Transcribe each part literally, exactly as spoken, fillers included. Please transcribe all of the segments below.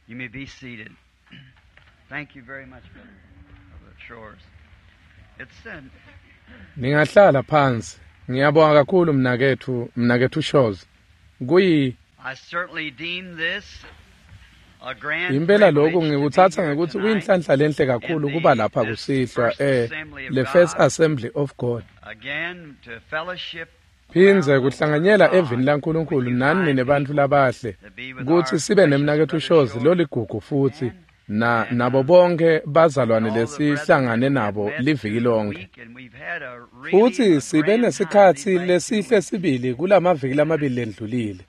You may be seated. Thank you very much, Brother Shores. It's uh, Ningahlala phansi. Ngiyabonga kakhulu mnakethu, mnakethu Shores. Kuyi I certainly deem this a grand impela lokho ngikuthatha ngekuthi kuyinhlanhla lenhle kakhulu kuba lapha kusihlwa eh le First Assembly of God. Again to fellowship Phinze kuhlanganyela evini laNkulunkulu nani nebantu labahle ukuthi sibe nemnakethu Shores loligugu futhi na nabo bonke bazalwane lesihlangane nabo liviki lonke. Futhi sibe nesikhathi lesihle sibili kulamaviki lamabili ledlulile.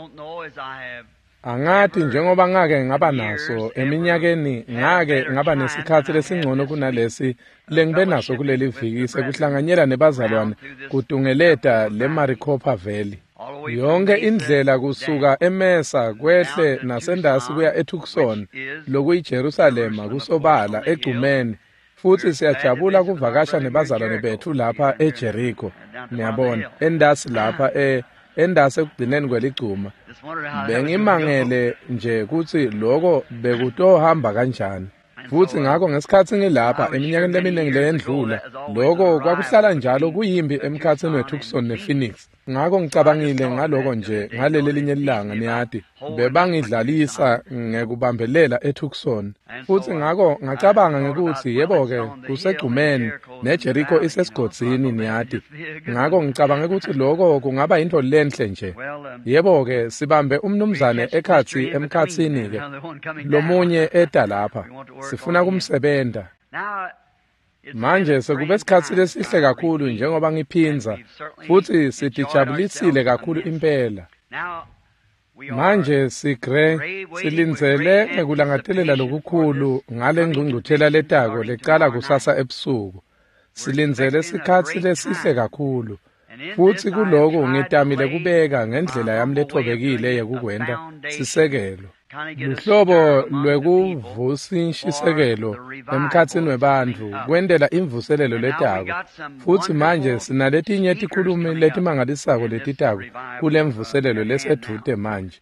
Angathi njengoba ngake ngaba naso eminyakeni ngake ngaba nesikhathi lesingcono kunalesi lengibe naso kuleli viki sekuhlanganyela nebazalwane kuDungeleda leMaricopa Valley. Yonke indlela kusuka eMesa kwehle nasendasi kuya eTucson lokuyiJerusalem kusobala egcumeni futhi siyajabula kuvakasha nebazalwane bethu lapha eJericho niyabona endasi lapha e endase ekugcineni kweligcuma bengimangele nje ukuthi lokho bekutohamba kanjani futhi ngakho ngesikhathi ngilapha eminyakeni leminingi leyendlula lokho kwakuhlala njalo kuyimbi emkhathini weTucson nePhoenix. Ngakho ngicabangile ngaloko nje ngaleli linye ilanga niyati bebangidlalisa ngekubambelela eTucson futhi ngakho ngacabanga ngekuthi yebo ke kusegcumeni neJericho isesigodzini niyati. Ngakho ngicabanga ukuthi lokho kungaba into lenhle nje. Yebo ke sibambe umnumzane ekhathi emkhathini ke lomunye eda lapha sifuna kumsebenta. Manje sekube isikhathi lesihle kakhulu njengoba ngiphinza futhi sidijabulisile kakhulu impela. Manje sigre silinzele ngekulangathelela lokukhulu ngale ngcungcuthela letako lecala kusasa ebusuku. Silinzele isikhathi lesihle kakhulu futhi kuloko ngitamile kubeka ngendlela yami lethobekile yokukwenda sisekelo. Luhlobo lwekuvusinshisekelo emkhathini webantu kwendela imvuselelo letako futhi manje sinaletinye etikhulumi letimangalisako letitako kule mvuselelo lesedute manje.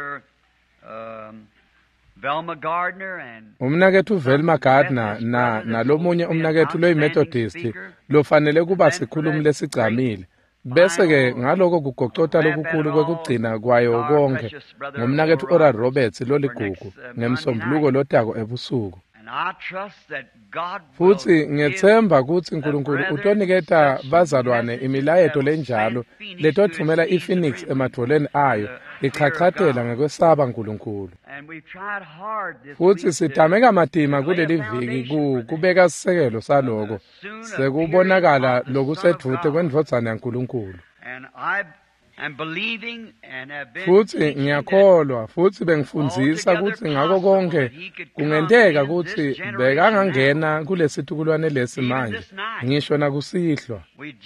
Umnakethu Velma Gardner na nalomunye umnakethu loyimethodist lofanele kuba sikhulumi lesigcamile. Bese ke ngaloko kugocota lokukhulu kwekugcina kwayo konke ngomnakethu Oral Roberts loligugu ngemsombuluko lotako ebusuku. Futhi ngiyethemba ukuthi uNkulunkulu utoniketa bazalwane imilayeto lenjalo letothumela iPhoenix emadoleni ayo ichachatela ngekwesaba uNkulunkulu. Futhi sitameka matima kuleli viki kubeka sisekelo saloko sekubonakala lokusedvute kwendvodzana yaNkulunkulu. Futhi ngiyakholwa futhi bengifundzisa ukuthi ngako konke kungenteka ukuthi bekangangena kulesitukulwane lesi manje ngisho nakusihlwa.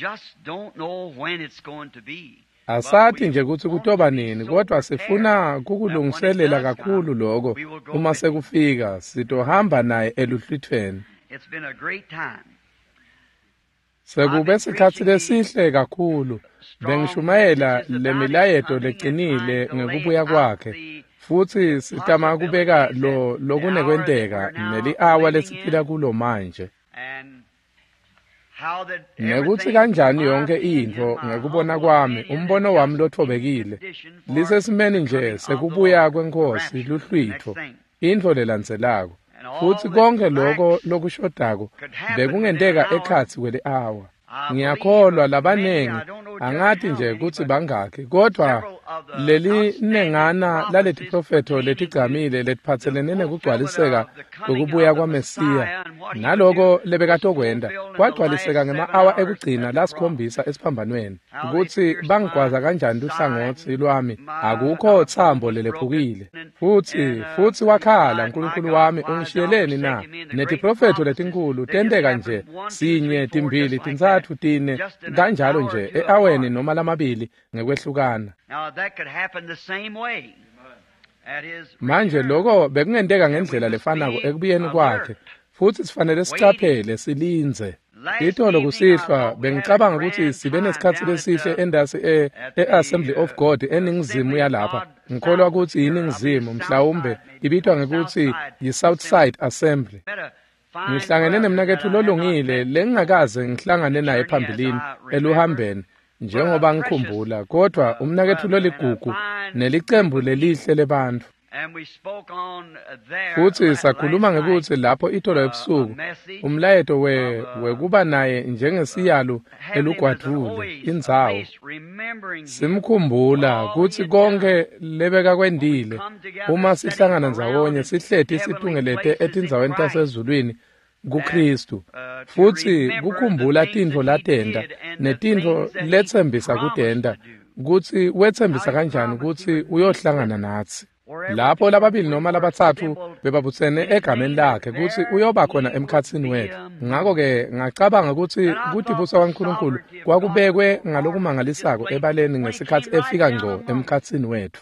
Asathi nje ukuthi kutoba nini kodwa sifuna kukulungiselela kakhulu lokho uma sekufika sitohamba naye eluhlithweni. Sekube sikhathi lesihle kakhulu bengishumayela lemilayeto leqinile ngekubuya kwakhe futhi sitama kubeka lo lokunekwenteka neli hour lesiphila kulo manje. Nekuthi kanjani yonke into ngekubona kwami umbono wami lothobekile lisesimeni nje sekubuya kwenkosi luhlwitho into lelandzelako futhi konke lokho lokushodako bekungenteka ekhathi kweli hour. Ngiyakholwa labanengi angathi nje ukuthi bangakhi kodwa leli nengana laleti profeto letigcamile letiphathelene nekugcwaliseka kokubuya kwaMesiya naloko lebekatokwenda kwagcwaliseka ngema-hour ekugcina lasikhombisa esiphambanweni ukuthi bangigwaza kanjani luhlangothi lwami akukho thambo lelephukile futhi futhi wakhala uNkulunkulu wami ungishiyeleni na netiprofeto letinkulu tenteka nje sinye timbili tinzathu tine kanjalo nje e-aweni noma lamabili ngekwehlukana. Manje lokho bekungenteka ngendlela lefanako ekubuyeni kwakhe futhi sifanele sicaphele silinze. Itolo kusihlwa bengicabanga ukuthi sibe nesikhathi lesihle endasi e-Assembly of God eningizimu yalapha. Ngikholwa ukuthi yiningizimu mhlawumbe ibitwa ngekuthi yi-Southside Assembly. Ngihlangene nemnakethu lolungile lengingakaze ngihlangane naye phambilini eluhambeni njengoba ngikhumbula, kodwa umnakethu loligugu nelicembu lelihle lebantu. Futhi sakhuluma ngekuthi lapho itolo ebusuku umlayeto we wekuba naye njengesiyalo elugwadule indzawo. Simkhumbula ukuthi konke lebeka kwendile uma sihlangana ndzawonye sihleti isithungelete etindzaweni tasezulwini kuKristu, futhi kukhumbula tintfo latenda netintfo letsembisa kutenda ukuthi wetsembisa kanjani ukuthi uyohlangana nathi. Lapho lababili noma labathathu bebabuthene egameni lakhe kuthi uyoba khona emkhatsini wethu. Ngakho-ke ngacabanga ukuthi kudibusa kwaNkulunkulu kwakubekwe ngalokumangalisako ebaleni ngesikhathi efika ngco emkhatsini wethu.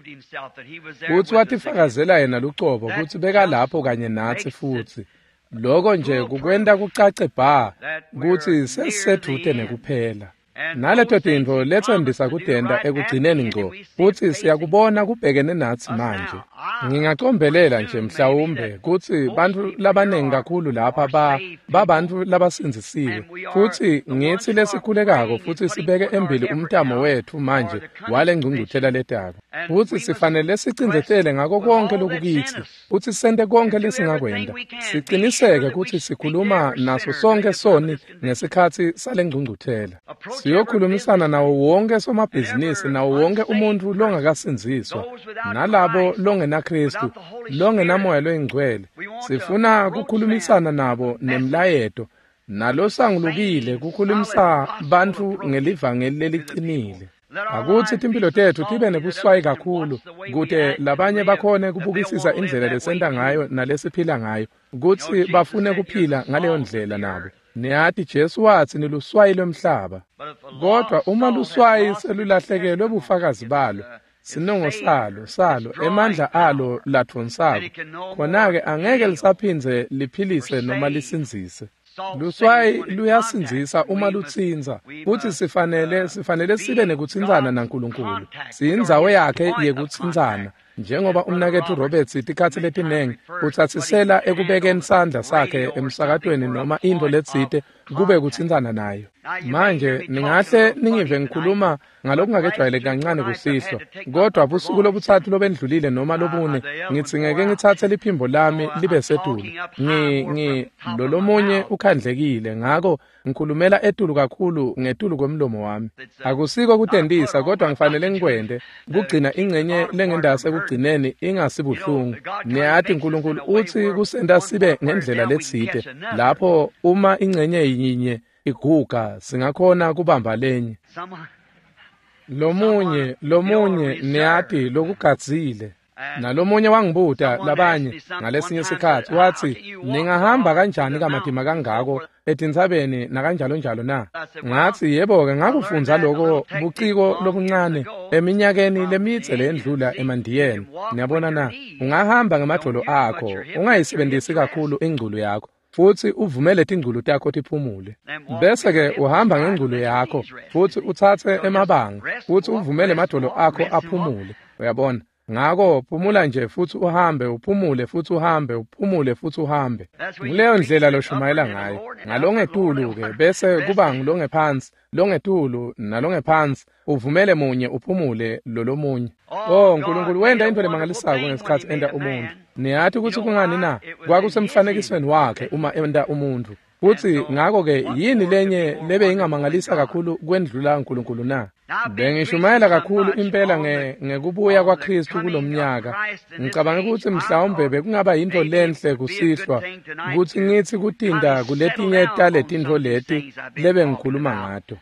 Futhi watifakazela yena lucobo ukuthi beka lapho kanye nathi futhi. Lokho nje kukwenda kucace bha ukuthi sesisedute nekuphela. Naleto tintfo letsembisa kutenda ekugcineni ngco futhi siyakubona kubhekene nathi manje. Ngingacombelela nje mhlawumbe ukuthi bantu labanengi kakhulu lapha ba babantu labasinzisiwe, futhi ngithi lesikhulekako futhi sibeke embili umntamo wethu manje wale ngcungcuthela ledaba. Futhi sifanele sicinzetele ngako konke lokukithi futhi sente konke lesingakwenda. Siqiniseke ukuthi sikhuluma naso sonke soni ngesikhathi sale ngcungcuthela. Siyokhulumisana nawo wonke somabhizinisi nawo wonke umuntu longakasinziswa nalabo longena Kristu longenamoya loyingcwele. Sifuna kukhulumisana nabo nemlayeto nalo sangulukile kukhulumisa bantu ngelivangeli leliqinile. Akuthi impilo tethu tibe nebuswayi kakhulu kude labanye bakhone kubukisisa indlela lesenta ngayo nalesiphila ngayo ukuthi bafune kuphila ngaleyo ndlela nabo. Niyathi Jesu wathi niluswayi lomhlaba, kodwa uma luswayi selulahlekelwe bufakazi balo, sinongo salo salo emandla alo lathonsako, khona-ke angeke lisaphindze liphilise noma lisinzise. Luswayi luyasinzisa uma lutsinza, futhi sifanele sifanele sibe nekutsinzana naNkulunkulu. Siyindzawo yakhe yekutsinzana, njengoba umnakethu Roberts itikhathi letinengi uthathisela ekubekeni sandla sakhe emsakatweni noma into letsite kube kutsinzana nayo. Manje ningahle ningive ngikhuluma ngalokungakejwayeleki kancane kusihlwa, kodwa busuku lobuthathu lobendlulile noma lobune ngithi ngeke ngithathe liphimbo lami libe setulu. Ngi ngi lolomunye ukhandlekile, ngako ngikhulumela etulu kakhulu ngetulu kwemlomo wami. Akusiko kutendisa, kodwa ngifanele ngikwende kugcina ingcenye lengendase kugcineni ingasibuhlungu. Niyathi uNkulunkulu uthi kusenda sibe ngendlela letsite lapho uma ingcenye yinye iguga singakhona kubamba lenye. Lomunye lomunye niyathi lokugadzile nalomunye wangibuta labanye ngalesinye isikhathi wathi ningahamba kanjani kamadima kangako etintsabeni nakanjalo njalo na. Ngathi yebo-ke ngakufunza lokho buciko lobuncane eminyakeni lemitse lendlula emandiyeni. Niyabona na, ungahamba ngemadolo akho ungayisebenzisi kakhulu ingculo yakho futhi uvumele tingculo takho tiphumule. Bese-ke uhamba ngengculo yakho futhi uthathe emabanga futhi uvumele emadolo akho aphumule. Uyabona? Ngako phumula nje futhi uhambe uphumule futhi uhambe uphumule futhi uhambe. Nguleyo ndlela loshumayela ngayo. Ngalongetulu-ke bese kuba ngilonge phansi, longetulu nalongephansi uvumele munye uphumule lolomunye. Oh Nkulunkulu wenda into lemangalisako ngesikhathi enda umuntu. Niyathi ukuthi kungani na? Kwakusemfanekisweni wakhe uma enda umuntu. Futhi ngako-ke yini lenye lebe ingamangalisa kakhulu kwendlula uNkulunkulu na? Bengishumayela kakhulu impela nge ngekubuya kwaKristu kulomnyaka. Ngicabanga ukuthi mhlawumbe bekungaba into lenhle kusihlwa ukuthi ngithi kutinda kuletinye talentintfo leti lebe ngikhuluma ngato.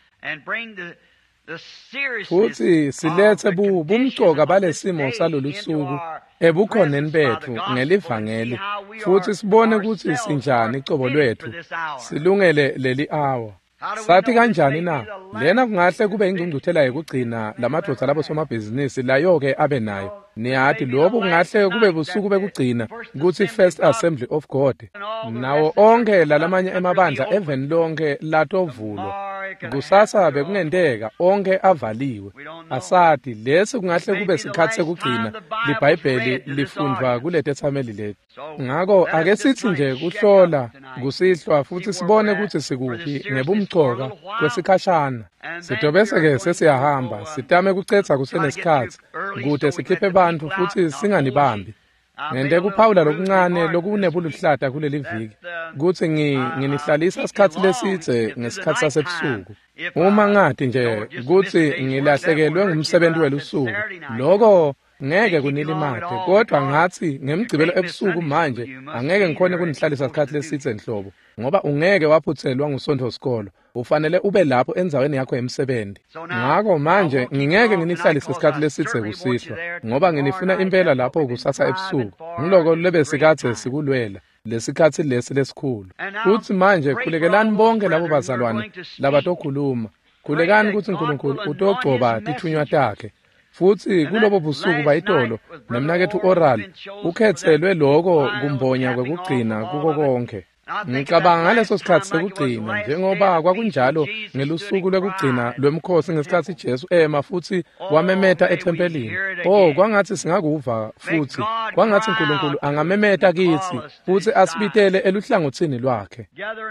Futhi silethe bumcoka balesimo salolu suku ebukhoneni bethu ngelivangeli, futhi sibone ukuthi sinjani icobo lwethu silungele leli hour. Sathi kanjani na? Lena kungahle kube ingcungcuthela yokugcina lamadoda labo somabhizinisi layo-ke abe nayo. niyathi lobo kungahle kube busuku bekugcina kuthi First Assembly of God nawo onke lalamanye emabandla even lonke latovulo kusasa bekungenteka onke avaliwe asathi lesi kungahle kube sikhathi sekugcina liBhayibheli lifundwa kule tethameli lethu ngako ake sithi nje kuhlola kusihlwa futhi sibone ukuthi sikuphi ngebumcoka kwesikhashana sitobese ke sesiyahamba sitame kucetha kusenesikhathi kude sikhiphe abantu futhi singanibambi ngende kuphawula lokuncane lokunebuluhlata kuleli viki kuthi nginihlalisa isikhathi lesithe ngesikhathi sasebusuku uma ngathi nje kuthi ngilahlekelwe ngumsebenzi welusuku lokho ngeke kunilimade kodwa ngathi ngemgcibelo ebusuku manje angeke ngikhone kunihlalisa isikhathi lesithe enhlobo ngoba ungeke waphuthelwa ngusonto sikolo ufanele ube lapho enzaweni yakho emsebenzi ngako manje ngingeke nginihlalise isikhathi lesithe kusihlwa ngoba nginifuna impela lapho kusasa ebusuku ngiloko lebe sikhathe sikulwela lesikhathi lesi lesikhulu futhi manje khulekelani bonke labo bazalwane labatokhuluma khulekani ukuthi uNkulunkulu utogcoba tithunywa takhe futhi kulobo busuku bayitolo nemnakethu oral ukhethelwe lokho kumbonya kwekugcina kuko konke ngicabanga ngaleso sikhathi sekugcina njengoba kwakunjalo ngelusuku lwekugcina lwemkhosi ngesikhathi Jesu ema futhi wamemeta ethempelini oh kwangathi singakuva futhi kwangathi uNkulunkulu angamemeta kithi futhi asibitele eluhlangothini lwakhe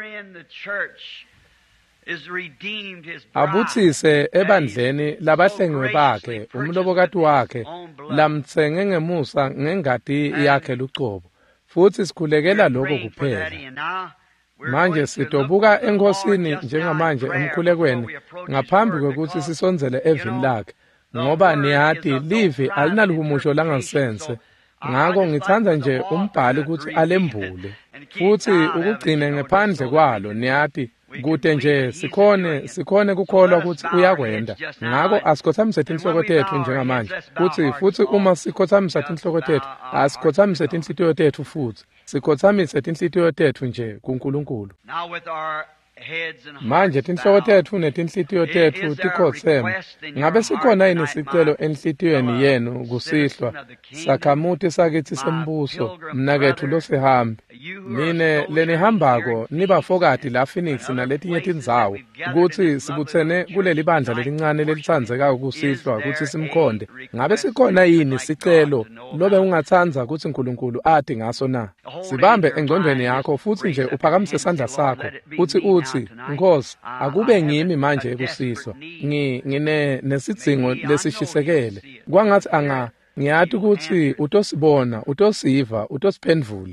abuthise ebandleni labahlengiwe bakhe umlobokati wakhe lamthenge ngemusa ngengadi yakhe lucobo futhi sikhulekela lokho kuphela manje sitobuka enkosini njengamanje emkhulekweni ngaphambi kokuthi sisonzele evini lakhe ngoba niyathi livi alinaluhumusho langasense ngako ngithanda nje umbhali ukuthi alembule futhi ukugcina ngephandle kwalo niyathi kude nje sikhone sikhone kukholwa ukuthi uyakwenda ngako asikhothamise inhloko tethu njengamanje kuthi futhi uma sikhothamisa inhloko tethu asikhothamise inhlitiyo tethu futhi sikhothamise inhlitiyo tethu nje kuNkulunkulu manje inhloko tethu netinhlitiyo tethu tikhotheme ngabe sikhona yini isicelo enhlitiyweni yenu kusihlwa sakhamuti sakithi sembuso mnakethu losihambi mine lenihambako nibafokati la Phoenix naletinye tindzawo ukuthi sibuthene kuleli bandla lelincane lelitsandzeka ukusihlwa ukuthi simkhonde ngabe sikhona yini sicelo lobe ungathanza ukuthi uNkulunkulu athi ngaso na sibambe engqondweni yakho futhi nje uphakamise isandla sakho uthi uthi Nkosi akube ngimi manje ekusihlwa ngine nesidzingo lesishisekele kwangathi anga ngiyathi ukuthi utosibona utosiva utosiphendvula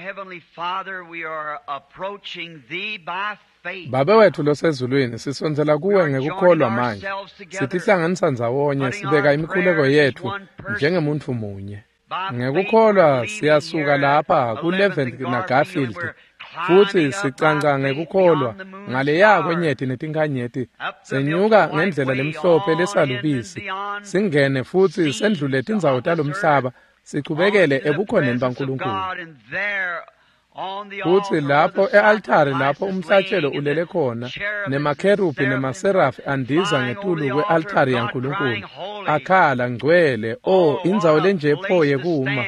Baba wethu losezulwini sisonzela kuwe ngekukholwa manje sitihlanganisa ndzawonye sibeka imikhuleko yethu njengemuntu munye ngekukholwa siyasuka lapha ku eleventh na Garfield futhi sicanca ngekukholwa ngaleya kwenyeti netinkanyeti senyuka ngendlela lemhlophe lesalubisi singene futhi sendlule tindzawo talomhlaba siqhubekele ebukhoneni baNkulunkulu futhi lapho e-altare lapho umhlatshelo ulele khona nemakherubi nemaserafi andiza ngetulu kwe-altare yaNkulunkulu akhala ngcwele oh indzawo lenje phoye kuma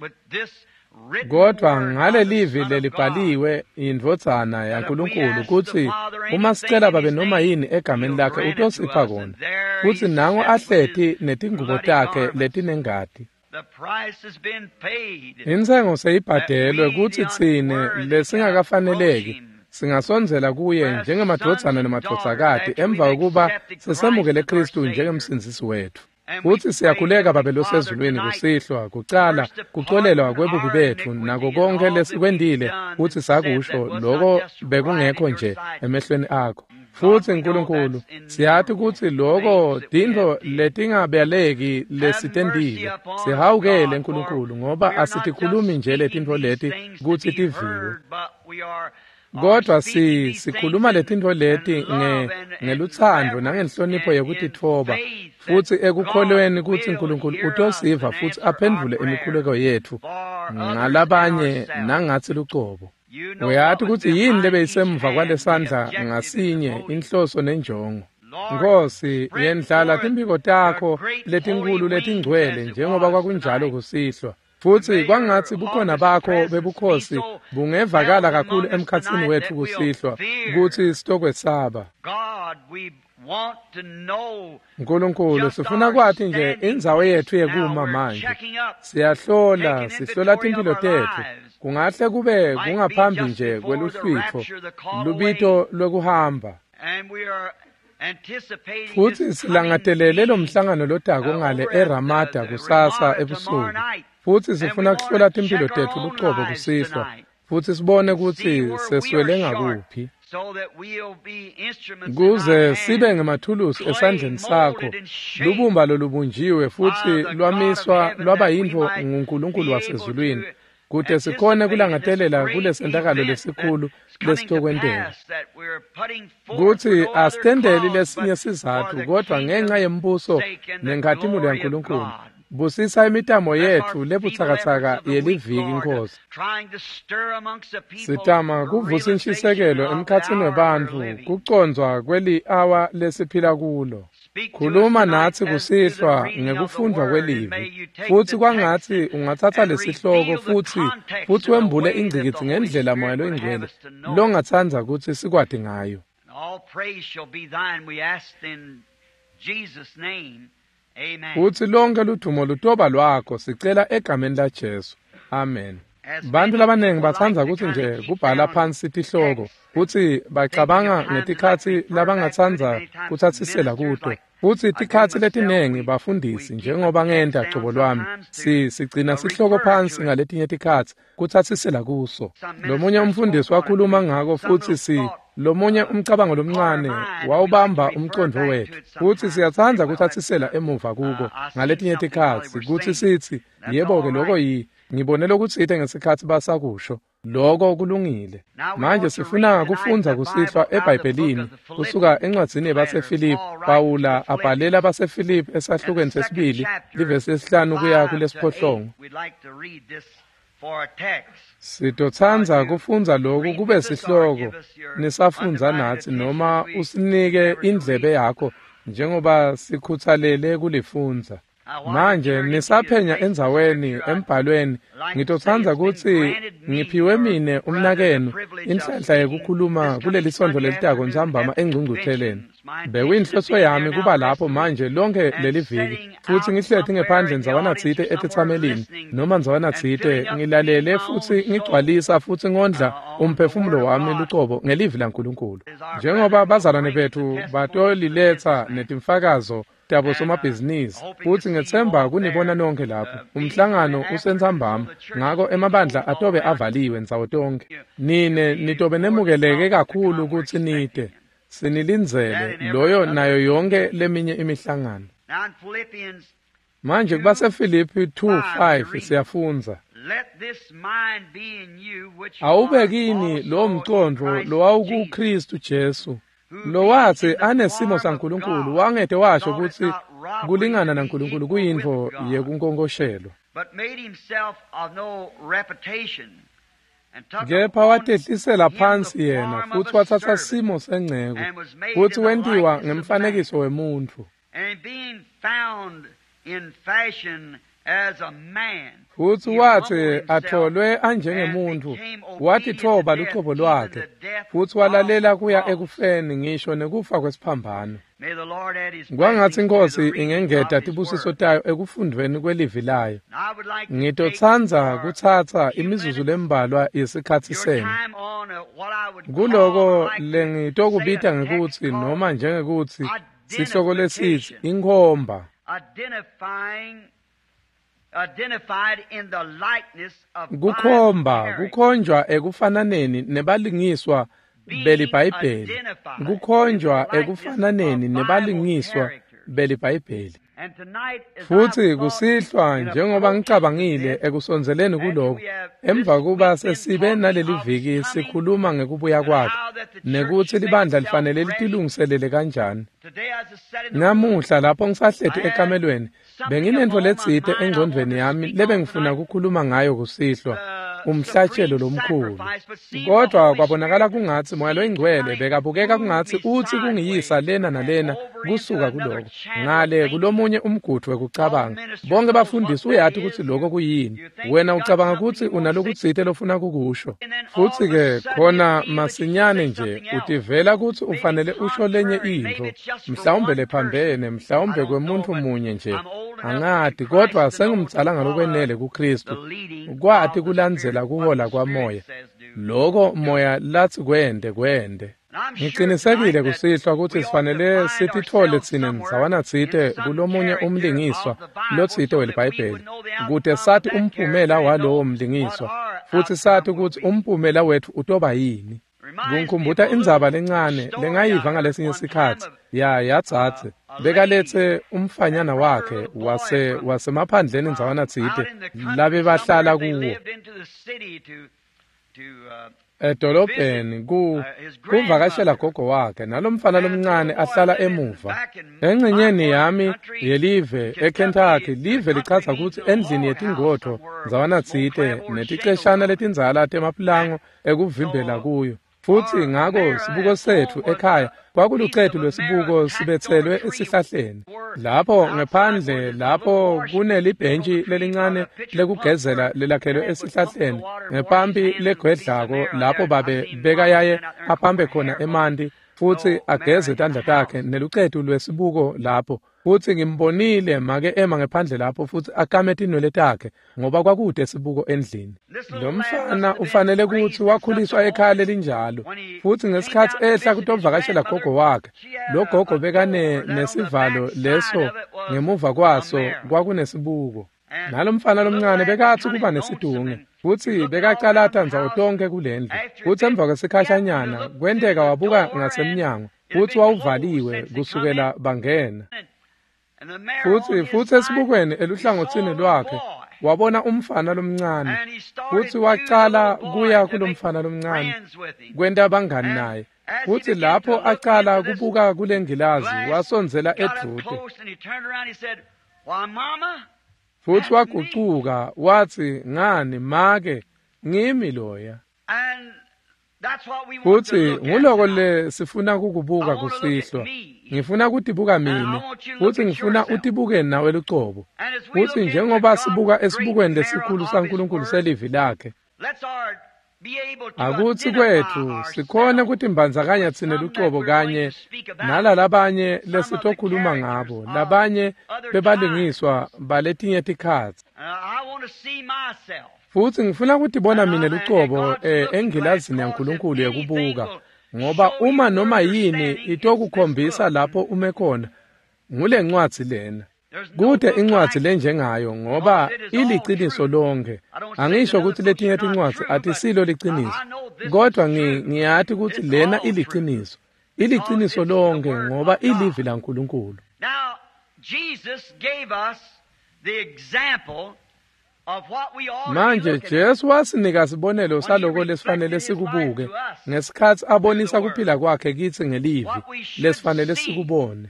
kodwa ngale livi lelibhaliwe indvodzana yaNkulunkulu kuthi uma sicela babe noma yini egameni lakhe utosipha kona futhi nango ahlethi netingubo takhe letinengadi insengo seyibhadelwe kuthi tsine lesingakafaneleki singasonzela kuye njengemadvodzana nemadvodzakati emva kokuba sesemukele Kristu njengemsindisi wethu futhi siyakhuleka babe losezulwini kusihlwa kucala kucolelwa kwebubi bethu nako konke lesikwendile uthi sakusho lokho bekungekho nje emehlweni akho futhi uNkulunkulu siyathi ukuthi lokho dindlo letingabeleki lesitendile sihawukele uNkulunkulu ngoba asitikhulumi nje letindlo leti kuthi tiviwe kodwa si sikhuluma letindlo leti nge ngeluthando nangenhlonipho yokutithoba futhi ekukholweni ukuthi uNkulunkulu utosiva futhi aphendvule imikhuleko yethu ngalabanye nangathi lucobo uyathi ukuthi yini lebe isemva kwalesandla ngasinye inhloso nenjongo Nkosi, yendlala timpiko takho letinkhulu letingcwele njengoba kwakunjalo kusihlwa. Futhi kwangathi bukhona bakho bebukhosi bungevakala kakhulu emkhatsini wethu kusihlwa ukuthi sitokwesaba. Nkulunkulu, sifuna kwathi nje indzawo yethu yekuma manje. Siyahlola, sihlola timpilo tethu. Kungahle kube kungaphambi nje kweluhlwitho, lubito lwekuhamba. Futhi silangatelele lo mhlangano lotako ngale eRamada kusasa ebusuku. Futhi sifuna kuhlola timpilo tethu luqobo kusihlwa. Futhi sibone ukuthi seswele ngakuphi. Kuze sibe ngemathulusi esandleni sakho, lubumba lolubunjiwe futhi lwamiswa lwaba yinto nguNkulunkulu wasezulwini, kude sikhone kulangatelela kulesendakalo lesikhulu lesitokwentela. Kuthi asitendeli lesinye sizathu, kodwa ngenxa yembuso nenkhatimulo yaNkulunkulu. Busisa imitamo yethu lebutsakatsaka yeliviki Nkosi. Sitama kuvusa intshisekelo emkhatsini webantfu kucondzwa kweli awa lesiphila kulo. Khuluma nathi kusihlwa ngekufundwa kwelivi, futhi kwangathi ungathatha lesihloko futhi futhi wembule ingcikitsi ngendlela moya loyingcwele longatsanza ukuthi sikwati ngayo. Futhi lonke ludumo lutoba lwakho sicela egameni laJesu. Amen. Bantu labanengi batsandza ukuthi nje kubhala phansi tihloko, futhi bacabanga ngetikhatsi labangatsandza kutsatsisela kuto. Futhi tikhatsi letinengi bafundisi njengoba ngenta cobo lwami si sigcina sihloko phansi ngaletinye tikhatsi kutsatsisela kuso. Lomunye umfundisi wakhuluma ngako futhi si lomunye umcabango lomncane wawubamba umcondvo wethu. Futhi siyatsandza kutsatsisela emuva kuko ngaletinye tikhatsi kuthi sithi yebo ke lokho yi ngibonela ukuthi ithe ngesikhathi basakusho lokho kulungile. Manje sifuna kufundza kusihlwa eBhayibhelini kusuka encwadzini yabaseFilipi. Pawula abhalela abaseFilipi esahlukweni sesibili livesi lesihlanu kuya kulesiphohlongo. Sitotsanza kufundza lokhu kube sihloko nisafundza nathi noma usinike indlebe yakho njengoba sikhuthalele kulifundza. Manje nisaphenya endzaweni embhalweni ngitotsanza ukuthi ngiphiwe mine umnakeno inhlanhla yekukhuluma kuleli sondlo lelitako ntsambama engcungcutheleni. Bekuyinhloso yami kuba lapho manje lonke leli viki, futhi ngihlethi ngephandle nzawana tsite etetsamelini noma nzawana tsite ngilalele futhi ngigcwalisa futhi ngondla umphefumulo wami lucobo ngelivi laNkulunkulu. Njengoba bazalwane bethu batoliletha netimfakazo tabo somabhizinisi, futhi ngethemba kunibona nonke lapho. Umhlangano usentsambama, ngako emabandla atobe avaliwe nzawo tonke. Nine nitobe nemukeleke kakhulu ukuthi nite sinilindzele loyo nayo yonke leminye imihlangano. Manje kubaseFilipi two five siyafunza. Awubekini lo mcondvo lowawukuKristu Jesu, lo wathi anesimo saNkulunkulu wangete washo ukuthi kulingana naNkulunkulu kuyinto yekunkonkoshelo. Kepha watehlisela phansi yena futhi wathatha simo sengceko futhi wentiwa ngemfanekiso wemuntu. Futhi wathi atholwe anjengemuntu, wathi thoba lucobo lwakhe, futhi walalela kuya ekufeni ngisho nekufa kwesiphambano. Kwangathi Nkosi ingengeta tibusiso tayo ekufundweni kwelivi layo. Ngitotsanza kuthatha imizuzu lembalwa yesikhathi senu. Kuloko lengitokubita ngekuthi noma njengekuthi sihloko lesithi inkhomba. Kukhomba kukhonjwa ekufananeni nebalingiswa belibhayibheli. Kukhonjwa ekufananeni nebalingiswa belibhayibheli. Futhi kusihlwa njengoba ngicabangile ekusonzeleni kuloko, emva kuba sesibe naleli viki sikhuluma ngekubuya kwakhe nekuthi libandla lifanele litilungiselele kanjani. Namuhla lapho ngisahlethi ekamelweni benginento letsite engcondweni yami lebengifuna ukukhuluma ngayo kusihlwa. umhlatshelo lomkhulu. Kodwa kwabonakala kungathi moya loyingcwele bekabukeka kungathi uthi kungiyisa lena nalena kusuka kuloko. Ngale kulomunye umgudu wekucabanga. Bonke bafundisi uyathi ukuthi lokho kuyini. Wena ucabanga ukuthi unalokutsite lofuna kukusho. Futhi ke khona masinyane nje utivela ukuthi ufanele usho lenye into. Mhlawumbe lephambene, mhlawumbe kwemuntu munye nje. Angadi kodwa sengumtsala ngalokwenele kuKristu. Kwathi kulandzela kuhola kwamoya. Lokho moya lathi kwende kwende. Ngiqinisekile kusihlwa ukuthi sifanele sithithole thina nzawana tsite kulomunye umlingiswa lotsite welibhayibheli kude sathi umphumela walowo mlingiswa futhi sathi ukuthi umphumela wethu utoba yini. Kungikhumbuta indzaba lencane lengayiva ngalesinye isikhathi ya yatsatse bekalethe umfanyana wakhe wase wasemaphandleni nzawana tsite labe bahlala kuwo edolobheni ku kuvakashela gogo wakhe nalomfana lomncane ahlala emuva engcenyeni yami yelive eKentucky. Live lichaza ukuthi endlini yetingotho nzawana tsite neticeshana letindzala temaplango ekuvimbela kuyo. Futhi ngako sibuko sethu ekhaya kwakulucethu lwesibuko sibethelwe esihlahleni. Lapho ngephandle lapho kunelibhentshi lelincane lekugezela lelakhelwe esihlahleni ngepampi legwedlako lapho babe bekayaye aphambe khona emanti futhi ageze tandla takhe nelucethu lwesibuko lapho. Futhi ngimbonile make ema ngephandle lapho futhi akame tinwele takhe ngoba kwakude sibuko endlini. Lo mfana ufanele ukuthi wakhuliswa ekhaya lelinjalo futhi ngesikhathi ehla kutovakashela gogo wakhe lo gogo bekane nesivalo leso ngemuva kwaso kwakunesibuko. Nalo mfana lomncane bekathi kuba nesidunge futhi bekaqalatha nzawo tonke kulendlu futhi emva kwesikhashanyana kwenteka wabuka ngasemnyango futhi wawuvaliwe kusukela bangena. Futhi futhi esibukweni eluhlangothini lwakhe wabona umfana lomncane futhi waqala kuya kulomfana lomncane kwenta abangani naye futhi lapho aqala kubuka kulengilazi wasonzela eduze futhi waguquka wathi ngani make ngimi loya. Futhi nguloko le sifuna kukubuka kusihlwa. Ngifuna ukutibuka mina futhi ngifuna utibuke nawe luqobo. Futhi njengoba sibuka esibukweni lesikhulu saNkulunkulu selivi lakhe akuthi kwethu sikhona ukuthi imbandzakanya thina luqobo kanye nalalabanye lesitokhuluma ngabo labanye bebalingiswa baletinye tikhatsi. Futhi ngifuna ukutibona mina luqobo eh, engilazini yaNkulunkulu yekubuka ngoba uma noma yini itokukhombisa lapho ume khona ngule ncwadi lena. Kude incwadi lenjengayo ngoba iliqiniso lonke. Angisho ukuthi letinye incwadi atisilo liqiniso kodwa ngiyathi ukuthi lena iliqiniso. Iliqiniso lonke ngoba ilivi laNkulunkulu. Now Jesus gave us the example manje Jesu wasinika sibonelo saloko lesifanele sikubuke ngesikhathi abonisa kuphila kwakhe kithi ngelivi lesifanele sikubone.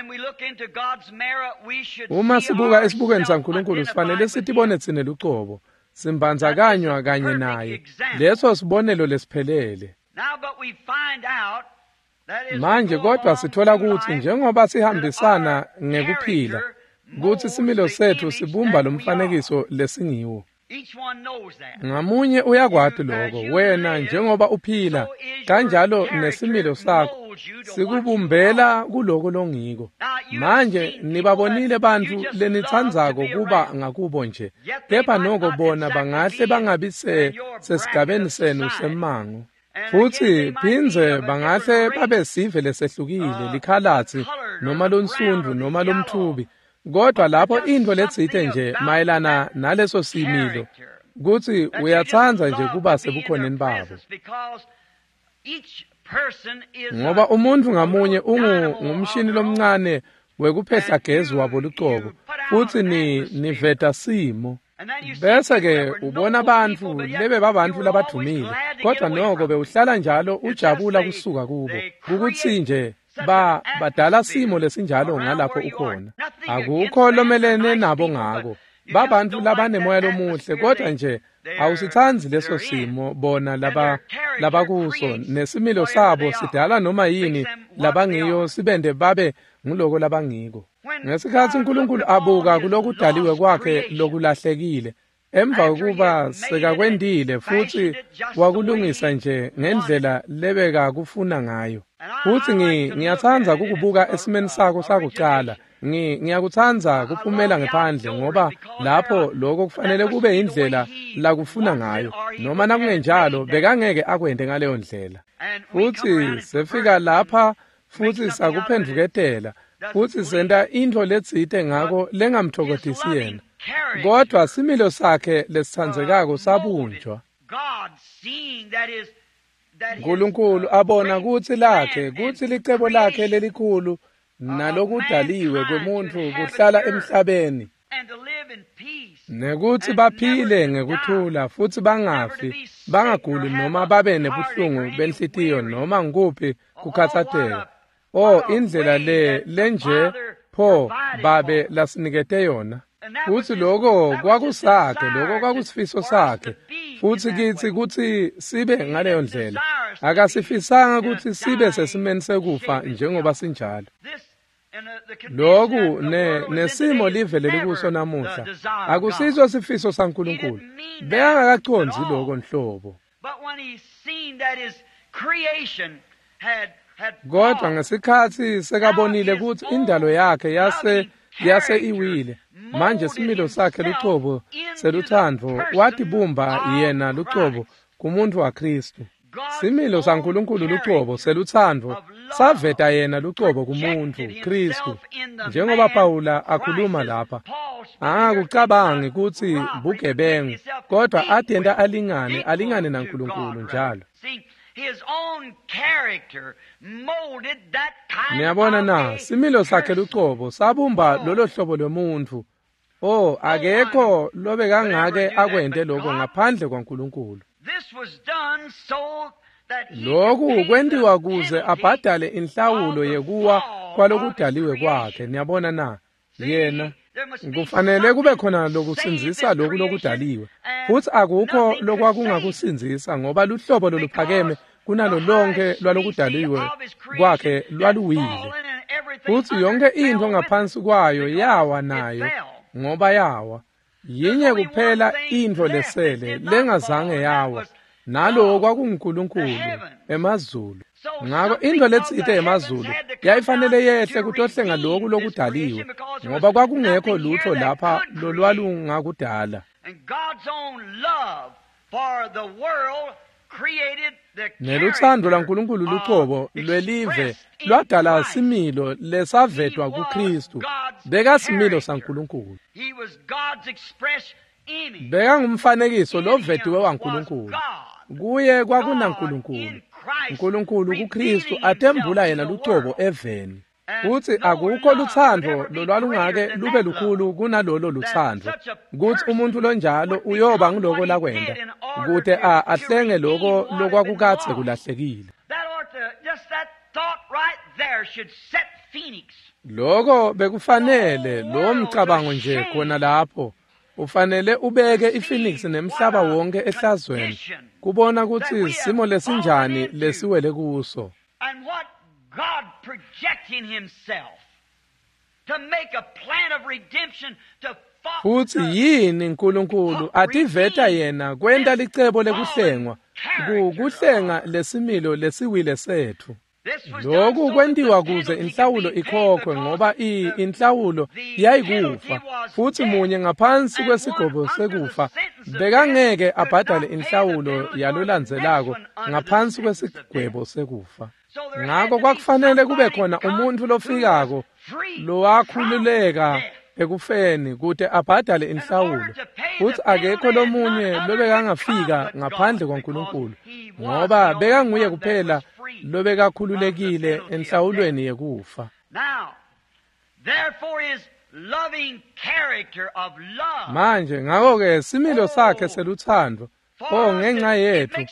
Uma sibuka esibukweni saNkulunkulu sifanele sitibone thina luqobo simbandzakanywa kanye naye leso sibonelo lesiphelele. Manje kodwa sithola ukuthi njengoba sihambisana ngekuphila kuthi similo sethu sibumba lomfanekiso lesingiwo. Ngamunye uyakwati lokho wena njengoba uphila kanjalo nesimilo sakho sikubumbela kuloko longiko. Manje nibabonile bantu lenitsandzako kuba ngakubo nje kepha noko bona bangahle bangabise sesigabeni senu semango futhi phinze bangahle babe sive lesehlukile likhalathi noma lonsundu noma lomthubi. Kodwa lapho into letsite nje mayelana naleso similo kuthi uyathanza nje kuba sebukhoneni babo ngoba umuntu ngamunye ungumshini lomncane wekuphehla gezi wabo luqobo futhi ni niveta simo. Bese ke ubona abantu lebe babantu labadumile kodwa noko bewuhlala njalo ujabula kusuka kubo ukuthi nje ba badala simo lesinjalo ngalapho ukhona akukho lomelene nabo ngako babantu labanemoya lomuhle kodwa nje awusithanzi leso simo bona laba labakuso nesimilo sabo sidala noma yini labangiyo sibende babe nguloko labangiko. Ngesikhathi uNkulunkulu abuka kulokudaliwe kwakhe lokulahlekile emva kokuba sekakwendile futhi wakulungisa nje ngendlela lebeka kufuna ngayo. Futhi ngiyathanda ukubuka esimeni sakho sakuqala. Ngiyakuthanza kuphumela ngephandle ngoba lapho lokho kufanele kube indlela la kufuna ngayo noma nakungenjalo bekangeke akwende ngaleyo ndlela. Futhi sefika lapha futhi sakuphenduketela futhi senta into letsite ngako lengamthokozisi yena. Kodwa similo sakhe lesithandzekako sabunjwa. uNkulunkulu abona kuthi lakhe kuthi licebo lakhe lelikhulu nalokudaliwe komuntu kuhlala emhlabeni nekuthi baphile ngekuthula futhi bangafi bangaguli noma babe nebuhlungu benhlitiyo noma ngikuphi kukhathatheka. Oh indlela le lenje pho babe lasinikete yona. Futhi lokho kwakusakhe lokho kwakusifiso sakhe futhi kithi kuthi sibe ngaleyo ndlela akasifisanga ukuthi sibe sesimeni sekufa njengoba sinjalo. Lokhu nesimo livele likuso namuhla akusizo sifiso saNkulunkulu bekangakaconzi lokho nhlobo. Kodwa ngesikhathi sekabonile ukuthi indalo yakhe yase yase iwile manje similo sakhe lucobo seluthandvo wathi bumba yena lucobo kumuntu waKristu. Similo saNkulunkulu lucobo seluthandvo saveta yena lucobo kumuntu Kristu njengoba Pawula akhuluma lapha. Akucabangi ukuthi bugebengu kodwa atenda alingane alingane naNkulunkulu njalo. His own character molded that kind. Niyabona na similo sakhe lucobo sabumba lolo hlobo lomuntu. Oh akekho lobe kangake akwende lokho ngaphandle kwaNkulunkulu. This was done so that lokhu kwendiwa kuze abhadale inhlawulo yekuwa kwalokudaliwe kwakhe. Niyabona na yena kufanele kube khona lokusinzisa lokhu lokudaliwe futhi akukho lokwakungakusinzisa ngoba luhlobo loluphakeme kunalo lonke lwalokudaliwe kwakhe lwaluwile futhi yonke into ngaphansi kwayo yawa nayo ngoba yawa yinye kuphela into lesele lengazange yawa nalo kwakunguNkulunkulu emazulu. Ngakho into letsite emazulu yayifanele yehle kutohlenga lokhu lokudaliwe ngoba kwakungekho lutho lapha lolwalungakudala. Neluthando laNkulunkulu lucobo lwelive lwadala similo lesavetwa kuKristu beka similo saNkulunkulu. Beka ngumfanekiso lovetiwe waNkulunkulu kuye kwakunaNkulunkulu. uNkulunkulu kuKristu atembula yena lucobo eveni futhi akukho luthando lolwalungake lube lukhulu kunalolo luthando ukuthi umuntu lonjalo uyoba ngiloko lakwenda ukuthi ahlenge lokho lokwakukathe kulahlekile. Lokho bekufanele lo mcabango nje khona lapho ufanele ubeke iPhoenix nemhlaba wonke ehlazweni kubona ukuthi simo lesinjani lesiwele kuso. And what God projecting himself to make a plan of redemption to futhi yini uNkulunkulu ativeta yena kwenda licebo lekuhlengwa kuhlenga lesimilo lesiwile sethu. Lokhu kwendiwa kuze inhlawulo ikhokhwe ngoba inhlawulo yayikufa futhi munye ngaphansi kwesigobo sekufa bekangeke abhadale inhlawulo yalolandzelako ngaphansi kwesigwebo sekufa. Ngakho kwakufanele kube khona umuntu lofikako lowakhululeka ekufeni kude abhadale inhlawulo futhi akekho lomunye lobekangafika ngaphandle kwaNkulunkulu ngoba bekanguye kuphela lobekakhululekile enhlawulweni yekufa. Now therefore his loving character of love manje ngakho ke similo sakhe seluthando oh ngenxa yethu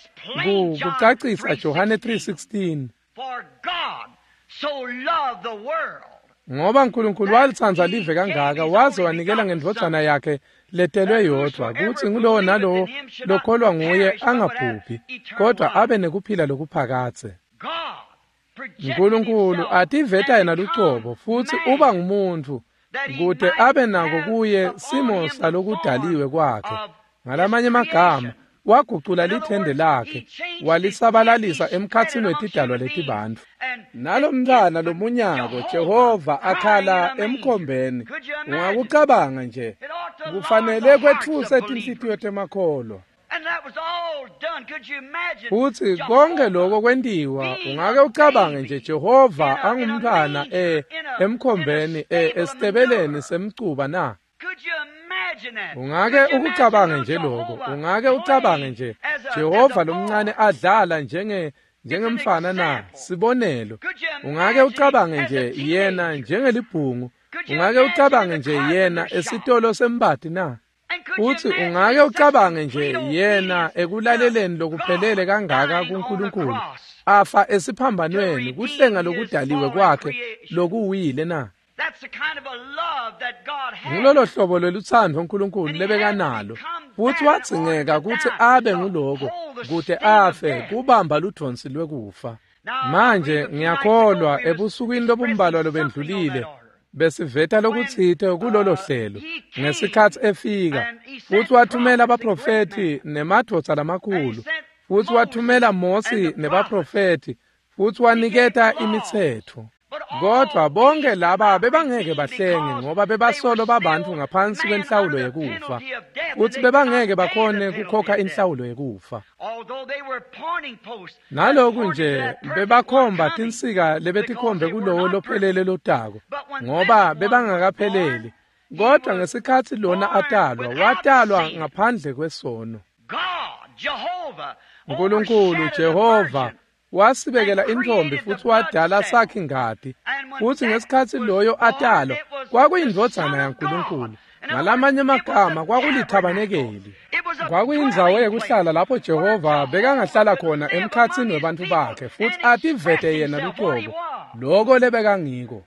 kucacisa Johane three sixteen. For God so loved the world ngoba uNkulunkulu walithanda live kangaka waze wanikela ngendodana yakhe letelwe yodwa kuthi ngulowo nalowo lokholwa nguye angabhubhi kodwa abe nekuphila lokuphakathe. uNkulunkulu ativeta yena lucobo futhi uba ngumuntu kude abe nako kuye simo salokudaliwe kwakhe. Ngalamanye amagama waguqula lithende lakhe walisabalalisa emkhathini wetidalwa letibantu. Nalo mntana lomunyako Jehova akhala emkhombeni. Ungakucabanga nje kufanele kwethuse tinhliziyo temakholwa. Futhi konke lokho kwendiwa ungake ucabange nje Jehova angumntwana eh emkhombeni eh esitebeleni semcuba na. Ungake ukucabange nje lokho ungake ucabange nje Jehova lomncane adlala njenge njengemfana na sibonelo. Ungake ucabange nje yena njengelibhungu. Ungake ucabange nje yena esitolo sembati na. Uthi ungake ucabange nje yena ekulaleleni lokuphelele kangaka kuNkulunkulu afa esiphambanweni kuhlenga lokudaliwe kwakhe lokuwile na. Ngilolo hlobo lweluthando uNkulunkulu lebeka nalo futhi wacingeka ukuthi abe nguloko kude afe kubamba ludonsi lwekufa. Manje ngiyakholwa ebusukwini lobumbalwa lobendlulile besiveta lokuthithe kulolo hlelo ngesikhathi efika futhi wathumela abaprofeti nemadoda lamakhulu futhi wathumela Mose nebaprofeti futhi waniketa imithetho. Kodwa bonke laba bebangeke bahlenge ngoba bebasolo babantu ngaphansi kwenhlawulo yekufa futhi bebangeke bakhone kukhokha inhlawulo yekufa. Naloku nje bebakhomba tinsika lebetikhombe kulowo lophelele lotako ngoba bebangakapheleli. Kodwa ngesikhathi lona atalwa watalwa ngaphandle kwesono. uNkulunkulu Jehova wasibekela intombi futhi wadala sakhe ingadi futhi ngesikhathi loyo atalwa kwakuyindodana yaNkulunkulu. Ngalamanye amagama kwakulithabanekeli. Kwakuyindzawo yokuhlala lapho Jehova bekangahlala khona emkhathini webantu bakhe futhi ativete yena lucobo lokho lebeka ngiko.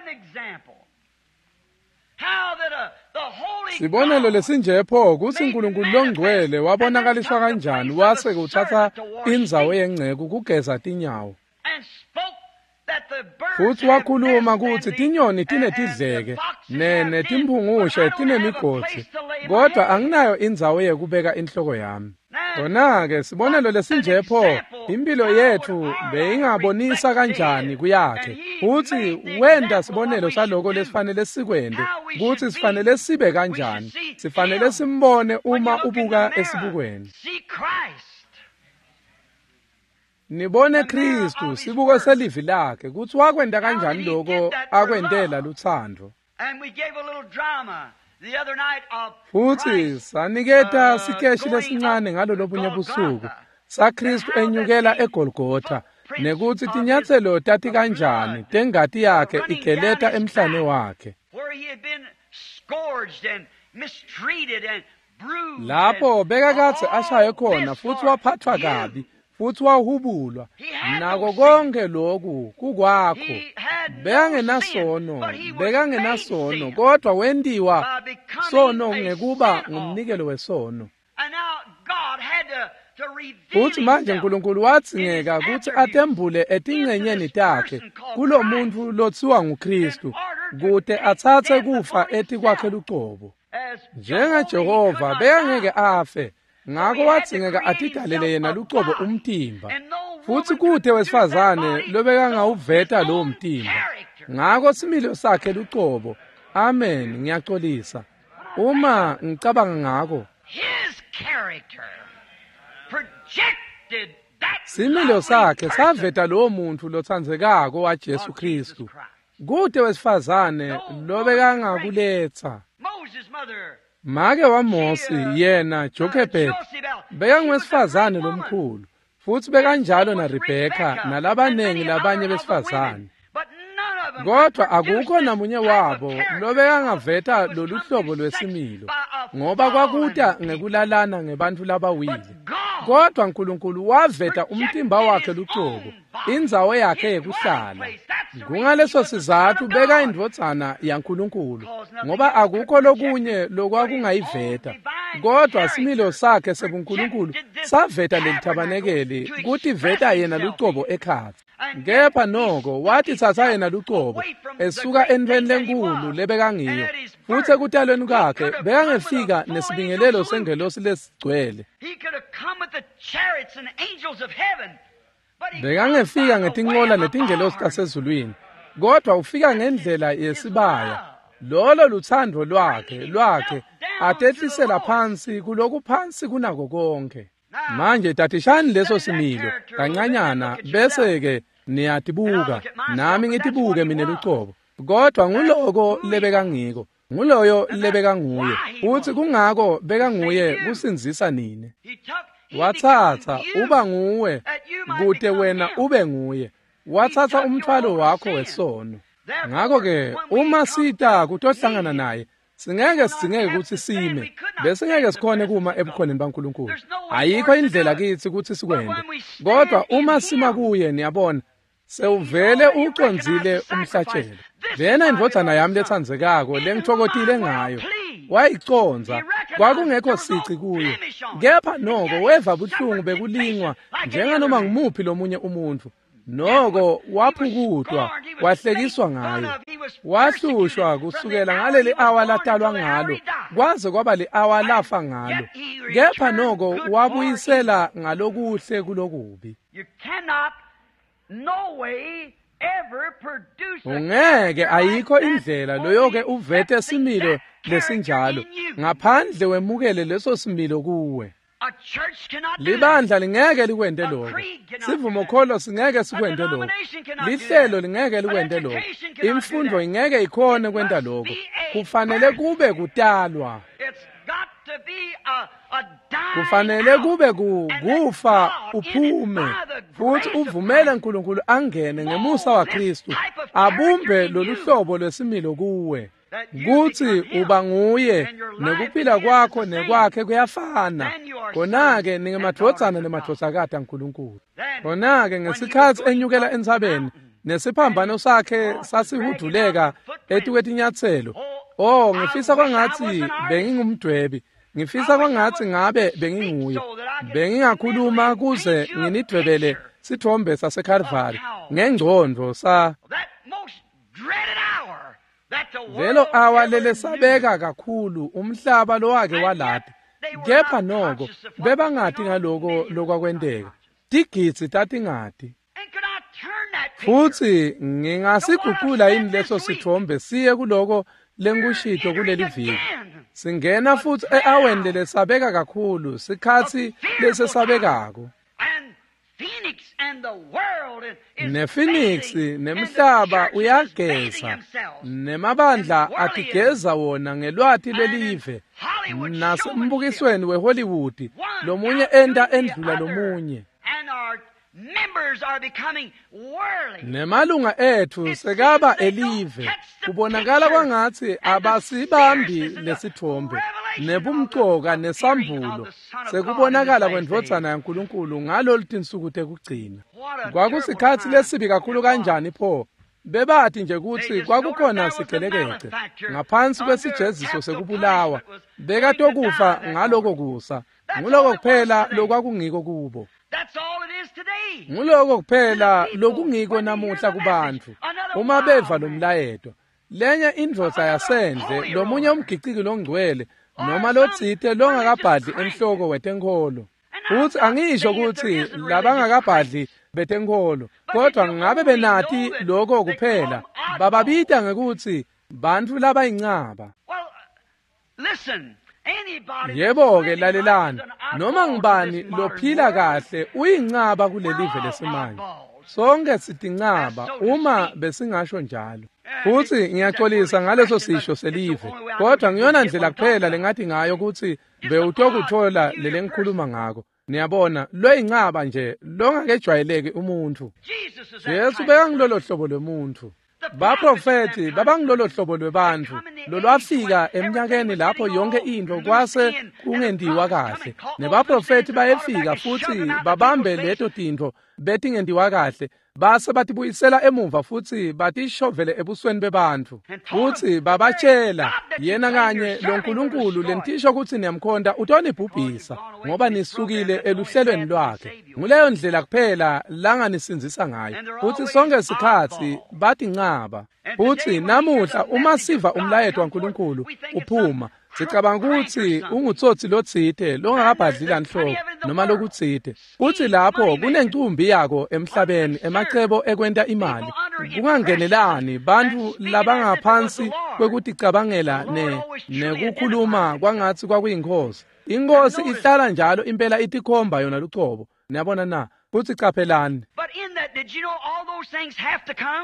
Sibonelo lesinjepho kuthi uNkulunkulu longcwele wabonakaliswa kanjani wase kuthatha indzawo yengceko kugeza tinyawo. Futhi wakhuluma ukuthi tinyoni tinetidleke nene timphungushe tinemigodi kodwa anginayo indzawo yekubeka inhloko yami. Khona-ke sibonelo lesinjepho impilo yethu beyingabonisa kanjani kuyakhe futhi wenda sibonelo saloko lesifanele sikwende ukuthi sifanele sibe kanjani sifanele simbone uma ubuka esibukweni. Nibone Kristu sibuko selivi lakhe kuthi wakwenda kanjani lokho akwendela luthando. Futhi saniketa sikeshi lesincane ngalo lobunye busuku saKristu enyukela eGolgotha nekuthi tinyathelo tati kanjani tengati yakhe igeleta emhlane wakhe lapho bekakathe ashaye khona futhi waphathwa kabi futhi wahubulwa nako konke lokhu kukwakho. Bekangenasono bekangenasono kodwa wendiwa sono ngekuba ngumnikelo wesono. Futhi manje uNkulunkulu wathingeka ukuthi atembule etingcenyeni takhe kulo muntu lothiwa nguKristu kude athathe kufa ethi kwakhe lucobo. NjengeJehova bekangeke afe ngako wathingeka atidalele yena lucobo umtimba futhi kude wesifazane lobekangawuveta lo mtimba ngako similo sakhe lucobo. Amen. Ngiyaxolisa uma ngicabanga ngako similo sakhe saveta lo muntu lothandzekako waJesu Kristu kude wesifazane lobekangakuletha. Make waMosi yena Jokhebedi bekangwesifazane lomkhulu futhi bekanjalo naRebeka nalabanengi labanye besifazane. Kodwa akukho namunye wabo lobekangaveta lolu hlobo lwesimilo ngoba kwakuta ngekulalana ngebantu labawili. Kodwa uNkulunkulu waveta umtimba wakhe lucobo indzawo yakhe yekuhlala. Kungaleso sizathu beka indvodzana yaNkulunkulu ngoba akukho lokunye lokwakungayiveta kodwa similo sakhe sebuNkulunkulu saveta lelithabanekeli kuthi veta yena lucobo ekhathi kepha noko wathi thatha yena lucobo esuka entweni lenkulu lebekangiyo futhi ekutalweni kwakhe bekangefika nesibingelelo sengelosi lesigcwele bekangefika ngetinqola letingelosi tasezulwini kodwa ufika ngendlela yesibaya lolo luthando lwakhe lwakhe atehlisela phansi kuloku phansi kunako konke manje tatishani leso similo kancanyana bese ke niyatibuka nami ngitibuke mina lucobo kodwa nguloko lebeka ngiko nguloyo lebeka nguye uthi kungako beka nguye kusinzisa nini wathatha uba nguwe kude wena ube nguye wathatha umthwalo wakho wesono ngakho ke uma sita kutohlangana naye singeke sidingeke ukuthi sime bese ngeke sikhone kuma ebukhoneni baNkulunkulu ayikho indlela kithi ukuthi sikwende kodwa uma sima kuye niyabona sewuvele ucondzile umhlatshelo lena indvodzana yami lethandzekako lengithokotile ngayo wayiconza kwakungekho sici kuye kepha noko weva buhlungu bekulingwa njenganoma ngimuphi lomunye umuntu noko waphukutwa wahlekiswa ngayo wahlushwa kusukela ngaleli awa latalwa ngalo kwaze kwaba le awa lafa ngalo kepha noko wabuyisela ngalokuhle kulokubi ungeke ayikho indlela loyoke uvete similo lesinjalo ngaphandle wemukele leso similo kuwe libandla lingeke likwende lokho sivumo kholo singeke sikwende lokho lihlelo lingeke likwende lokho imfundo ingeke ikhone kwenda lokho kufanele kube kutalwa kufanele kube kufa uphume futhi uvumele uNkulunkulu angene ngemusa waKristu abumbe lolu hlobo lwesimilo kuwe kuthi uba nguye nekuphila kwakho nekwakhe kuyafana konake ningemadvodzana nemadvodzakati kaNkulunkulu konake ngesikhathi enyukela entsabeni nesiphambano sakhe sasihuduleka etikwetinyathelo oh ngifisa kwangathi bengingumdwebi ngifisa kwangathi ngabe benginguye bengingakhuluma kuze nginidwebele sithombe saseKalvari ngengcondo sa lelo awa lele sabeka kakhulu umhlaba lo wake walapha kepha noko bebangati ngaloko lokwakwendeka tigitsi tatingati futhi ngingasiguqula yini leso sithombe siye kuloko lenkushito kuleli viki singena futhi eaweni lele sabeka kakhulu sikhathi lesesabekako nePhoenix nemhlaba uyageza nemabandla atigeza wona ngelwathi lelive nasembukisweni weHollywood lomunye enda endlula lomunye nemalunga ethu sekaba elive kubonakala kwangathi abasibambi lesithombe nebumcoka nesambulo sekubonakala kwendvodzana yaNkulunkulu ngalolu tinsuku tekugcina kwakusikhathi lesibi kakhulu kanjani pho bebathi nje ukuthi kwakukhona sigelekece ngaphansi kwesijeziso sekubulawa bekatokufa ngaloko kusa nguloko kuphela lokwakungiko kubo nguloko kuphela lokungiko namuhla kubantu uma beva lomlayeto lenye indvodza yasendle lomunye umgiciki longcwele noma lotsite longakabhadli enhloko wetenkolo futhi angisho ukuthi labangakabhadli betenkolo kodwa ngabe benati lokho kuphela bababita ngekuthi bantu labayincaba yebo-ke lalelani noma ngibani lophila kahle uyincaba kulelive lesimanje sonke sidincaba uma besingasho njalo futhi ngiyaxolisa ngaleso sisho selive kodwa ngiyona ndlela kuphela lengathi ngayo ukuthi bewutokuthola lele ngikhuluma ngako niyabona loyincaba nje longakejwayeleki umuntu Yesu bekangilolo hlobo lomuntu baprofeti babangilolo hlobo lwebantu lolwafika eminyakeni lapho yonke into kwase kungendiwa kahle nebaprofeti bayefika futhi babambe leto tinto betingendiwa kahle base batibuyisela emuva futhi batishovele ebusweni bebantu futhi babatshela yena kanye loNkulunkulu lentisho ukuthi niyamkhonda utonibhubhisa ngoba nisukile eluhlelweni lwakhe nguleyo ndlela kuphela langanisinzisa ngayo futhi sonke isikhathi bathi nqaba futhi namuhla uma siva umlayeto waNkulunkulu uphuma sicabanga ukuthi ungutsotsi lotsithe longakabhadlila inhloko noma lokutsithe kuthi lapho kunencumbi yako emhlabeni emacebo ekwenta imali kungangenelani bantu labangaphansi kwekuthi cabangela ne nekukhuluma kwangathi kwakuyinkosi inkosi ihlala njalo impela itikhomba yona lucobo niyabona na futhi caphelani But in that, did you know all those things have to come?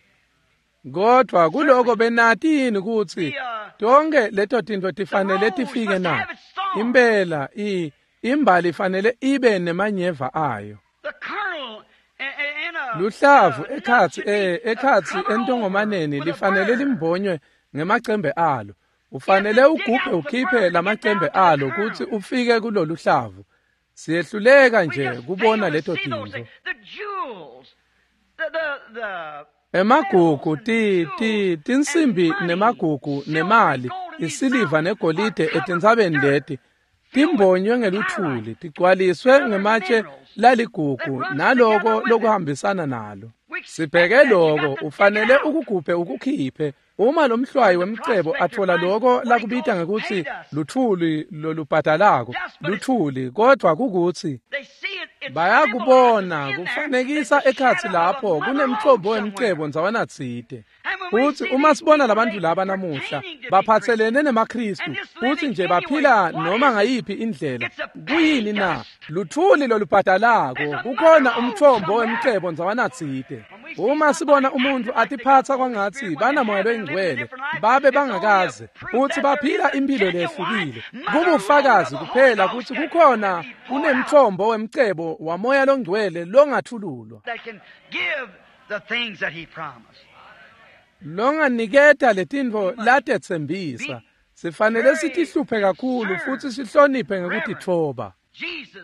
kodwa kuloko benati yini ukuthi tonke leto tinto tifanele tifike na impela i imbali ifanele ibe nemanyeva ayo The kernel in a luhlavu ekhathi eh ekhathi entongomaneni lifanele limbonywe ngemacembe alo ufanele ugubhe ukhiphe lamacembe alo ukuthi ufike kulolu hlavu siyehluleka nje kubona leto tinto the jewels, the the the emagugu ti ti tinsimbi nemagugu nemali isiliva negolide etinzabeni leti timbonywe ngeluthuli tigcwaliswe ngematshe laligugu naloko lokuhambisana nalo sibheke lokho ufanele ukugubhe ukukhiphe uma lomhlwayi wemcebo athola lokho lakubita ngekuthi luthuli lolubhadalako luthuli kodwa kukuthi they see it it's bayakubona kufanekisa ekhathi lapho kunemthombo wemcebo nzawana tsite futhi uma sibona labantu laba namuhla baphathelene nemaKristu futhi nje baphila noma ngayiphi indlela kuyini na luthuli lolubhadalako kukhona umthombo wemcebo nzawana tsite uma sibona umuntu atiphatha kwangathi banamoya lwengcwele babe bangakaze futhi baphila impilo lehlukile kubufakazi kuphela ukuthi kukhona kunemthombo wemcebo wamoya longcwele longathululwa that can give the things that he promised. longaniketa letinto latetsembisa sifanele sitihluphe kakhulu futhi sihloniphe ngekutithoba Jesus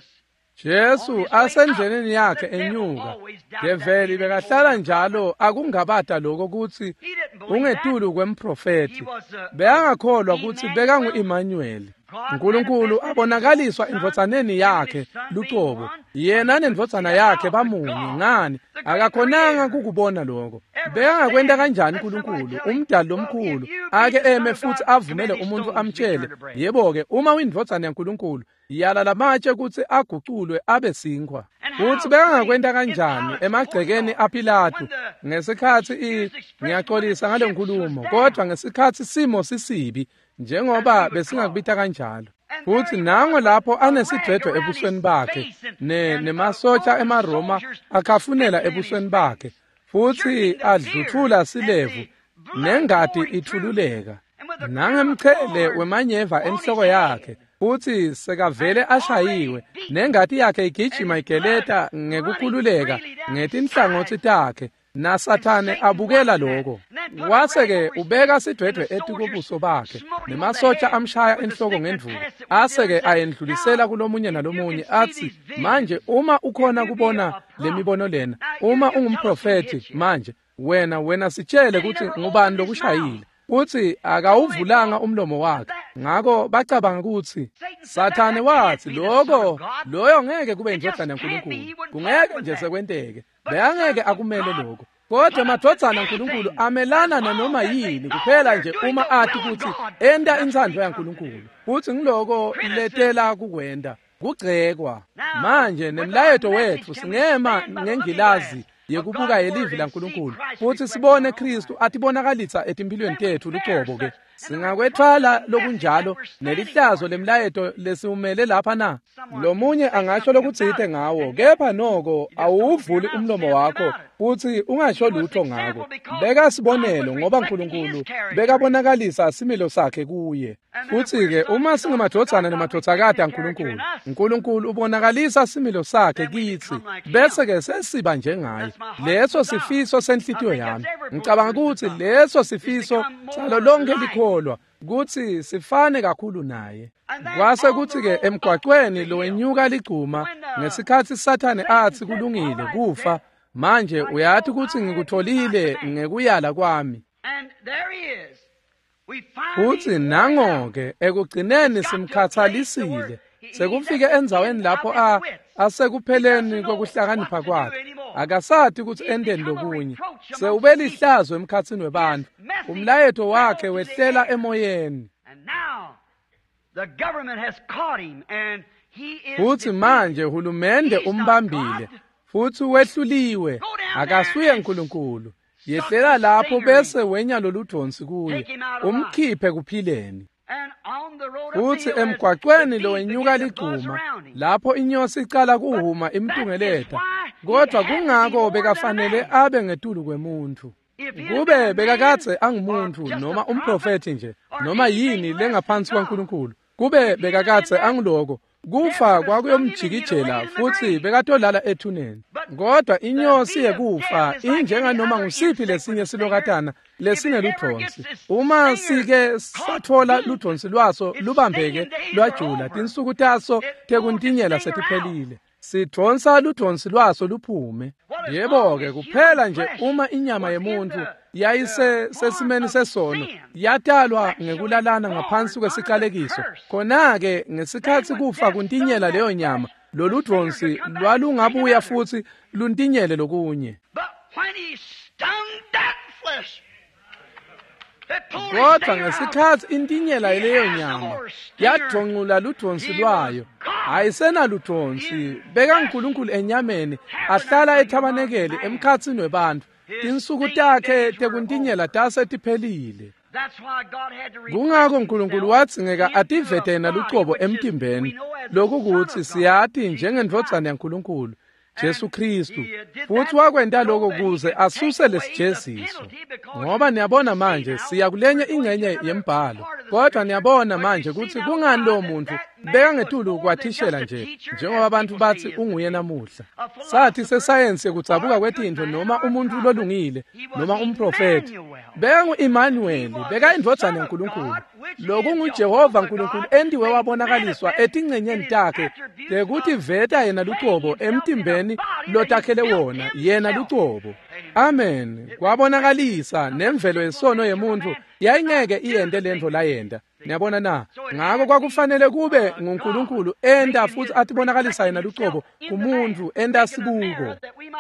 Jesu asendleleni yakhe enyuka ngeveli bekahlala njalo akungabata lokho ukuthi ungetulu kwemprofeti beyangakholwa ukuthi bekangu-Emmanuel uNkulunkulu abonakaliswa indvodsaneni yakhe lucobo yena nendvodzana yakhe bamunye ngani akakhonanga kukubona lokho bekangakwenta kanjani uNkulunkulu umdali lomkhulu ake eme futhi avumele umuntu amtshele yebo-ke uma uyindvodzana yaNkulunkulu yala lamatshe ukuthi aguculwe abe sinkwa futhi bekangakwenta kanjani emagcekeni aPilato ngesikhathi i ngiyaxolisa ngale nkulumo kodwa ngesikhathi simo sisibi njengoba besingakubita kanjalo futhi nango lapho anesidwedwe ebusweni bakhe ne nemasotsha emaroma akhafunela ebusweni bakhe futhi adluthula silevu nengadi ithululeka nangemchele wemanyeva enhloko yakhe futhi sekavele ashayiwe nengadi yakhe igijima igeleta ngekukhululeka ngetinhlangothi takhe naSathane abukela lokho waseke ubeka sidwedwe etikubuso bakhe nemasotsha amshaya enhloko ngendvuku aseke ayendlulisela kulomunye nalomunye athi manje uma ukhona kubona lemibono lena uma ungumprofeti manje wena wena sitshele ukuthi ngubani lokushayile uthi akawuvulanga umlomo wakhe ngako bacabanga ukuthi Sathane wathi lokho loyo ngeke kube indodana yaNkulunkulu kungeke nje sekwenteke beyangeke akumele lokho kodwa madvodzana yaNkulunkulu amelana nanoma yini kuphela nje uma athi ukuthi enta intsandvo yaNkulunkulu futhi ngiloko letela kukwenda kugcekwa manje nemlayeto wethu singema ngengilazi yekubuka yelivi laNkulunkulu futhi sibone Kristu atibonakalitsa etimpilweni tethu lucobo ke singakwethala lokunjalo nelihlazo lemlayeto lesiumele lapha na lomunye angasho lokutsite ngawo kepha noko awuvuli umlomo wakho futhi ungasho lutho ngako beka sibonelo ngoba uNkulunkulu bekabonakalisa similo sakhe kuye futhi ke uma singemadvodzana nemadvodzakade kaNkulunkulu uNkulunkulu ubonakalisa similo sakhe kithi bese ke sesiba njengaye leso sifiso senhlitiyo yami ngicabanga ukuthi leso sifiso salo lonke likholwa kuthi sifane kakhulu naye kwase kuthi ke emgwaqweni lo wenyuka ligcuma ngesikhathi Sathane athi kulungile kufa manje uyathi ukuthi ngikutholile ngekuyala kwami. Futhi nango-ke ekugcineni simkhathalisile, sekufike enzaweni lapho a asekupheleni kokuhlakanipha kwakhe, akasathi ukuthi endeni lokunye, sewube lihlazo emkhathini webantu, umlayeto wakhe wehlela emoyeni. Futhi manje uhulumende umbambile, futhi wehluliwe, akasuye uNkulunkulu. Yehlela lapho bese wenya lolu donsi kuye, umkhiphe kuphileni. Futhi emgwaqweni lo wenyuka ligcuma, lapho inyosi icala kuhuma imtungeleta, kodwa kungako bekafanele abe ngetulu kwemuntu. Kube bekakatse angumuntu noma umprofeti nje, noma yini lengaphansi kwaNkulunkulu, kube bekakatse anguloko, kufa kwakuyomjikijela futhi bekatolala ethuneni. Kodwa inyosi yekufa injenganoma ngusiphi lesinye silokatana lesineludonsi. Uma sike sathola ludonsi lwaso lubambeke lwajula, tinsuku taso tekuntinyela setiphelile. Sidonsa ludonsi lwaso luphume. Yebo-ke kuphela nje uma inyama yemuntu yayise sesimeni sesono, yatalwa ngekulalana ngaphansi kwesiqalekiso, khona-ke ngesikhathi kufa kuntinyela leyo nyama, lolu donsi lwalungabuya futhi luntinyele lokunye. Kodwa ngesikhathi intinyela leyo nyama yadongula ludonsi lwayo, ayisena ludonsi, beka uNkulunkulu enyameni ahlala ethabanekeli emkhathini webantu, tinsuku takhe tekuntinyela tasetiphelile. Kungako uNkulunkulu watsingeka ativete yena lucobo emtimbeni, lokhu kuthi siyathi njengendvodzana yaNkulunkulu Jesu Kristu, futhi wakwenda lokho kuze asuse lesijeziso. Ngoba niyabona manje siya kulenye ingcenye yembhalo, kodwa niyabona manje ukuthi kungani lo muntu beka ngetulu kwathishela nje, njengoba abantu bathi unguye namuhla. Sathi sesayensi yokutsabuka kwetintho noma umuntu lolungile noma umprofeti, beka ngu-Emmanuel, beka indvodzana yaNkulunkulu. Lokhu nguJehova uNkulunkulu endiwe wabonakaliswa etingcenyeni takhe, tekuthi veta yena lucobo emtimbeni lotakhele wona, yena lucobo. Amen. Kwabonakalisa nemvelo yesono yemuntu yayingeke iyende lento layenda. Niyabona na? Ngako kwakufanele kube nguNkulunkulu enda futhi atibonakalisa yena lucobo kumuntu enda sibuko,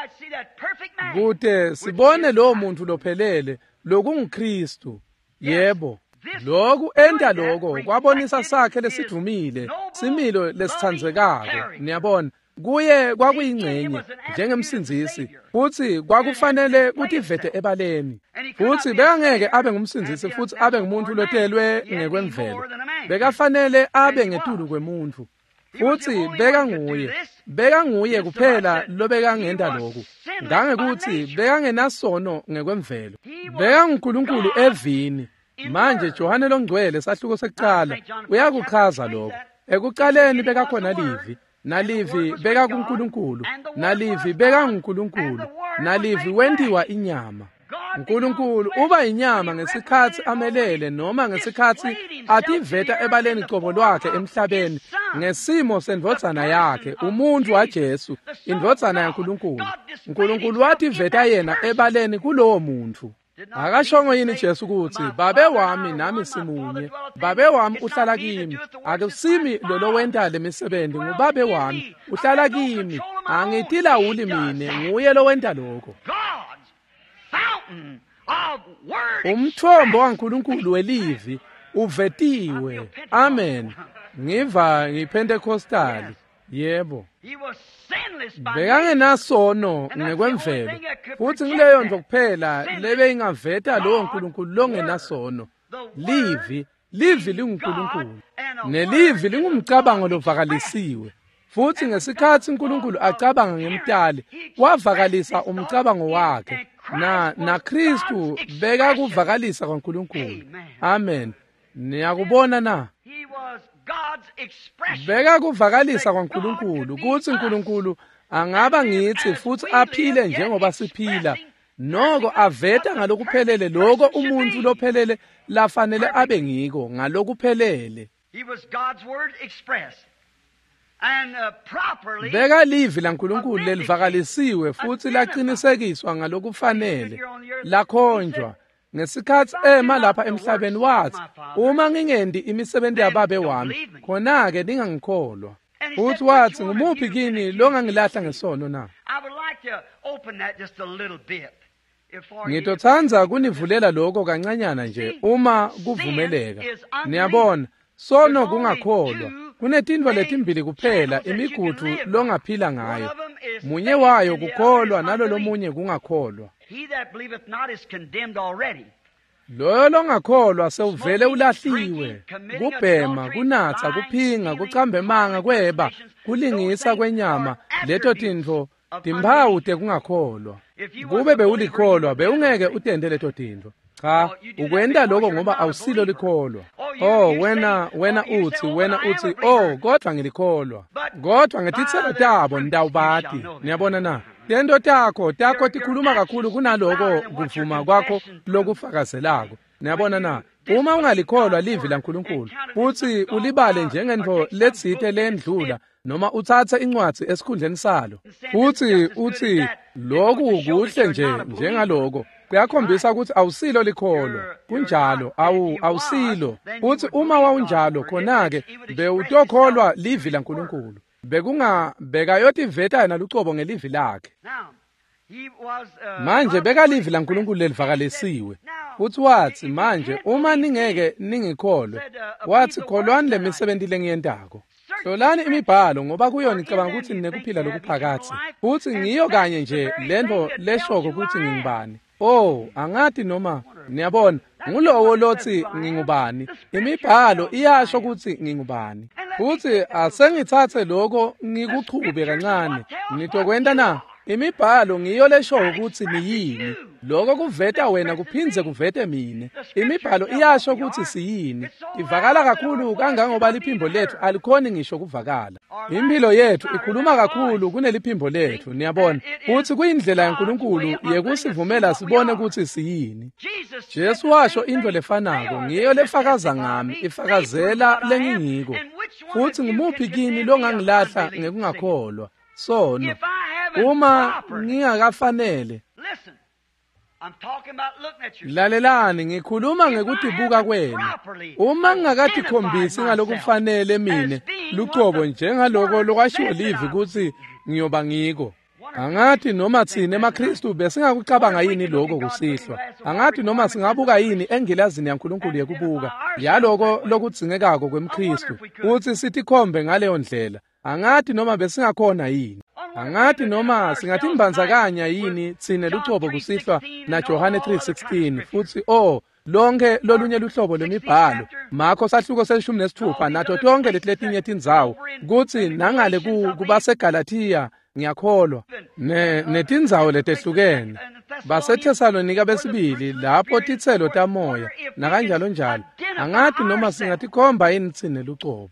kude sibone lo muntu lophelele lokunguKristu. Yebo, lokhu enda lokho kwabonisa sakhe lesidumile, similo lesithandzekako. Niyabona, kuye kwakuyingcenye njengemsindisi, futhi kwakufanele kuthi vete ebaleni. Futhi bekangeke abe ngumsindisi futhi abe ngumuntu lotelwe ngekwemvelo, bekafanele abe ngetulu kwemuntu. Futhi beka nguye, beka nguye kuphela lobekangenda lokhu, ngangekuthi bekangenasono ngekwemvelo, beka nguNkulunkulu evini. Manje Johane longcwele sahluko sekuqala uyakuchaza lokho. Ekuqaleni bekakhona livi, nalivi beka kuNkulunkulu, nalivi beka nguNkulunkulu, nalivi wendiwa inyama. uNkulunkulu uba inyama ngesikhathi amelele noma ngesikhathi ativeta ebaleni cobo lwakhe emhlabeni ngesimo sendvodzana yakhe, umuntu waJesu, indvodzana yaNkulunkulu. uNkulunkulu wativeta yena ebaleni kulowo muntu. Akashongo yini Jesu ukuthi babe wami nami simunye, babe wami uhlala kimi, akusimi lolo wenda lemisebenzi ngubabe wami uhlala kimi, angitila uli mine nguye lo wenda lokho. Umthombo kaNkulunkulu welivi uvetiwe. Amen. Ngiva ngiPentecostali. Yebo. Bekangenasono ngekwemvelo, futhi ngileyo ndvo kuphela lebe ingaveta lowo Nkulunkulu longenasono. Livi, livi linguNkulunkulu, nelivi lingumcabango lovakalisiwe. Futhi ngesikhathi uNkulunkulu acabanga ngemtali, wavakalisa umcabango wakhe, na na Kristu beka kuvakalisa kwaNkulunkulu. Amen. Niyakubona na? Beka kuvakalisa kwaNkulunkulu kuthi uNkulunkulu angaba ngithi futhi aphile njengoba siphila, noko aveta ngalokuphelele lokho umuntu lophelele lafanele abe ngiko ngalokuphelele. beka livi laNkulunkulu lelivakalisiwe futhi laqinisekiswa ngalokufanele lakhonjwa ngesikhathi ema lapha emhlabeni wathi uma ngingendi imisebenzi yababe wami khona ke ningangikholwa uthi wathi ngumuphi kini lo ngangilahla ngesono na ngitothanza kunivulela lokho kancanyana nje uma kuvumeleka niyabona sono kungakholwa kunetinto letimbili kuphela imigudu longaphila ngayo munye wayo kukholwa nalo lomunye kungakholwa loyo longakholwa sewuvele ulahliwe kubhema kunatha kuphinga kucamba emanga kweba kulingisa kwenyama leto tinto timphawu tekungakholwa kube bewulikholwa bewungeke utende leto tinto cha ukwenda lokho ngoba awusilo likholwa oh wena wena uthi wena uthi oh kodwa ngilikholwa kodwa ngetithelo tabo ndawubati niyabona na lento takho takho tikhuluma kakhulu kunaloko kuvuma kwakho lokufakazelako niyabona na uma ungalikholwa livi laNkulunkulu futhi ulibale njengento letsite lendlula noma uthatha incwadi esikhundleni salo futhi uthi lokhu kuhle nje njengaloko kuyakhombisa ukuthi awusilo likholwa kunjalo awu awusilo futhi uma wawunjalo khona ke bewutokholwa livi laNkulunkulu bekunga bekayoti veta yena lucobo ngelivi lakhe manje beka livi laNkulunkulu lelivakalisiwe futhi wathi manje uma ningeke ningikholwe wathi kholwani lemisebenzi lengiyendako hlolani imibhalo ngoba kuyona icabanga ukuthi ninekuphila lokuphakathi futhi ngiyo kanye nje lento leshoko ukuthi ngingubani oh angathi noma niyabona ngulowo lothi ngingubani imibhalo iyasho ukuthi ngingubani futhi asengithathe lokho ngikuchube kancane nitokwenda na imibhalo ngiyo lesho ukuthi niyini lokho kuveta wena kuphinze kuvete mina imibhalo iyasho ukuthi siyini ivakala kakhulu kangangoba liphimbo lethu alikhoni ngisho kuvakala impilo yethu ikhuluma kakhulu kuneliphimbo lethu niyabona futhi kuyindlela yaNkulunkulu yekusivumela sibone ukuthi siyini Jesu washo into lefanako ngiyo lefakaza ngami ifakazela lengingiko futhi ngumuphi kini longangilahla ngekungakholwa sono uma ngingakafanele lalelani ngikhuluma ngekutibuka kwenu uma ngingakathi khombisi ngalokufanele mina luqobo njengaloko lokwashiwo livi ukuthi ngiyoba ngiko angathi noma thina emaKristu besingakucabanga yini lokho kusihlwa angathi noma singabuka yini engilazini yaNkulunkulu yekubuka yaloko lokudzingekako kwemKristu uthi sithi khombe ngaleyo ndlela angathi noma besingakhona yini angathi noma singathi imbanzakanya yini thine lucobo kusihlwa na Johane three sixteen futhi oh lonke lolunye luhlobo lwemibhalo makho sahluko selishumi nesithupha nato tonke letiletinye tindzawo kuthi nangale kubaseGalatia ngiyakholwa ne netindzawo letehlukene baseThesalonika besibili lapho titselo tamoya nakanjalo njalo angathi noma singathikhomba yini thine lucobo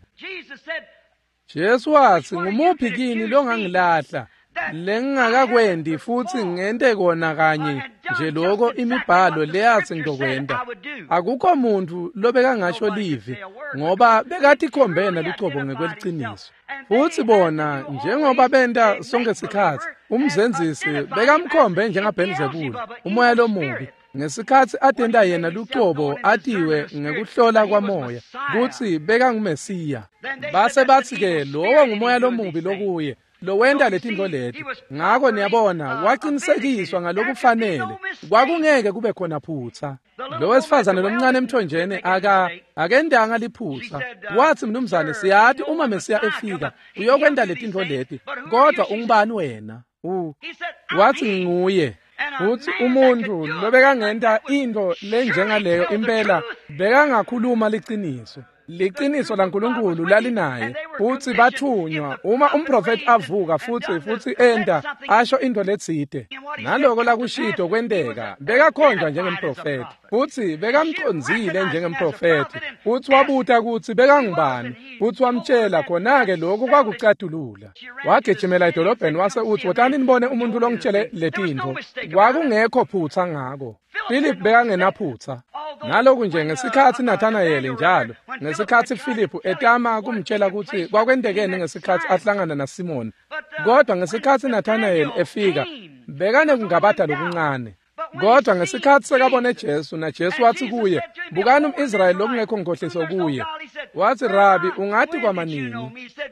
Jesu wathi ngumuphi kini longangilahla lengingakakwendi futhi ngente kona kanye nje lokho imibhalo leyathi ngizokwenda akukho muntu lobeka ngasho livi ngoba bekathi khombena lucobo ngekweliciniso futhi bona njengoba benta sonke isikhathi umzenzisi bekamkhombe njengabhelizebuli umoya lomubi ngesikhathi atenda yena lucobo atiwe ngekuhlola kwamoya kuthi beka ngumesiya base bathi ke lowo ngumoya lomubi lokuye lo wenda letinto leti ngakho niyabona waqinisekiswa ngalokufanele kwakungeke kube khona phutha lo wesifazane lomncane emthonjeni aka akendanga liphutha wathi mnumzane siyathi uma mesiya efika uyokwenda letinto leti kodwa ungubani wena u wathi nguye uthi umuntu lobeka ngenta into lenjengaleyo impela beka ngakhuluma liqiniso liqiniso laNkulunkulu lalinaye uthi bathunywa uma umprofeti avuka futhi futhi enda asho into letside naloko lakushito kwendeka bekakhonjwa njengemprofeti futhi bekamconzile njengemprofeti uthi wabuta ukuthi bekangubani uthi wamtshela khona ke lokho kwakucatulula wagejimela edolobheni wase uthi wotani nibone umuntu longitshele letinto kwakungekho phutha ngako Philip bekangenaphutha Naloku nje ngesikhathi Nathanael njalo, ngesikhathi Philip etama kumtshela ukuthi kwakwendekene ngesikhathi ahlangana naSimoni. Kodwa ngesikhathi Nathanael efika, bekane kungabatha lokuncane. Kodwa ngesikhathi sekabona Jesu naJesu wathi kuye, "Bukani umIsrayeli lokungekho ngikhohliso kuye." Wathi, "Rabi, ungathi kwamanini?"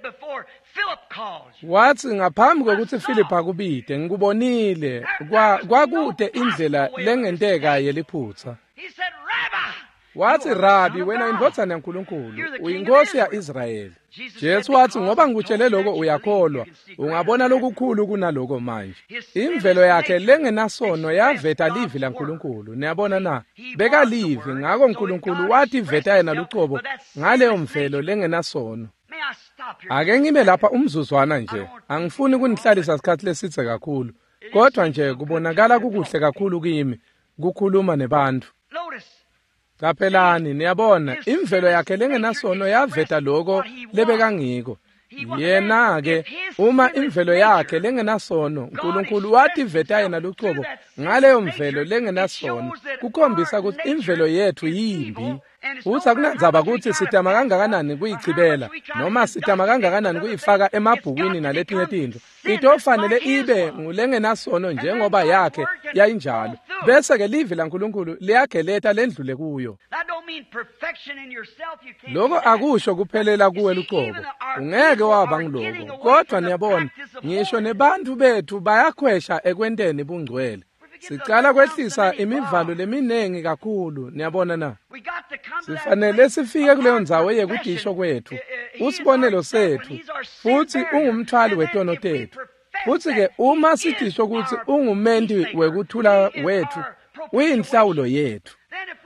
Wathi, "Ngaphambi kokuthi Philip akubide, ngikubonile kwakude indlela lengenteka yeliphutha." Wathi, "Rabi, wena indodana yaNkulunkulu, uyinkosi ya-Israyeli." Jesu wathi, "Ngoba ngikutshele lokho uyakholwa, ungabona lokukhulu kunaloko manje." Imvelo yakhe lengenasono yaveta livi laNkulunkulu. Niyabona na? Beka livi, ngako uNkulunkulu wathi veta yena luqobo ngaleyo mvelo lengenasono. Ake ngime lapha umzuzwana nje. Angifuni kunihlalisa isikhathi lesithe kakhulu. Kodwa nje kubonakala kukuhle kakhulu kimi kukhuluma nebantu. Kapelani, niyabona, imvelo yakhe lengenasono yaveta lokho lebeka ngiko. Yena ke uma imvelo yakhe lengenasono, uNkulunkulu wathi veta yena luqobo ngaleyo mvelo lengenasono, kukhombisa ukuthi imvelo yethu yimbi. Uthi akunandzaba ukuthi sitama kangakanani kuyichibela noma sitama kangakanani kuyifaka emabhukwini naletinye izinto. Into ofanele ibe ngulengenasono njengoba yakhe yayinjalo. Bese ke livi laNkulunkulu liyageleta lendlule kuyo. Lokho akusho kuphelela kuwe luqobo. Ungeke waba ngiloko. Kodwa niyabona, ngisho nebantu bethu bayakhwesha ekwenteni bungcwele. Sicala kwehlisa imivalo leminengi kakhulu, niyabona na? Sifanele sifike kuleyo ndzawo yekudisho kwethu, usibonelo sethu, futhi ungumthwali wetono tethu. Futhi ke uma sidisho ukuthi ungumendi wekuthula wethu, uyinhlawulo yethu.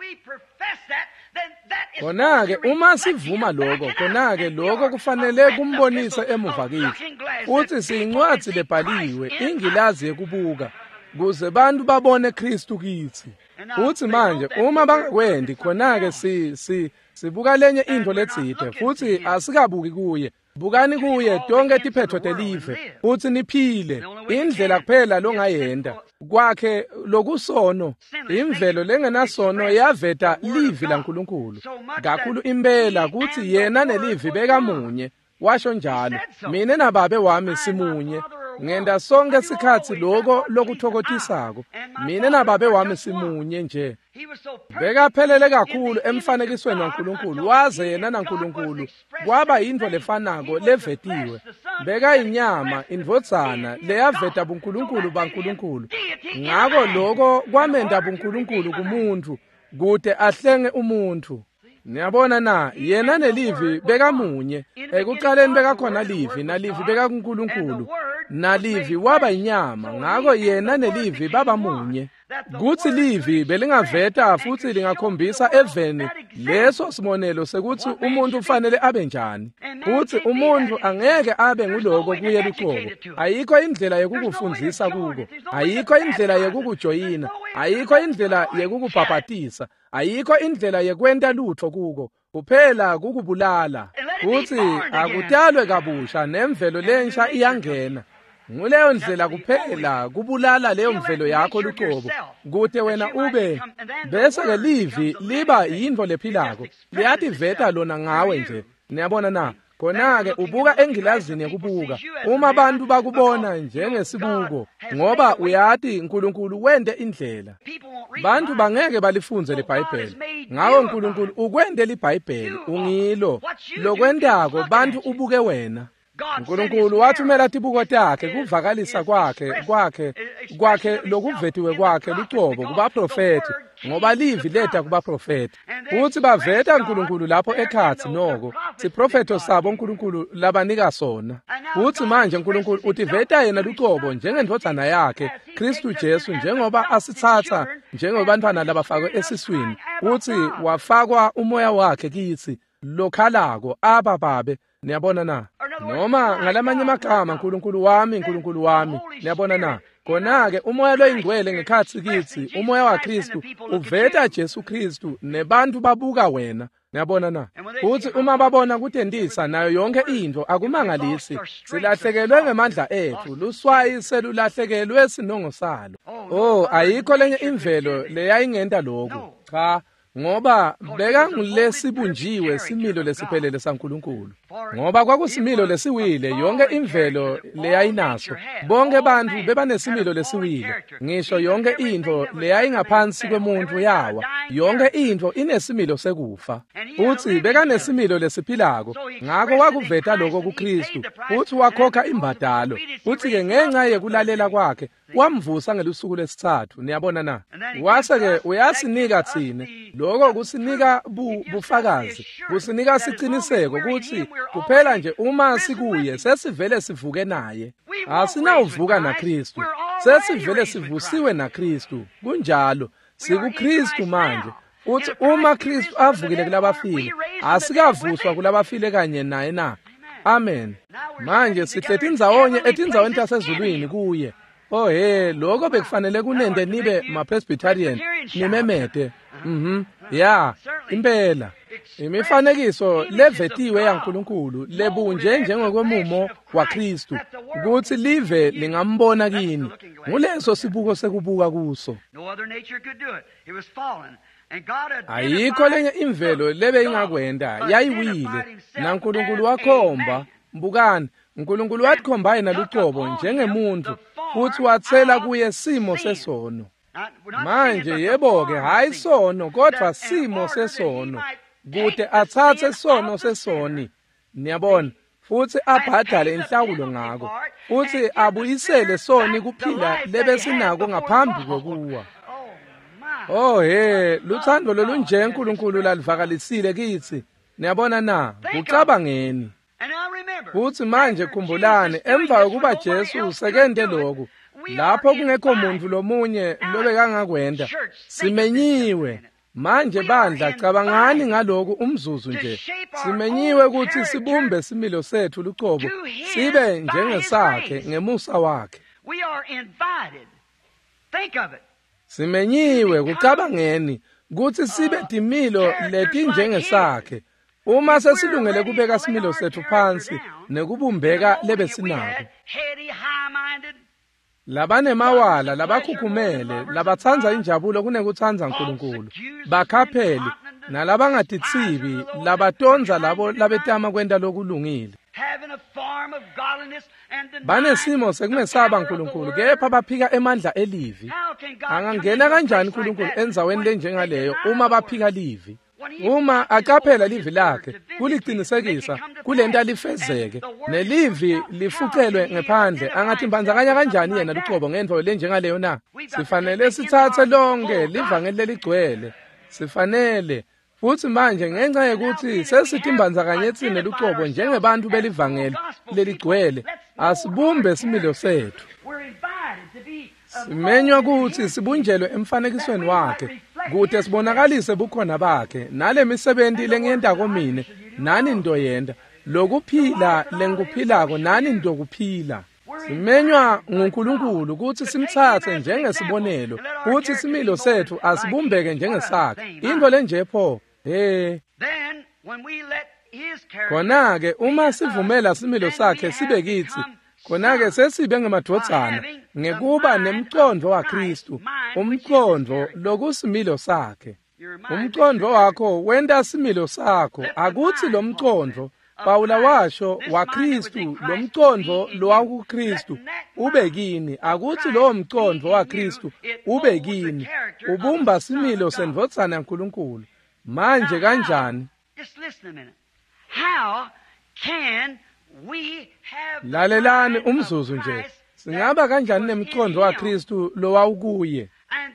Khona-ke uma sivuma lokho, khona-ke lokho kufanele kumbonise emuva kithi. Futhi siyincwadi lebhaliwe, ingilazi yekubuka, kuze bantu babone Kristu kithi. Futhi manje uma bangakwendi khona-ke si si sibuka lenye into letsite, futhi asikabuki kuye. Bukani kuye tonke tiphetho telive, futhi niphile. Indlela kuphela longayenda kwakhe lokusono, imvelo lengenasono yaveta livi laNkulunkulu. Kakhulu impela kuthi yena nelivi bekamunye. Washo njalo, mina naBaba wami simunye. Ngenda sonke isikhathi lokho lokuthokotisako. Mina naBaba wami simunye nje. Bekaphelele kakhulu emfanekisweni waNkulunkulu, waze yena naNkulunkulu kwaba into lefanako levetiwe. Beka inyama indvodzana leyaveta buNkulunkulu baNkulunkulu. Ngako lokho kwamenda buNkulunkulu kumuntu kude ahlenge umuntu. Niyabona na, yena nelivi bekamunye. Ekuqaleni bekakhona livi, nalivi beka kuNkulunkulu. Nalivi waba inyama, ngako yena nelivi baba munye. Kuthi livi belingaveta futhi lingakhombisa eveni leso sibonelo sekuthi umuntu ufanele abe njani. Futhi umuntu angeke abe nguloko kuye luqobo. Ayikho indlela yekukufundzisa kuko, ayikho indlela yekukujoyina, ayikho indlela yekukubhabhatisa, ayikho indlela yekwenta lutho kuko, kuphela kukubulala. Futhi akutalwe kabusha nemvelo lensha iyangena. Nguleyo ndlela kuphela kubulala leyo mvelo yakho luqobo, kude wena ube. Bese ke livi liba yinto lephilako, liyathi veta lona ngawe nje. Niyabona na? Khona-ke ubuka engilazini yekubuka, uma abantu bakubona njengesibuko, ngoba uyathi uNkulunkulu wende indlela. Bantu bangeke balifunze leBhayibheli. Ngawo uNkulunkulu ukwende liBhayibheli, ungilo. Lokwendako bantu ubuke wena. uNkulunkulu wathumela tibuko takhe kuvakalisa kwakhe kwakhe kwakhe lokuvetiwe kwakhe luqobo kubaprofeti, ngoba livi leta kubaprofeti. Uthi baveta uNkulunkulu lapho ekhathi noko siprofeto sabo uNkulunkulu labanika sona. Uthi manje uNkulunkulu utiveta yena luqobo njengendvodzana yakhe Kristu Jesu, njengoba asithatha njengobantwana labafakwe esiswini. Uthi wafakwa umoya wakhe kithi lokhalako aba babe. Niyabona na? Noma ngalamanye amagama uNkulunkulu wami, uNkulunkulu wami. Niyabona na? Khona-ke umoya loyingcwele ngekhathi kithi, umoya waKristu uveta Jesu Kristu nebantu babuka wena. Niyabona na? Uthi uma babona kutendisa nayo yonke into akumangalisi. Silahlekelwe ngemandla ethu, luswayi selulahlekelwe sinongo salo. Oh, ayikho lenye imvelo leyayingenta lokhu. Cha, ngoba beka ngulesibunjiwe similo lesiphelele saNkulunkulu ngoba kwakusimilo lesiwile yonke imvelo leyayinaso bonke abantu bebanesimilo lesiwile ngisho yonke into leyayingaphansi kwemuntu yawa yonke into inesimilo sekufa uthi beka nesimilo lesiphilako ngakho wakuveta lokho kuKristu uthi wakhokha imbadalo uthi ke ngenxa yekulalela kwakhe wamvusa ngelusuku lesithathu niyabona na wase ke uyasinika thina lokho kusinika bu, bufakazi kusinika siqiniseko ukuthi kuphela nje uma sikuye sesivele sivuke naye asinawuvuka naKristu sesivele sivusiwe naKristu kunjalo sikuKristu manje uthi uma Kristu avukile kulabafile asikavuswa kulabafile kanye naye na amen manje sihlethe indzawonye etinzaweni tasezulwini kuye oh he lokho bekufanele kunende nibe ma-Presbyterian nimemede mhm ya impela imifanekiso levetiwe yaNkulunkulu lebunje njengokwemumo waKristu ukuthi live lingambona kini nguleso sibuko sekubuka kuso ayikho lenye imvelo lebe ingakwenda yayiwile naNkulunkulu wakhomba mbukani uNkulunkulu wathikhomba yena luqobo njengemuntu futhi wathela kuye simo sesono manje yebo-ke hayi sono kodwa simo sesono kude athathe sono sesoni niyabona futhi abhadale inhlawulo ngako futhi abuyisele soni kuphila lebesinako ngaphambi kokuwa oh he luthando lolunje uNkulunkulu lalivakalisile kithi niyabona na ucabangeni futhi manje khumbulani emva kokuba Jesu sekende lokhu lapho kungekho muntu lomunye lobekangakwenda simenyiwe manje bandla cabangani ngalokhu umzuzu nje simenyiwe ukuthi sibumbe similo sethu luqobo sibe njengesakhe ngemusa wakhe simenyiwe kucabangeni ukuthi sibe dimilo leti njengesakhe uma sesilungele kubeka similo sethu phansi nekubumbeka lebesinako labanemawala labakhukhumele labathanza injabulo kunekuthanza uNkulunkulu bakhapheli nalabangadicibi labatonza labo labetama kwenta lokulungile banesimo sekumesaba uNkulunkulu kepha baphika emandla elivi angangena kanjani uNkulunkulu enzaweni lenjengaleyo uma baphika livi uma aqaphela livi lakhe kuliqinisekisa kulento alifezeke nelivi lifucelwe ngephandle angathi mbanzakanya kanjani yena luqobo ngendvo lenjengaleyo na sifanele sithathe lonke livangeli leligcwele sifanele futhi manje ngenxa yekuthi sesithi mbanzakanye thina luqobo njengebantu belivangeli leligcwele asibumbe similo sethu simenywa ukuthi sibunjelwe emfanekisweni wakhe kude sibonakalise bukhona bakhe nale misebenti lengiyendako mina nani into yenda lokuphila lengikuphilako nani into kuphila simenywa nguNkulunkulu ukuthi simthathe njengesibonelo ukuthi similo sethu asibumbeke njengesakhe into lenje pho eh khona-ke uma sivumela similo sakhe sibe kithi khona-ke sesibe ngemadodzana ngekuba nemcondvo waKristu umcondvo lokusimilo sakhe umcondvo wakho wenta similo sakho akuthi lo mcondvo Pawula washo waKristu lo mcondvo lowakuKristu ube kini akuthi lo mcondvo waKristu ube kini ubumba similo sendvodzana yaNkulunkulu manje kanjani lalelani umzuzu nje singaba kanjani nemcondvo waKristu lowawukuye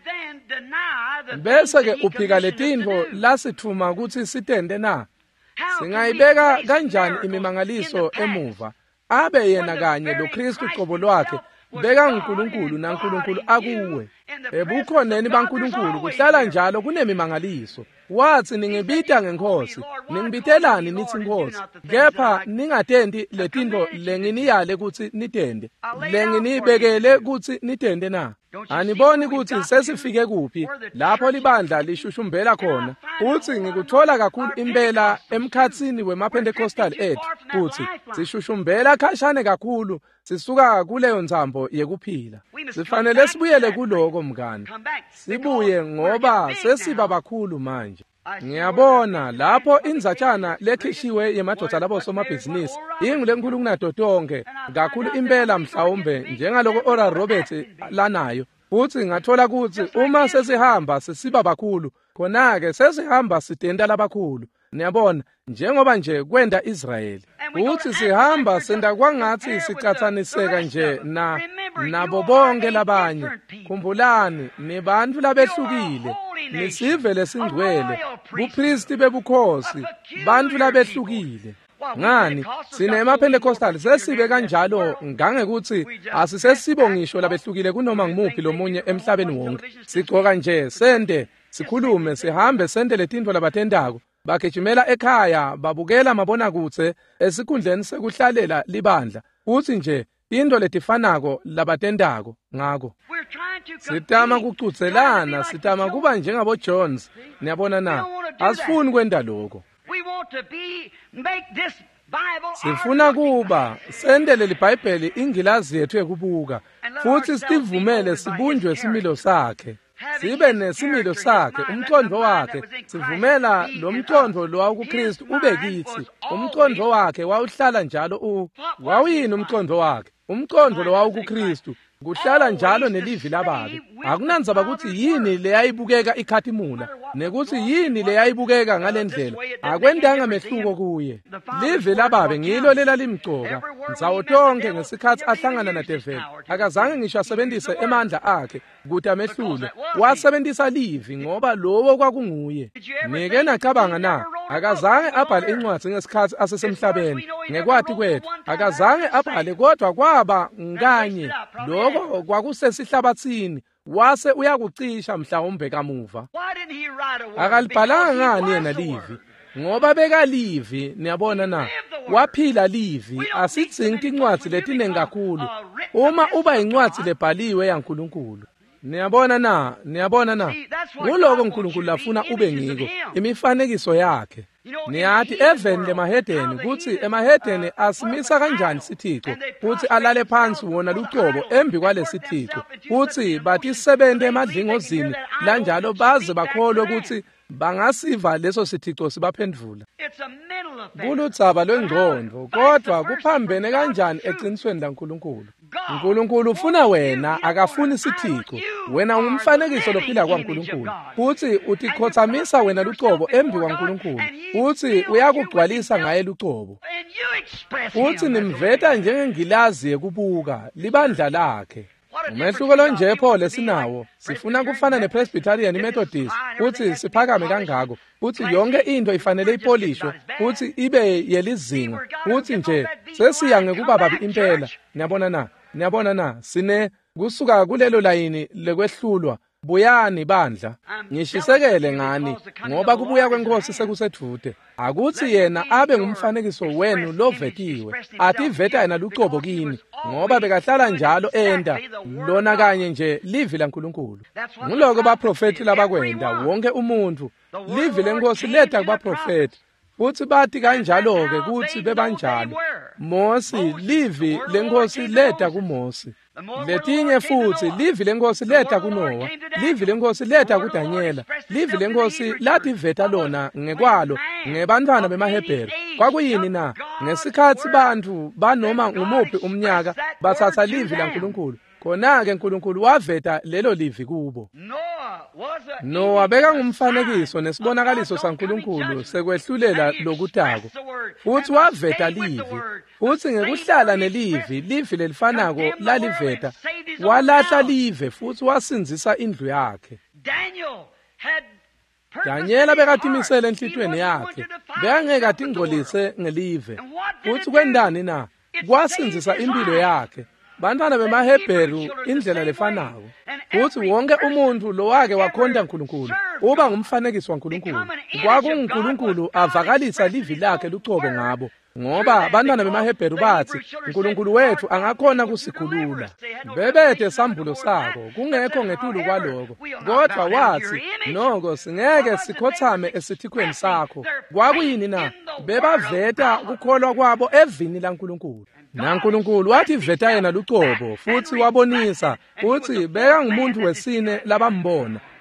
bese ke uphika letintfo lasithuma ukuthi sitende na singayibeka kanjani imimangaliso emuva abe yena kanye loKristu qobo lwakhe beka uNkulunkulu naNkulunkulu akuwe ebukhoneni baNkulunkulu kuhlala njalo kunemimangaliso wathi ningibita ngenkosi ningibitelani nithi inkosi kepha ningatendi letinto lenginiyale ukuthi nitende lenginibekele ukuthi nitende na aniboni ukuthi sesifike kuphi lapho libandla lishushumbela khona uthi ngikuthola kakhulu impela emkhatsini wemaPentecostal ethu futhi sishushumbela khashane kakhulu sisuka kuleyo nzambo yekuphila sifanele sibuyele kuloko mngani sibuye ngoba sesiba bakhulu manje Ngiyabona lapho inzatshana lekhishiwe yemadoda labo somabhizinisi ingile nkulu kunato tonke kakhulu impela mhlawumbe njengaloko Oral Roberts lanayo futhi ngathola ukuthi uma sesihamba sisiba bakhulu khona ke sesihamba sidenta labakhulu niyabona njengoba nje kwenda Israeli uthi sihamba senda kwangathi sicathaniseka nje na nabo bonke labanye khumbulani nibantu labehlukile nisive lesingcwele bupristi bebukhosi bantu labehlukile ngani sine emaPentecostal sesibe kanjalo ngangekuthi asisesibo ngisho labehlukile kunoma ngimuphi lomunye emhlabeni wonke sigcoka nje sende sikhulume sihambe sende letintfo labatendako bagijimela ekhaya babukela mabona kutse esikhundleni sekuhlalela libandla uthi nje into letifanako labatendako ngako sitama kucutselana sitama kuba njengabo Jones niyabona na asifuni kwenda lokho sifuna kuba sendele liBhayibheli ingilazi yethu ekubuka futhi sivumele sibunjwe similo sakhe sibe nesimilo sakhe umcondo wakhe sivumela lo mcondo lo kuKristu ube kithi umcondo wakhe wawuhlala njalo u wawuyini umcondo wakhe umcondo lo kuKristu kuhlala njalo nelivi lababi akunanzaba ukuthi yini leyayibukeka ikhathimula nekuthi yini leyayibukeka ngalendlela akwendanga mehluko kuye livi lababe ngilo lela limgcoka nzawo tonke ngesikhathi ahlangana naDeveli akazange ngisho asebenzise emandla akhe ukuthi amehlule wasebenzisa livi ngoba lowo kwakunguye ngeke nacabanga na akazange abhale incwadi ngesikhathi asesemhlabeni ngekwathi kwethu akazange abhale kodwa kwaba nganye lokho kwakusesihlabathini wase uyakucisha mhlawumbe kamuva akalibhalanga ngani yena livi ngoba beka livi niyabona na waphila livi asitsinki incwadi letinengi kakhulu uma uba incwadi lebhaliwe yaNkulunkulu niyabona na niyabona na nguloko uNkulunkulu lafuna ube ngiko imifanekiso yakhe niyathi even lemahedeni kuthi emahedeni asimisa kanjani sithixo kuthi alale phansi wona lucobo embi kwalesithixo kuthi bathi sebende emadlingozini lanjalo baze bakholwe ukuthi bangasiva leso sithixo sibaphendvula kulutsaba lwengqondo kodwa kuphambene kanjani eqinisweni laNkulunkulu uNkulunkulu ufuna wena akafuni sithixo wena ungumfanekiso lophila kwaNkulunkulu futhi utikhothamisa wena lucobo embi kwaNkulunkulu futhi uyakugcwalisa ngaye lucobo futhi nimveta njengengilazi yekubuka libandla lakhe umehluko lo nje pho lesinawo sifuna kufana nePresbyterian Methodist futhi siphakame kangako futhi yonke into ifanele ipolishwe futhi ibe yelizinga futhi nje sesiya ngekuba babi impela niyabona na niyabona na sine kusuka kulelo layini lekwehlulwa buyani bandla ngishisekele ngani ngoba kubuya kwenkosi sekusedvude akuthi yena abe ngumfanekiso wenu lovetiwe athi veta yena lucobo kini ngoba bekahlala njalo enda lona kanye nje livi laNkulunkulu nguloko baprofeti labakwenda wonke umuntu livi lenkosi letha kubaprofeti futhi bathi kanjalo ke kuthi bebanjalo Mose livi lenkosi letha kuMose letinye futhi livi lenkosi letha kuNoah livi lenkosi letha kuDaniela livi lenkosi lathi veta lona ngekwalo ngebantwana bemaHebheru kwakuyini na ngesikhathi bantu banoma ngumuphi umnyaka bathatha livi laNkulunkulu khona ke uNkulunkulu waveta lelo livi kubo Noah beka ngumfanekiso nesibonakaliso saNkulunkulu sekwehlulela lokutako futhi waveta livi futhi ngekuhlala nelivi livi lelifanako laliveta walahla live futhi wasinzisa indlu yakhe Daniela bekathimisela enhlitweni yakhe bengeke atingcolise ngelive futhi kwendani na kwasinzisa impilo yakhe bantwana bemaHebheru indlela lefanako futhi wonke umuntu lo wake wakhonda uNkulunkulu uba ngumfanekiso waNkulunkulu kwakunguNkulunkulu avakalisa livi lakhe lucobo ngabo ngoba bantwana bemaHebheru bathi uNkulunkulu wethu angakhona kusikhulula bebethe sambulo sako kungekho ngetulu kwaloko kodwa wathi noko singeke sikhothame esithikweni sakho kwakuyini na bebaveta ukukholwa kwabo evini laNkulunkulu naNkulunkulu wathi veta yena lucobo futhi wabonisa futhi beka ngumuntu wesine labambona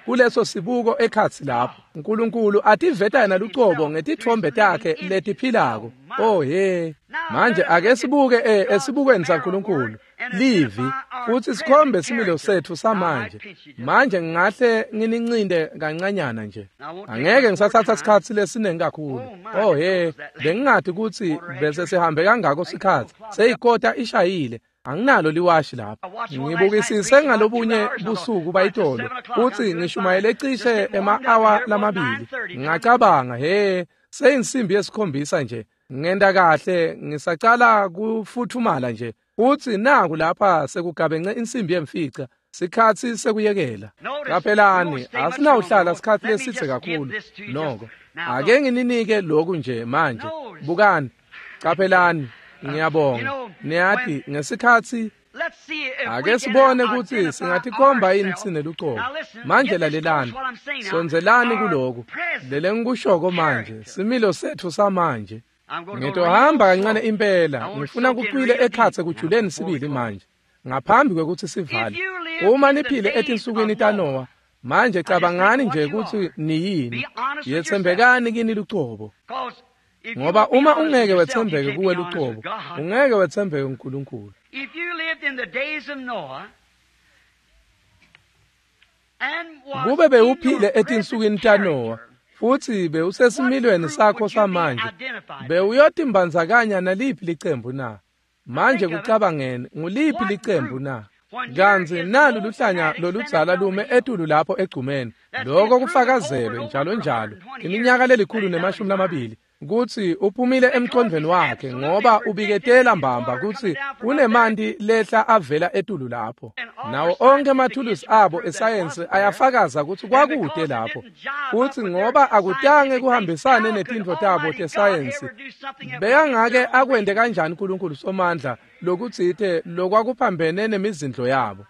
kuleso sibuko ekhathi lapho uNkulunkulu ativeta yena lucobo ngetithombe takhe letiphilako. Oh he, manje ake sibuke eh esibukweni saNkulunkulu livi futhi sikhombe similo sethu samanje. Manje ngingahle nginincinde kancanyana nje, angeke ngisathatha isikhathi lesiningi kakhulu. Oh he, bengingathi ukuthi bese sihambe kangako isikhathi seyikota ishayile, anginalo liwashi lapha. Ngibukisise ngalobunye busuku bayitolo futhi ngishumayele ecishe ema-hour lamabili, ngacabanga he seyinsimbi yesikhombisa nje, ngenda kahle ngisacala kufuthumala nje, uthi naku lapha sekugabenxe insimbi yemfica, sikhathi sekuyekela. Kaphelani asinawuhlala sikhathi lesithe kakhulu noko. Ake ngininike lokhu nje manje, bukani kaphelani, ngiyabonga niyathi ngesikhathi ake sibone ukuthi singathikhomba yini sine lucobo. Manje lalelani, sonzelani kuloko lele ngikushoko manje, similo sethu samanje. Ngitohamba kancane impela, ngifuna kuqwile ekhathe kujuleni sibili manje ngaphambi kwekuthi sivale. Uma niphile etinsukwini taNoah, manje cabangani nje ukuthi niyini, yethembekani kini lucobo. Ngoba uma ungeke wethembeke kuwe lucobo, ungeke wethembeke kuNkulunkulu. If you lived in the days of Noah and was kube bewuphile etinsukwini taNoah futhi bewusesimilweni sakho samanje, bewuyotimbandzakanya naliphi licembu na? Manje kucabangene nguliphi licembu na? Kanzi nalo luhlanya loludzala lume etulu lapho egcumeni, lokho kufakazelwe njalo njalo iminyaka lelikhulu nemashumi lamabili kuthi uphumile emcondweni wakhe, ngoba ubiketela mbamba kuthi kunemanti lehla avela etulu lapho. Nawo onke amathulusi abo esayensi ayafakaza ukuthi kwakude lapho, futhi ngoba akutange kuhambisane netintfo tabo tesayensi, beyangake akwende kanjani uNkulunkulu Somandla lokuthi ithe lokwakuphambene nemizindlo yabo.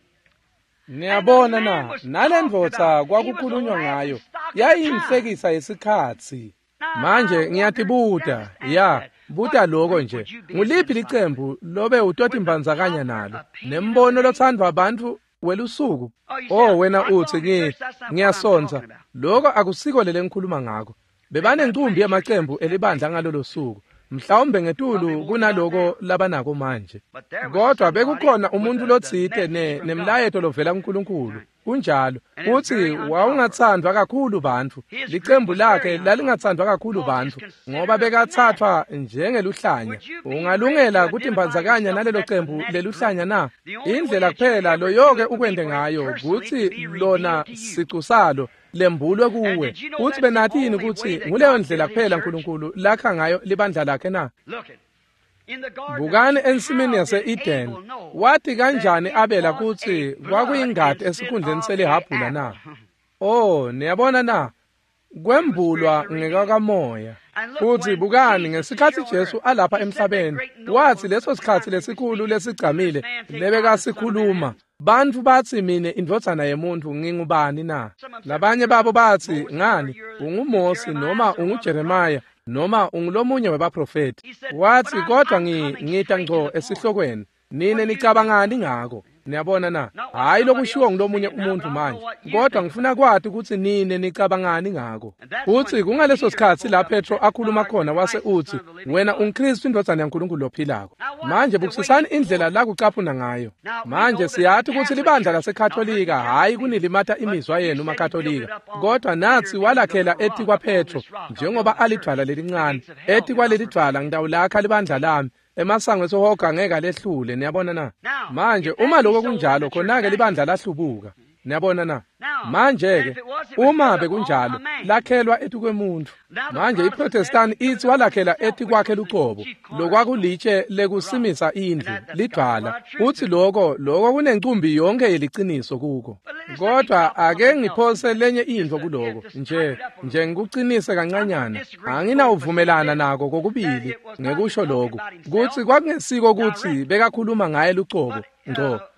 Niyabona na, nalendvodza kwakukhulunywa ngayo yayinhlekisa yesikhathi. Manje ngiyatibuta, ya, buta lokho nje, nguliphi licembu lobe utotimbandzakanya nalo nembono lothandwa abantu welusuku? Oh wena uthi ngi ngiyasonza, lokho akusiko lele ngikhuluma ngakho. Bebanencumbi yamacembu elibandla ngalolo suku, mhlawumbe ngetulu kunaloko labanako manje. Kodwa bekukhona umuntu lotsite ne nemlayeto lovela kuNkulunkulu. Kunjalo uthi wawungathandwa kakhulu bantu, licembu lakhe lalingathandwa kakhulu bantu ngoba bekathathwa njengeluhlanya. Ungalungela kutimbandzakanya nalelo cembu leluhlanya na? Indlela kuphela loyoke ukwende ngayo kuthi lona sicu salo lembulwe kuwe. Uthi benathini ukuthi nguleyo ndlela kuphela uNkulunkulu lakha ngayo libandla lakhe na? Bukani ensimini yase-Eden, wathi kanjani Abela kuthi kwakuyingadi esikhundleni selihabhula na? Oh, niyabona na, kwembulwa ngekakamoya. Futhi bukani ngesikhathi Jesu alapha emhlabeni, wathi leso sikhathi lesikhulu lesigcamile lebekasikhuluma, bantu bathi mine indvodzana yemuntu ngingubani na? Labanye babo bathi ngani, unguMosi noma unguJeremaya noma ungulomunye webaprofeti. Wathi kodwa ngita ngco esihlokweni, nine nicabangani ngako? Niyabona na, hayi lokushiwo ngulomunye umuntu manje, kodwa ngifuna kwathi ukuthi nine nicabangani ngako. Uthi kungaleso sikhathi la Petro akhuluma khona wase uthi wena uNkristu indvodzana yaNkulunkulu lophilako. Manje bukusisani indlela la kucaphuna ngayo. Manje siyathi ukuthi libandla laseKatholika hayi kunilimata imizwa yenu umaKatholika, kodwa nathi walakhela ethi kwa Petro njengoba alidwala lelincane, ethi kwaleli dwala ngidawulakha libandla lami, emasango esohoga ngeke lehlule. Niyabona na? Manje uma lokho kunjalo khona-ke libandla lahlubuka. Niyabona na? Manje-ke uma bekunjalo lakhelwa ethi kwemuntu. Manje iProtestant ithi walakhela ethi kwakhe lucobo, lokwakulitshe lekusimisa indlu lidwala. Uthi lokho lokho kunencumbi yonke yeliciniso kuko. Kodwa ake ngiphose lenye indvo kuloko nje nje ngikucinise kancanyana, anginawuvumelana nako kokubili ngekusho lokho kuthi kwakungesiko ukuthi bekakhuluma ngaye lucobo ngco.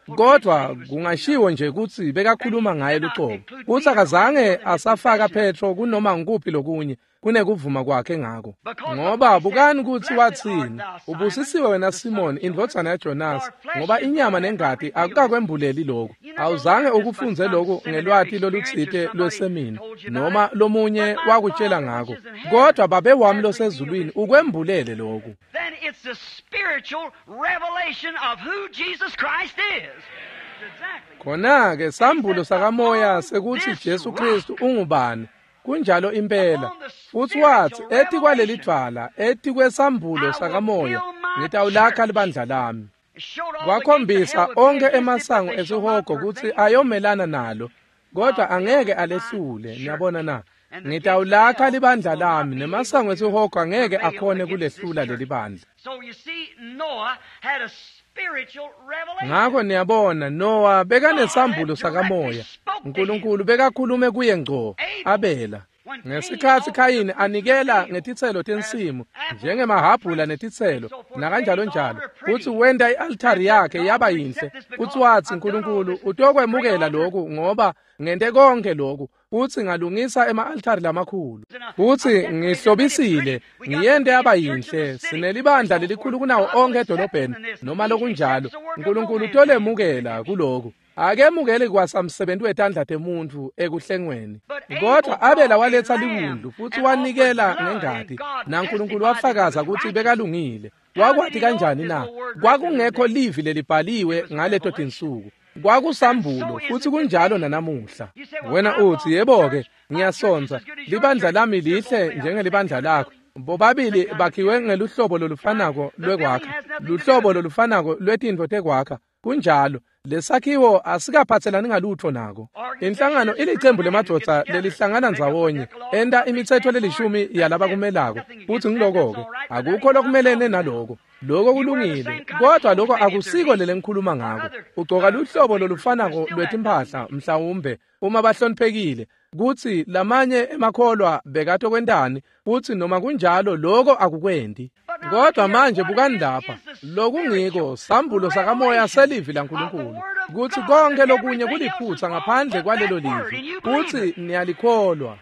kodwa kungashiwo nje ukuthi bekakhuluma ngaye luqobo uthi akazange asafaka Petro kunoma ngikuphi lokunye kunekuvuma kwakhe ngako ngoba bukani ukuthi wathini ubusisiwe wena Simon indodana yaJonas ngoba inyama nengadi akukakwembuleli lokho awuzange ukufunze lokho ngelwathi loluthite lwesemini noma lomunye wakutshela ngako kodwa babe wami losezulwini ukwembulele lokho then it's the spiritual revelation of who Jesus Christ is. Exactly. Khona ke sambulo sakamoya sekuthi Jesu Kristu ungubani kunjalo impela futhi wathi ethi kwaleli thwala ethi kwesambulo sakamoya ngitawulakha libandla lami kwakhombisa onke emasango esihogo ukuthi ayomelana nalo kodwa angeke alehlule niyabona na ngitawulakha libandla lami nemasango esihogo angeke akhone kulehlula leli bandla So you see, Noah had a spiritual revelation. ngakho niyabona Noah bekanesambulo sakamoya uNkulunkulu bekakhulume kuye ngco Abela ngesikhathi Kayini anikela ngetithelo tensimu njengemahabhula netithelo nakanjalo njalo uthi wenda ialtari yakhe yaba yinhle uthi wathi uNkulunkulu utokwemukela lokhu ngoba ngente konke lokhu uthi ngalungisa ema-altari lamakhulu uthi ngihlobisile ngiyende yaba yinhle sinelibandla lelikhulu kunawo onke edolobheni noma lokunjalo uNkulunkulu utolemukela kulokhu akemukele kwasamsebenzi wetandla temuntu ekuhlengweni kodwa Abela waletha liwundu futhi wanikela ngengadi naNkulunkulu wafakaza ukuthi bekalungile wakwathi kanjani na kwakungekho livi lelibhaliwe ngaleto tinsuku kwakusambulo futhi kunjalo nanamuhla wena uthi yebo ke ngiyasonza libandla lami lihle njengelibandla lakho bobabili bakhiwe ngeluhlobo lolufanako lwekwakha luhlobo lolufanako lwetindvo tekwakha kunjalo lesakhiwo asikaphathelani ngalutho nako inhlangano ilicembu lemadoda lelihlangana ndzawonye enda imithetho lelishumi yalaba kumelako futhi ngiloko-ke akukho lokumelene naloko lokho kulungile kodwa lokho akusiko lele ngikhuluma ngako ugcoka luhlobo lolufanako lwetimphahla mhlawumbe uma bahloniphekile kuthi lamanye emakholwa bekato kwendani futhi noma kunjalo lokho akukwendi kodwa manje bukani lapha lokungiko sambulo sakamoya selivi laNkulunkulu kuthi konke lokunye kuliphutha ngaphandle kwalelo livi futhi niyalikholwa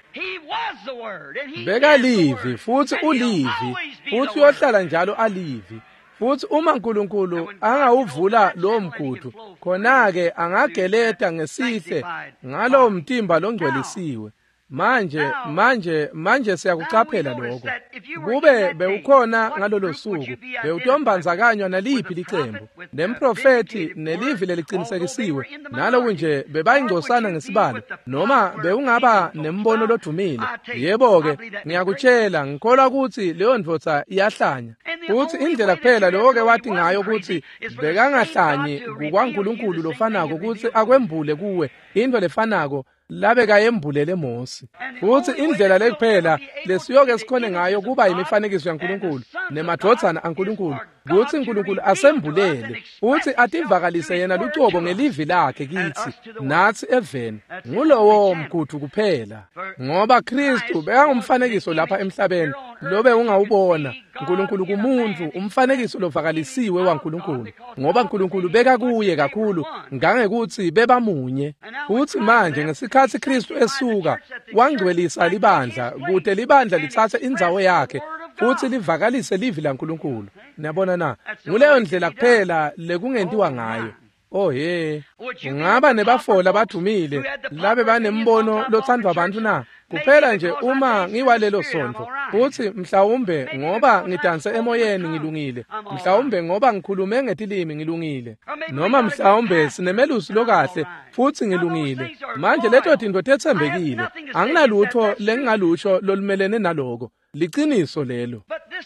bekalivi futhi ulivi futhi uyohlala njalo alivi futhi uma uNkulunkulu angawuvula lo mgudu khona-ke angageleta ngesihle ngalo mtimba longcwelisiwe manje manje manje siyakucaphela lokho kube bewukhona ngalolo suku bewutombanzakanywa naliphi licembu nemprofeti nelivi leliqinisekisiwe naloku nje bebayingcosana ngesibalo noma bewungaba nembono lodumile yebo-ke ngiyakutshela ngikholwa ukuthi leyo ndvodza iyahlanya futhi indlela kuphela lokho-ke wathi ngayo ukuthi bekangahlanyi kukwaNkulunkulu lofanako ukuthi akwembule kuwe into lefanako labe kayembulele Mose futhi indlela lekuphela lesiyoke sikhone ngayo kuba yimifanekiso yaNkulunkulu nemadvodzana aNkulunkulu kuthi uNkulunkulu asembulele futhi ativakalise yena lucobo ngelivi lakhe kithi nathi eveni ngulowo mgudu kuphela ngoba Kristu bekangumfanekiso lapha emhlabeni lobe ungawubona uNkulunkulu kumuntu umfanekiso lovakalisiwe waNkulunkulu ngoba uNkulunkulu beka kuye kakhulu ngangekuthi bebamunye futhi manje ngesikhathi Kristu esuka wangcwelisa libandla kude libandla lithathe indzawo yakhe futhi livakalise livi laNkulunkulu niyabona na nguleyo ndlela kuphela lekungentiwa ngayo oh he ungaba nebafola badumile labe banembono lothandwa abantu na kuphela nje uma ngiwalelo sonto futhi mhlawumbe ngoba ngidanse emoyeni ngilungile mhlawumbe ngoba ngikhulume ngetilimi ngilungile noma mhlawumbe sinemelusi lokahle futhi ngilungile manje leto tinto tethembekile anginalutho lengingalusho lolumelene naloko liciniso lelo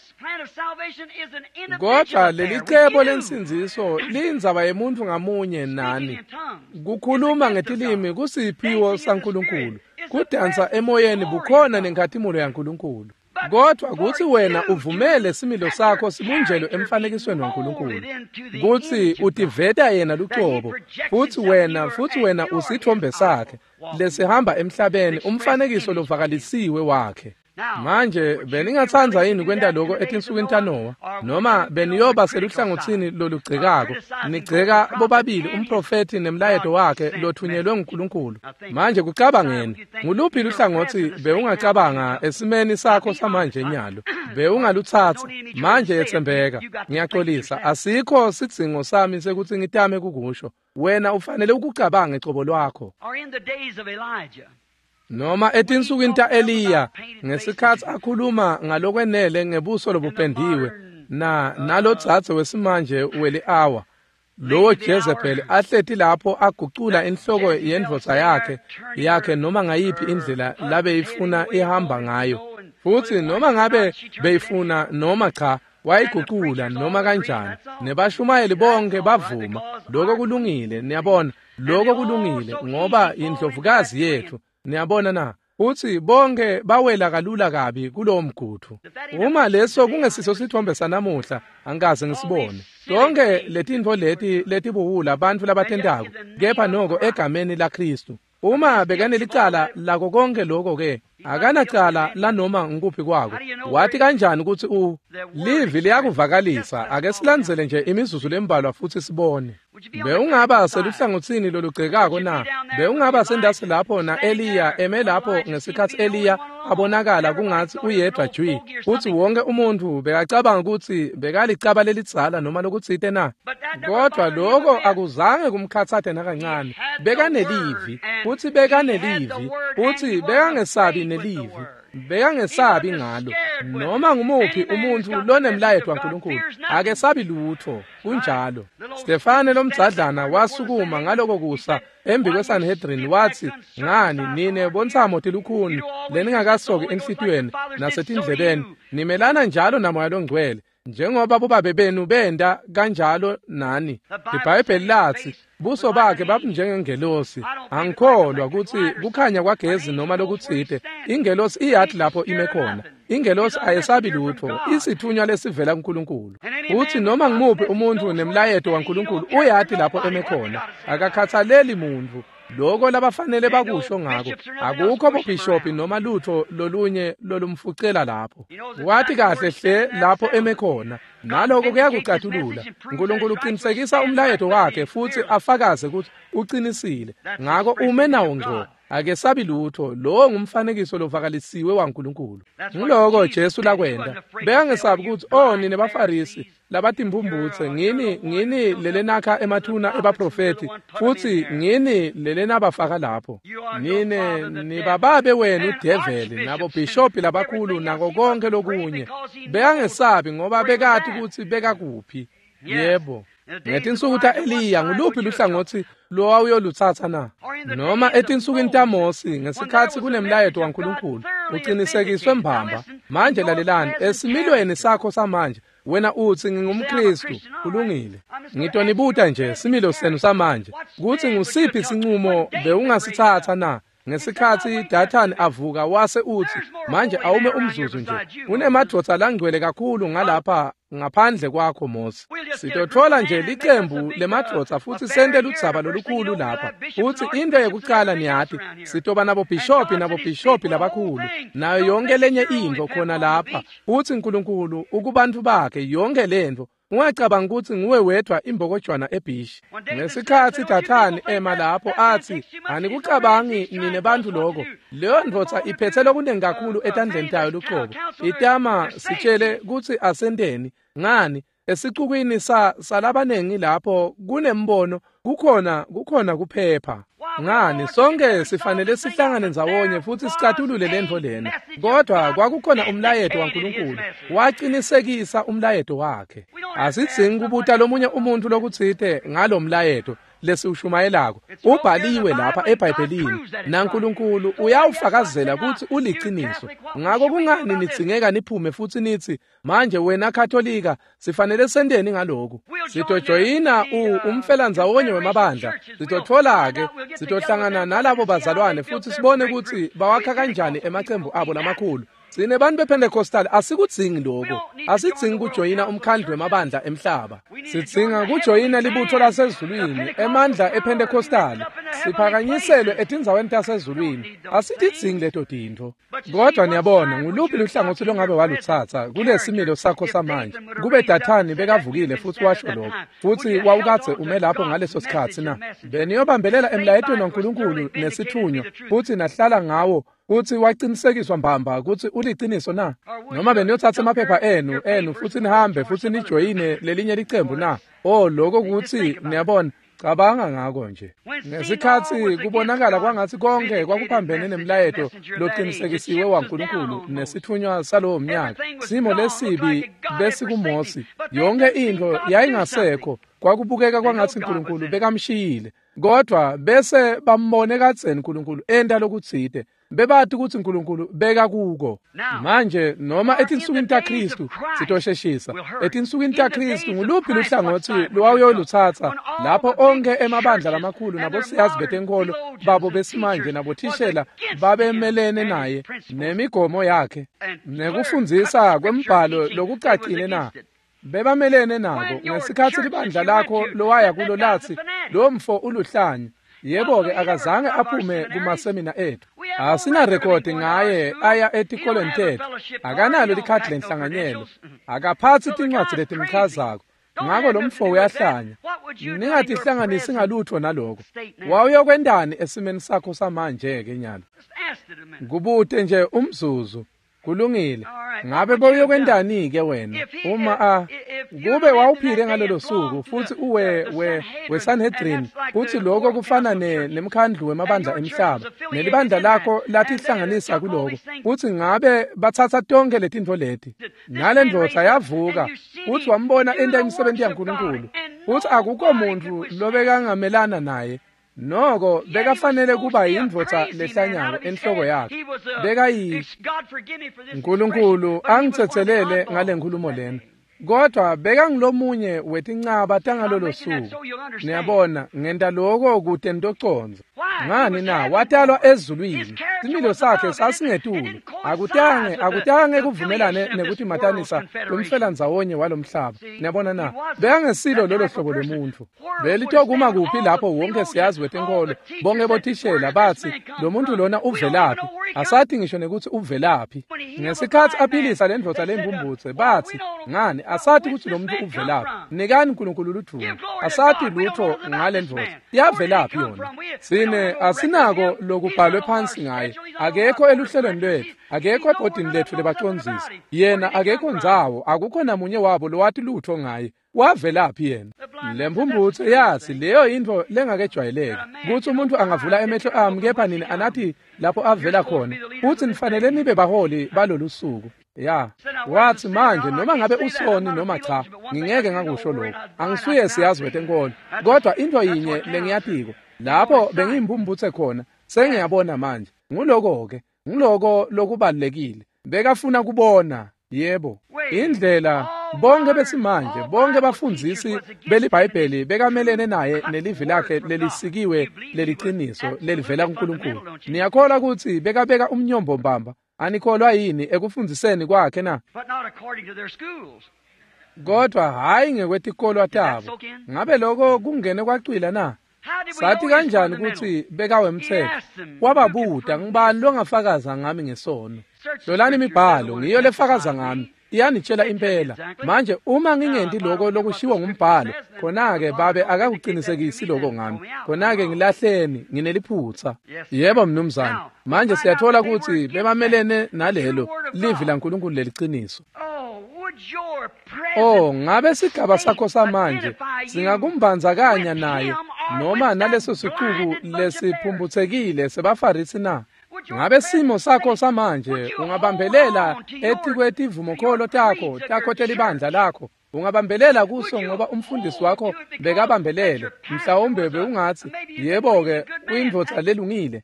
kodwa leli cebo lensinziso lindzaba yemuntu ngamunye nani kukhuluma ngetilimi kusiphiwo saNkulunkulu kudansa emoyeni bukhona nenkathimulo yaNkulunkulu kodwa kuthi wena uvumele similo sakho sibunjelwe emfanekisweni waNkulunkulu kuthi utiveta yena lucobo futhi wena futhi wena usithombe sakhe lesihamba emhlabeni umfanekiso lovakalisiwe wakhe manje beningathanza yini kwenta lokho etinsukwini taNowa noma beniyoba seluhlangothini lolugcekako nigceka bobabili umprofeti nemlayeto wakhe lothunyelwe nguNkulunkulu manje kucabangeni nguluphi luhlangothi bewungacabanga esimeni sakho samanje nyalo bewungaluthatha manje yethembeka ngiyaxolisa asikho sidzingo sami sekuthi ngitame kukusho wena ufanele ukucabanga ecobo lwakho noma etinsukwini ta-Eliya ngesikhathi akhuluma ngalokwenele ngebuso lobupendiwe na nalodzadze wesimanje weli-awa lowo Jezebeli ahlethi lapho agucula inhloko yendvodza yakhe yakhe noma ngayiphi indlela labe ifuna ihamba ngayo futhi noma ngabe beyifuna noma cha wayigucula noma kanjani nebashumayeli bonke bavuma lokho kulungile niyabona lokho kulungile ngoba indlovukazi yethu niyabona na uthi bonke bawela kalula kabi kulowo mguthu uma leso kungesiso sithombe sanamuhla angikaze ngisibone zonke letintfo leti letibuhula abantu labatendako kepha noko egameni laKristu uma bekanelicala lako konke lokho ke akanacala lanoma ngikuphi kwako wathi kanjani ukuthi u livi liyakuvakalisa ake silandzele nje imizuzu lembalwa futhi sibone bewungaba seluhlangothini lolugcekako na bewungaba sendase lapho na Eliya eme lapho ngesikhathi Eliya abonakala kungathi uyedwa jwi uthi wonke umuntu bekacabanga ukuthi bekalicaba lelidzala noma lokutsite na kodwa lokho akuzange kumkhathathe nakancane bekanelivi uthi bekanelivi uthi bekangesabi nelivi bekangesabi ngalo noma ngumuphi umuntu lonemlayeto kaNkulunkulu ake sabi lutho kunjalo Stefane lomdzadlana wasukuma ngaloko kusa embi kweSanhedrin wathi ngani nine bonsamo tilukhuni leningakasoki enhlitweni nasetindlebeni nimelana njalo namoya longcwele njengoba bobabe benu benda kanjalo nani iBhayibheli lathi buso bakhe babunjengengelosi angikholwa ukuthi kukhanya kwagezi noma lokutsite ingelosi iyathi lapho ime khona ingelosi ayesabi lutho isithunywa lesivela kuNkulunkulu uthi noma ngimuphi umuntu nemlayeto kaNkulunkulu uyathi lapho eme khona akakhathaleli muntu lokho labafanele bakusho ngako akukho bobishopi noma lutho lolunye lolumfucela lapho wathi kahle hle lapho eme khona naloko kuyakucathulula uNkulunkulu uqinisekisa umlayeto wakhe futhi afakaze ukuthi uqinisile ngako ume nawo ngqo ake sabi lutho lo ngumfanekiso lovakalisiwe waNkulunkulu ngiloko Jesu lakwenda beyangesabi ukuthi oh nine bafarisi labatimbumbutse ngini ngini lelenakha emathuna ebaprofeti futhi ngini lelena bafaka lapho nine nibababe wena udeveli nabo bishopi labakhulu nako konke lokunye beyangesabi ngoba bekati ukuthi beka kuphi yebo ngetinsuku ta-Eliya nguluphi luhlangothi lo awuyoluthatha na noma etinsukwini taMosi ngesikhathi kunemlayeto kaNkulunkulu uqinisekiswe mbamba manje lalelani esimilweni sakho samanje wena uthi ngingumKristu kulungile ngitonibuta nje similo senu samanje ukuthi ngusiphi isinqumo bewungasithatha na ngesikhathi Dathani avuka wase uthi manje awume umzuzu nje unemadvodza langcwele kakhulu ngalapha ngaphandle kwakho Mose sitothola nje licembu lemadvodza futhi sente ludzaba lolukhulu lapha uthi into yokucala niyathi sitoba nabo bishopi nabo bishopi labakhulu nayo yonke lenye into khona lapha uthi uNkulunkulu ukubantu bakhe yonke lento ungacabanga ukuthi nguwe wedwa imbokojwana ebhishi ngesikhathi Dathani ema lapho athi anikucabangi nine bantu lokho leyo ndvodza iphethe lokuningi kakhulu etandleni tayo luqobo itama sitshele ukuthi asendeni ngani esicukwini sa salabanengi lapho kunembono kukhona kukhona kuphepha ngani sonke sifanele sihlangane ndzawonye futhi sicathulule lento lena kodwa kwakukhona umlayeto kaNkulunkulu waqinisekisa umlayeto wakhe asidzingi kubuta lomunye umuntu lokutsite ngalomlayeto lesiushumayelako ubhaliwe lapha eBhayibhelini naNkulunkulu uyawufakazela ukuthi uliqiniso ngako kungani nitsingeka niphume futhi nithi manje wena Katolika sifanele sendeni ngaloko sitojoyina umfelandawonye wemabandla sitothola ke sitohlangana nalabo bazalwane futhi sibone ukuthi bawakha kanjani emacembu abo lamakhulu sine bantu bePentecostal asikudzingi lokho asidzingi kujoyina umkhandlu wemabandla emhlaba sidzinga kujoyina libutho lasezulwini emandla ePentecostal siphakanyiselwe etinzaweni tasezulwini asitidzingi leto tintfo. Kodwa niyabona nguluphi luhlangothi longabe waluthatha kulesimilo sakho samanje kube Dathani bekavukile futhi washo lokho futhi wawukathe ume lapho ngaleso sikhathi na beniyobambelela emlayetweni waNkulunkulu nesithunywa futhi nahlala ngawo uthi waqinisekiswa mbamba ukuthi uliqiniso na noma beniyothatha amaphepha enu enu futhi nihambe futhi nijoyine lelinye licembu na oh lokho ukuthi niyabona cabanga ngako nje ngesikhathi kubonakala kwangathi konke kwakuphambene nemlayeto loqinisekisiwe waNkulunkulu nesithunywa salowo mnyaka simo lesibi besikuMosi yonke into yayingasekho kwakubukeka kwangathi uNkulunkulu bekamshiyile kodwa bese bambone katseni uNkulunkulu enda lokutsite bebathi ukuthi uNkulunkulu beka kuko manje noma etinsukwini taKristu sitosheshisa etinsukwini taKristu nguluphi luhlangothi lwawuyoluthatha lapho onke emabandla lamakhulu nabosiyazi betenkolo babo besimanje nabothishela babemelene naye nemigomo yakhe nekufundzisa kwembhalo lokucacile na bebamelene nako ngesikhathi libandla lakho lowaya kulo lathi lo mfo uluhlanya yebo-ke akazange aphume kumasemina ethu asina rekhodi ngaye aya etikolweni tethu akanalo likhadi lenhlanganyelo akaphathi tincwadi letimchazako ngako lo mfo uyahlanya ningatihlanganisi ngalutho naloko wawuyokwendani esimeni sakho samanje-ke nyalo kubude nje umzuzu kulungile ngabe boyokwendani-ke wena uma a kube wawuphile ngalelo suku futhi uwe we weSanhedrin futhi lokho kufana nemkhandlu wemabandla emhlaba nelibandla lakho lathi ihlanganisa kuloko futhi ngabe bathatha tonke letintfo leti nale ndvodza yavuka futhi wambona enta imisebenzi yaNkulunkulu futhi akukho muntu lobekangamelana naye noko bekafanele kuba yindvodza lehlanyako enhloko yakhe bekayi uNkulunkulu angithethelele ngale nkulumo lena kodwa beka ngilomunye wetincaba tangalolo suku niyabona ngenta lokho kude ntoconza ngani na watalwa ezulwini similo sakhe sasingetulu akutange akutange kuvumelane nekuthi matanisa lomfelandzawonye walomhlaba niyabona na beka ngesilo lolo hlobo lomuntu belitokuma kuphi lapho wonke siyazi wetenkolo bonke bothishela bathi lo muntu lona uvelaphi asathi ngisho nekuthi uvelaphi ngesikhathi aphilisa lendvodza lembumbutse bathi ngani asathi ukuthi lo muntu uvelaphi nikani uNkulunkulu luthunga asathi lutho ngale ndvodza yavelaphi yona sine asinako lokubhalwe phansi ngaye akekho eluhlelweni lwethu akekho ebhodini lethu lebacondzisi yena akekho ndzawo akukho namunye wabo lowathi lutho ngaye wavelaphi yena lembumbutse yathi leyo into lengakejwayeleka ukuthi umuntu angavula emehlo ami kepha nini anathi lapho avela khona uthi nifanele nibe baholi balolu suku ya wathi manje noma ngabe usoni noma cha ngingeke ngakusho lokho angisuye siyazi wetenkolo kodwa into yinye lengiyatiko lapho bengimbumbutse khona sengiyabona manje nguloko-ke nguloko lokubalulekile bekafuna kubona yebo indlela bonke besimanje bonke bafundzisi belibhayibheli bekamelene naye nelivi lakhe lelisikiwe leliqiniso lelivela kuNkulunkulu niyakholwa ukuthi bekabeka umnyombo mbamba anikholwa yini ekufundziseni kwakhe na kodwa hayi ngekwetikholwa tabo ngabe lokho kungene kwacwila na sathi kanjani ukuthi bekawe mthetho wababuda ngibani longafakaza ngami ngesono hlolani imibhalo ngiyo lefakaza ngami iyanitshela impela manje uma ngingenti lokho lokushiwo ngumbhalo khona-ke babe akakuqinisekisi lokho ngami khona-ke ngilahleni ngineliphutha yebo mnumzane manje siyathola ukuthi bebamelene nalelo livi laNkulunkulu leliqiniso oh ngabe sigaba sakho samanje singakumbandzakanya naye noma naleso siqubu lesiphumbuthekile sebafarisi na ngabe simo sakho samanje ungabambelela etikwetivumokholo takho takho telibandla lakho ungabambelela kuso ngoba umfundisi wakho bekabambelele mhlawumbe beungathi yebo-ke uyindvodza lelungile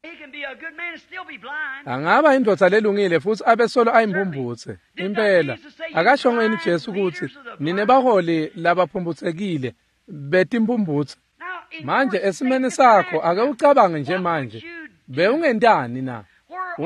angaba indvodza lelungile futhi abesolo ayimbumbutse impela akashongeni Jesu ukuthi nine baholi labaphumbuthekile betimbumbutse manje esimeni sakho ake ucabange nje manje bewungentani na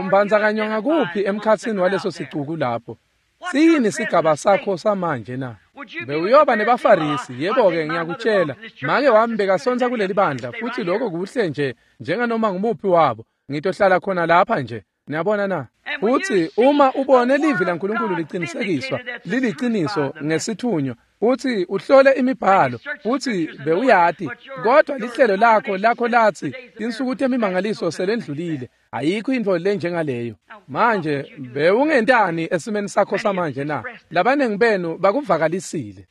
umbandzakanywa ngakuphi emkhatsini waleso sicuku lapho siyini sigaba sakho samanje na bewuyoba nebafarisi. Yebo-ke ngiyakutshela, make wami bekasonsa kuleli bandla, futhi lokho kuhle nje njenganoma ngumuphi wabo. Ngitohlala khona lapha nje. Niyabona na? Uthi uma ubone livi laNkulunkulu liqinisekiswa, liliqiniso ngesithunywa, uthi uhlole imibhalo, uthi bewuyati, kodwa lihlelo lakho lakho lathi insuku temimangaliso selendlulile, ayikho into le njengaleyo. Manje bewungentani esimeni sakho samanje na? Labanengi benu bakuvakalisile.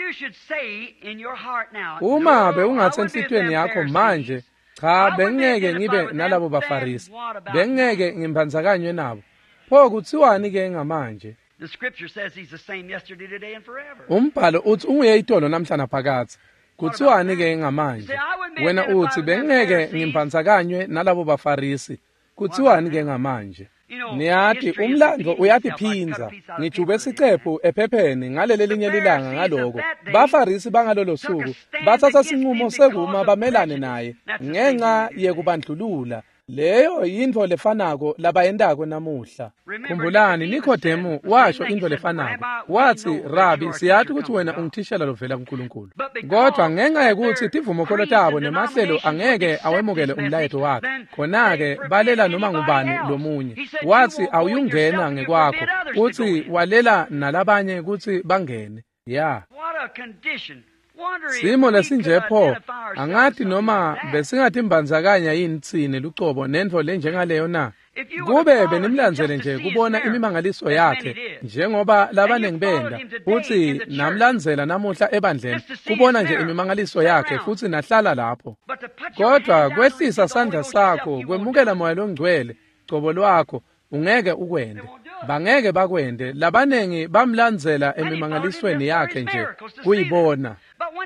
Uma bewungathi enhlitweni yakho manje, cha bengeke ngibe nalabo bafarisi, bengeke ngimbanzakanywe nabo. Pho kuthiwani ke ngamanje? The scripture says he's the same yesterday, today, and forever. Umbhalo uthi unguyitolo namhla naphakade. Kuthiwani ke ngamanje? Wena uthi bengeke ngimbanzakanywe nalabo bafarisi. Kuthiwani ke ngamanje? Niyathi umlando uyatiphinza. Ngijube isicephu ephepheni ngaleli linye lilanga ngaloko. Bafarisi bangalolo suku bathatha isinqumo sekuma bamelane naye ngenxa yekubandlulula. Leyo yinto lefanako labayendako namuhla. Khumbulani Nikodemu washo into lefanako. Wathi, Rabi, siyathi ukuthi wena ungithishela lovela kuNkulunkulu. Kodwa ngenxa yekuthi tivumokholo tabo nemahlelo angeke awemukele umlayeto wakhe. Khona-ke balela noma ngubani lomunye. Wathi awuyungena ngekwakho. Uthi walela nalabanye ukuthi bangene. Ya. What a condition. Simo lesinje pho angathi noma besingathi imbanzakanya yini tsine lucobo nento lenjengaleyo na. Kube benimlandzele nje kubona imimangaliso yakhe njengoba labanengi benda futhi namlandzela namuhla ebandleni kubona nje imimangaliso yakhe futhi nahlala lapho. Kodwa kwehlisa sandla sakho kwemukela moya longcwele cobo lwakho ungeke ukwende. Bangeke bakwende. Labanengi bamlandzela emimangalisweni yakhe nje kuyibona.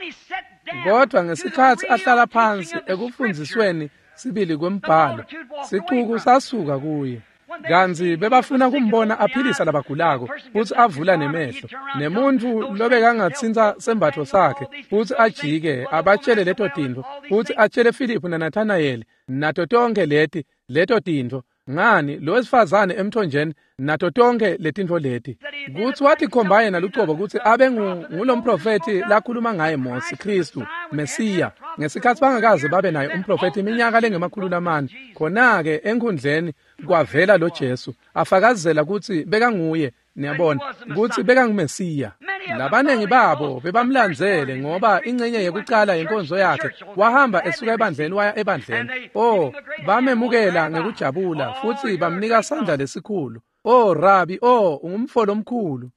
Kodwa ngesikhathi ahlala phansi ekufundzisweni sibili kwembhalo, siquku sasuka kuye. Kanzi bebafuna kumbona aphilisa labagulako, futhi avula nemehlo. Nemuntu lobekangatsinza sembatho sakhe, futhi ajike abatshele leto tinto, futhi atshele Philip naNathanael nato tonke leti leto tinto. Ngani lo wesifazane emthonjeni nato tonke letinto leti. Kuthi wathi khomba yena lucobo ukuthi abe ngulomprofeti lakhuluma ngaye Mose Kristu Mesiya. Ngesikhathi bangakaze babe naye umprofeti iminyaka lengemakhulu lamane, khona-ke enkundleni kwavela lo Jesu afakazela ukuthi bekanguye. Niyabona ukuthi bekangumesiya. Labanengi babo bebamlandzele ngoba ingcenye yokuqala yenkonzo yakhe wahamba esuka ebandleni waya ebandleni. Oh, bamemukela ngekujabula futhi bamnika sandla lesikhulu. Oh Rabi, oh ungumfolo omkhulu.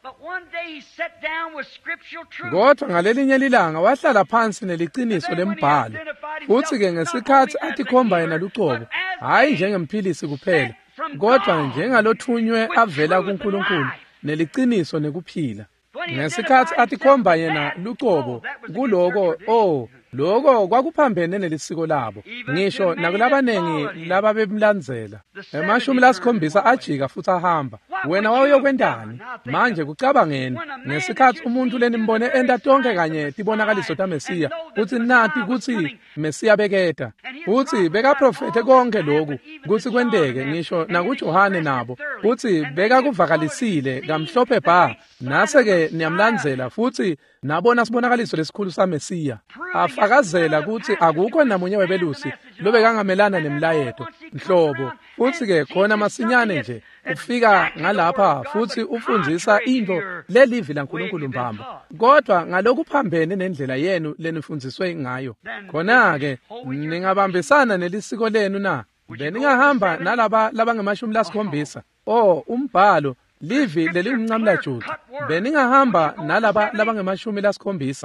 Kodwa ngalelinye lilanga wahlala phansi neliqiniso lembhalo. Futhi ke ngesikhathi athi khomba yena lucobo, hayi njengemphilisi kuphela, kodwa njengalothunywe avela kuNkulunkulu neliqiniso nekuphila. Ngesikhathi athi khomba yena lucobo kuloko, oh lokho kwakuphambene nelisiko labo. Ngisho nakulabanengi laba bemlandzela. Emashumi lasikhombisa ajika futhi ahamba. Wena wayokwendani? Manje kucabangeni ngesikhathi umuntu lenimbone enda tonke kanye tibonakaliso taMesiya, uthi nathi kuthi Mesiya beketa. Uthi bekaprofete konke lokhu kuthi kwendeke. Ngisho nakuJohane nabo uthi bekakuvakalisile kamhlophe bha. Nase-ke niyamlandzela futhi nabona sibonakaliso lesikhulu saMesiya. Afakazela ukuthi akukho namunye webelusi lobekangamelana nemlayeto nhlobo. Futhi ke khona masinyane nje ufika ngalapha futhi ufundzisa into lelivi laNkulunkulu mbamba. Kodwa ngalokhu phambene nendlela yenu lenifundziswe ngayo. Khona ke ningabambisana nelisiko lenu na. Beningahamba nalaba labangemashumi lasikhombisa. Oh umbhalo livi lelingumncamla jucu. Beningahamba nalaba labangemashumi lasikhombisa.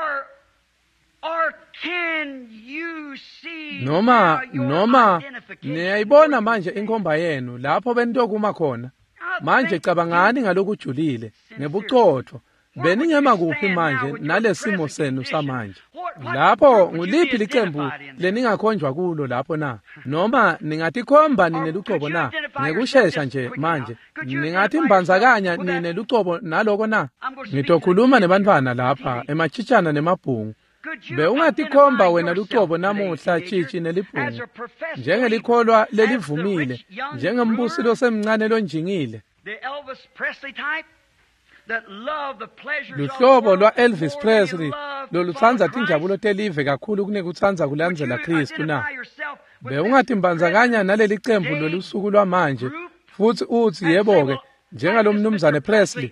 Noma noma niyayibona manje inkomba yenu lapho benitokuma khona. Manje cabangani ngalokujulile ngebuqotho. Beningema kuphi manje nalesimo senu samanje? Lapho nguliphi licembu leningakhonjwa kulo lapho na? Noma ningatikhomba nine lucobo na? Ngekushesha nje manje ningathi mbanzakanya nine lucobo naloko na? Ngitokhuluma nebantwana lapha emachitshana nemabhungu. Bewungatikhomba wena lucobo namuhla chichi nelibhungu njengelikholwa lelivumile, njengembusi losemncane lonjingile. luhlobo lwa-Elvis Presley lolutsandza tinjabulo telive kakhulu kunekutsandza kulandzela Kristu na. Bewungatimbandzakanya naleli cembu lolusuku lwamanje futhi uthi yebo-ke njengalo mnumzane Presley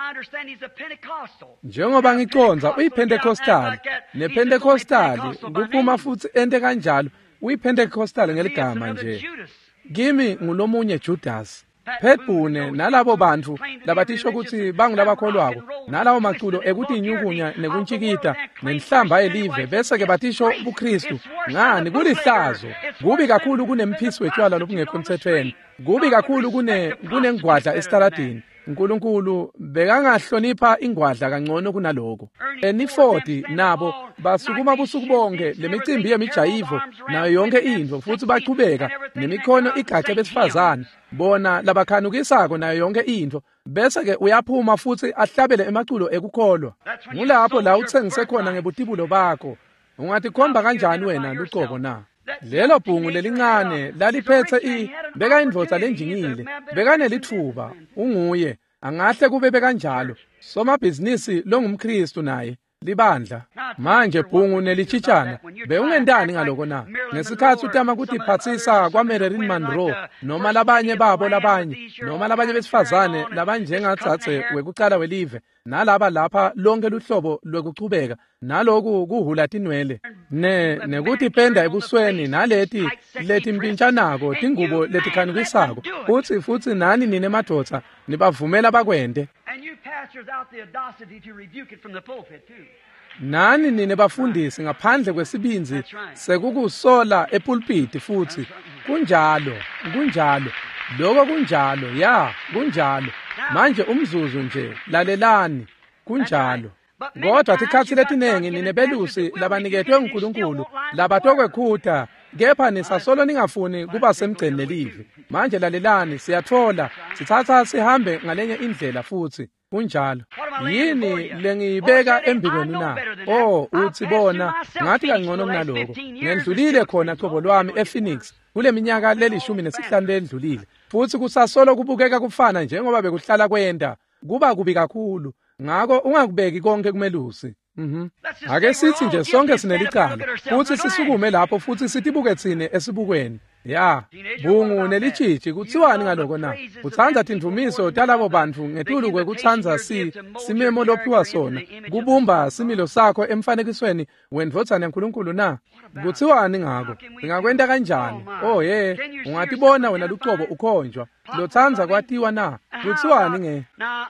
njengoba ngiconza uyiPentecostal nePentecostal kuphuma futhi ente kanjalo uyiPentecostal ngeligama nje. Kimi ngulomunye Judas. Phethbune nalabo bantu labatisho ukuthi bangulabakholwako nalawo maculo ekuthi inyukunya nekuntshikita nenhlamba elive bese ke batisho uKristu ngani kulihlazo kubi kakhulu kunemphisi wetshwala lobungekho emthethweni kubi kakhulu kune kunengwadla esitaradini. uNkulunkulu bekangahlonipha ingwadla kangcono kunaloko. Eni-forty nabo basukuma busuku bonke lemicimbi yemijayivo nayo yonke into futhi baqhubeka nemikhono igaxe besifazane bona labakhanukisako nayo yonke into bese ke uyaphuma futhi ahlabele emaculo ekukholwa. Ngulapho la uthengise khona ngebutibulo bakho. Ungatikhomba kanjani wena luqobo na? Lelo bhungu lelincane laliphethe i beka indvodza lenjingile bekanelithuba unguye angahle kube bekanjalo somabhizinisi longumKristu naye libandla manje bhungu nelichitshana beungendani ngaloko na ngesikhathi utama ukuthi phathisa kwaMarilyn Monroe noma labanye babo labanye noma labanye besifazane labanjengatsatse wekucala welive nalaba lapha lonke luhlobo lwekuchubeka naloku kuhula tinwele ne nekuthi penda ebusweni naleti leti mpintshanako tingubo letikhanukisako futhi futhi nani nine madodza nibavumela bakwende nani nine bafundisi ngaphandle kwesibinzi sekukusola epulpiti futhi kunjalo kunjalo lokho kunjalo ya kunjalo manje umzuzu nje lalelani kunjalo kodwa tikhathi letinengi nine belusi labaniketwe uNkulunkulu labatokwekhutha kepha nisasolo ningafuni kuba semgceni lelive manje lalelani siyathola sithatha sihambe ngalenye indlela futhi kunjalo yini lengiyibeka embikweni na oh uthi bona ngathi kangcono kunaloko ngendlulile khona qobo lwami ePhoenix kule minyaka lelishumi nesihlanu ledlulile futhi kusasolo kubukeka kufana njengoba bekuhlala kwenda kuba kubi kakhulu ngako ungakubeki konke kumelusi. Mhm. Ake sithi nje sonke sinelicala futhi sisukume lapho futhi sitibuke thine esibukweni. Ya, bungu nelichichi kuthiwani ngaloko na? Utsanza tindvumiso talabo bantu ngetulu kwekutsanza si simemo lophiwa sona. Kubumba similo sakho emfanekisweni wendvodzana yaNkulunkulu na? Kuthiwani ngako? Singakwenda kanjani? Oh ye, ungatibona wena luqobo ukhonjwa. Lotsanza kwatiwa na? Kuthiwani nge?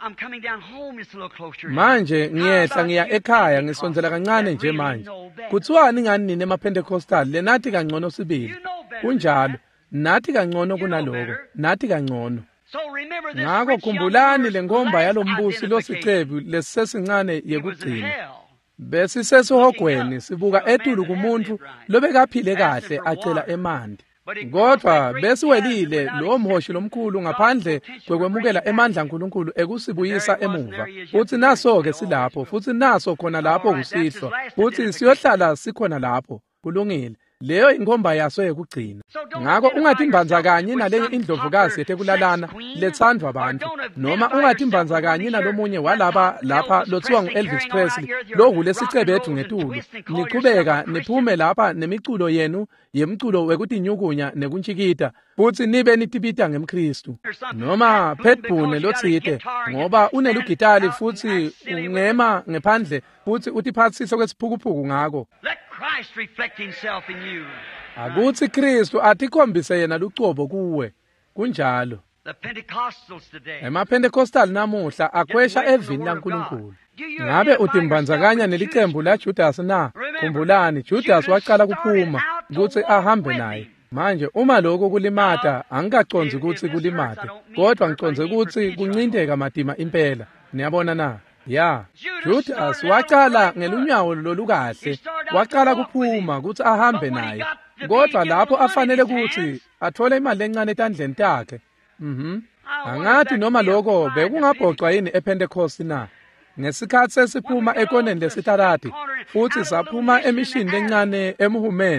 Manje ngiyehla ngiya ekhaya ngisonzela kancane nje manje. Kuthiwani ngani nine maPentecostal lenathi kangcono sibili? Kunjalo nathi kangcono kunaloko nathi kangcono ngako khumbulani lengomba yalombusi losicebu lesisesincane yekugcina bese sesihogweni sibuka etulu kumuntu lobekaphile kahle acela emandi kodwa besiwelile lo mhoshi lomkhulu ngaphandle kwekwemukela emandla uNkulunkulu ekusibuyisa emuva futhi naso ke silapho futhi naso khona lapho kusihlwa futhi siyohlala sikhona lapho kulungile leyo ingomba yaso yekugcina ngako ungatimbanza kanye nalenye indlovukazi etekulalana lethandwa abantu noma ungatimbanza kanye nalomunye walaba lapha lothiwa nguElvis Presley lohu lesicebe ethu ngetulu niqhubeka niphume lapha nemiculo yenu yemculo wekuthi inyukunya nekuntshikita futhi nibe nitibita ngemKristu noma Phethbune lotsite ngoba unelugitali futhi ungema ngephandle futhi utiphathise kwesiphukuphuku ngako Christ reflect himself in you. Akuthi Kristu atikhombise yena luqobo kuwe kunjalo. The Pentecostals today. EmaPentecostal namuhla akhwesha evini laNkulunkulu. Ngabe utimbandzakanya nelicembu la Judas na? Khumbulani Judas waqala kuphuma ukuthi ahambe naye. Manje uma lokho kulimata angikaconzi ukuthi kulimata kodwa ngiconze ukuthi kuncindeka madima impela. Niyabona na? Ya, Judas waqala ngelunyawo lolukahle, waqala kuphuma ukuthi ahambe naye. Kodwa lapho afanele ukuthi athole imali encane etandleni takhe. Mhm. Angathi noma lokho bekungabhoqwa yini ePentecost na? Ngesikhathi sesiphuma ekoneni lesitarati, futhi saphuma emishini encane emuhumeni.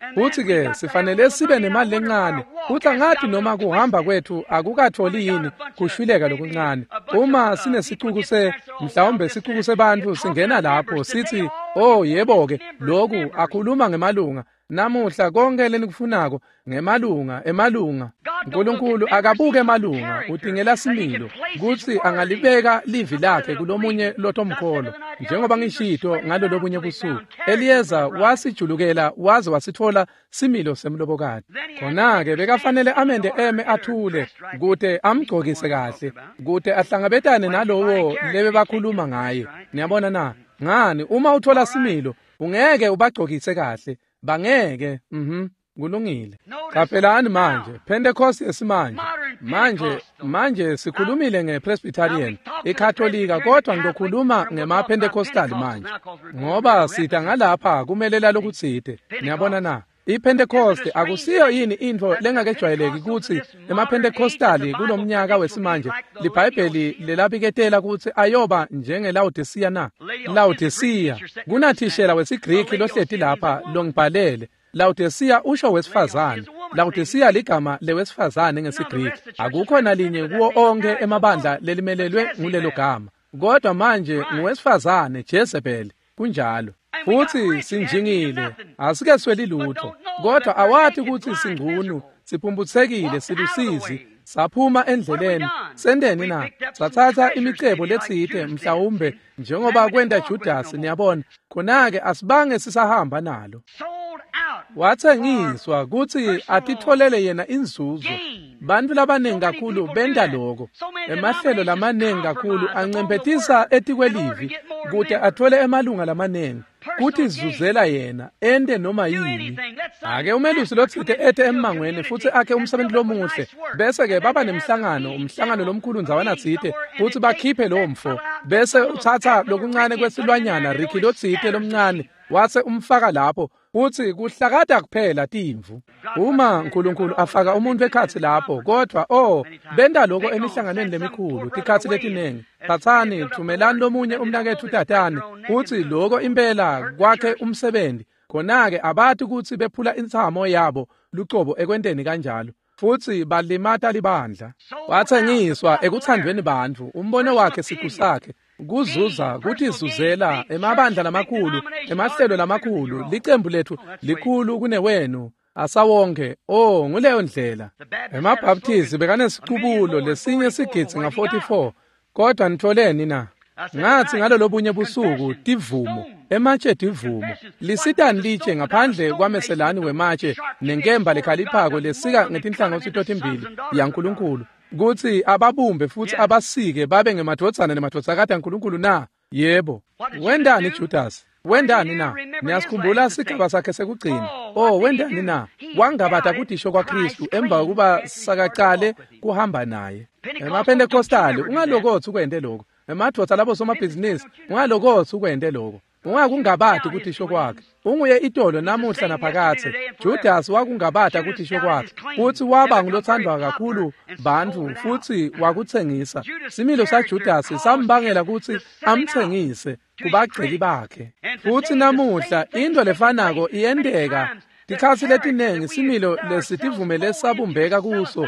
futhi-ke sifanele sibe nemali lencane futhi angathi noma kuhamba kwethu akukatholi yini kushwileka lokuncane. Uma sinesixuku se mhlawumbe isixuku sebantu singena lapho sithi oh yebo-ke lokhu akhuluma ngemalunga namuhla konke lenikufunako ngemalunga emalunga. uNkulunkulu akabuke emalunga, udingela similo ukuthi angalibeka livi lakhe kulomunye lotomkholo. Njengoba ngishito ngalo lobunye busuku Eliyeza wasijulukela waze wasithola similo semlobokade. Khona-ke bekafanele amende eme athule kude amgcokise kahle kude ahlangabetane nalowo lebe bakhuluma ngaye. Niyabona na? Ngani uma uthola similo ungeke ubagcokise kahle, bangeke. Mhm kulungile. Qaphelani manje Pentecost yesimanje. Manje manje sikhulumile ngePresbyterian, iKatholika, kodwa ngizokhuluma ngemaPentecostal manje. Ngoba sitha ngalapha kumelela lokutside. Niyabona na? iPentecost akusiyo yini into lengakejwayeleki ukuthi emaPentecostali kulomnyaka wesimanje liBhayibheli lelabiketela ukuthi ayoba njengelaodicea na? Laodicea kunathishela wesiGriki lohleti lapha longibhalele. Laodicea usho wesifazane. Laodicea ligama lewesifazane ngesiGriki. Akukho nalinye kuwo onke emabandla lelimelelwe ngulelo gama. Kodwa manje ngowesifazane Jezebel kunjalo. Futhi sinjingile, asike sweli lutho. Kodwa awathi ukuthi singunu, siphumbuthekile, silusizi, saphuma endleleni. Sendeni na? Sathatha imicebo letsite mhlawumbe njengoba kwenda Judas. Niyabona khona-ke asibange sisahamba nalo. Wathengiswa kuthi atitholele yena inzuzo. Bantu labaningi kakhulu benda lokho. Emahlelo lamaningi kakhulu ancempethisa etikwelivi kude athole emalunga lamaningi kuthi zuzela yena ende noma yini. Ake umelusi lotsite ethe emangweni futhi akhe umsebenzi lomuhle, bese-ke baba nemhlangano umhlangano lomkhulu nzawana tsite futhi bakhiphe lowo mfo, bese uthatha lokuncane kwesilwanyana rikhi lotsite lomncane wase umfaka lapho uthi kuhlakada kuphela timvu. Uma uNkulunkulu afaka umuntu ekhathi lapho, kodwa oh benda lokho emihlanganweni lemikhulu tikhathi letinengi. Phathani thumelani lomunye umnakethu utatane uthi lokho impela kwakhe umsebenzi. Khona-ke abathi ukuthi bephula insamo yabo lucobo ekwenteni kanjalo futhi balimata libandla. Wathengiswa ekuthandweni bantu, umbono wakhe siqu sakhe kuzuza kuthi zuzela emabandla lamakhulu emahlelo lamakhulu. Licembu lethu likhulu kunewenu asawonke. Oh nguleyo ndlela emabhaptizi bekanesiqubulo lesinye sigidzi nga forty-four. Kodwa nitholeni na? Ngathi ngalo lobunye busuku tivumo ematshe divumo lisitani litshe ngaphandle kwameselani wematshe nenkemba lekhaliphako lesika ngetinhlangothi totimbili yaNkulunkulu kuthi ababumbe futhi abasike babe ngemadodzana nemadodzakade yaNkulunkulu na? Yebo. Wendani Judas? Wendani na? Niyasikhumbula sigaba sakhe sekugcina. Oh wendani na? Wangabatha kudisho kwaKristu emva kokuba sakaqale kuhamba naye. EmaPentecostali ungalokothi ukwende lokho. Emadodza labo somabhizinisi ungalokothi ukwende lokho. Ungakungabathi kudisho kwakhe. Unguye itolo namuhla naphakathe. Judas wakungabatha kudisho kwakhe. Futhi waba ngulothandwa kakhulu bantu futhi wakuthengisa. Similo sa Judas sambangela ukuthi amthengise kubagceki bakhe. Futhi namuhla into lefanako iyendeka. Tikhathi letinengi similo lesitivumele sabumbeka kuso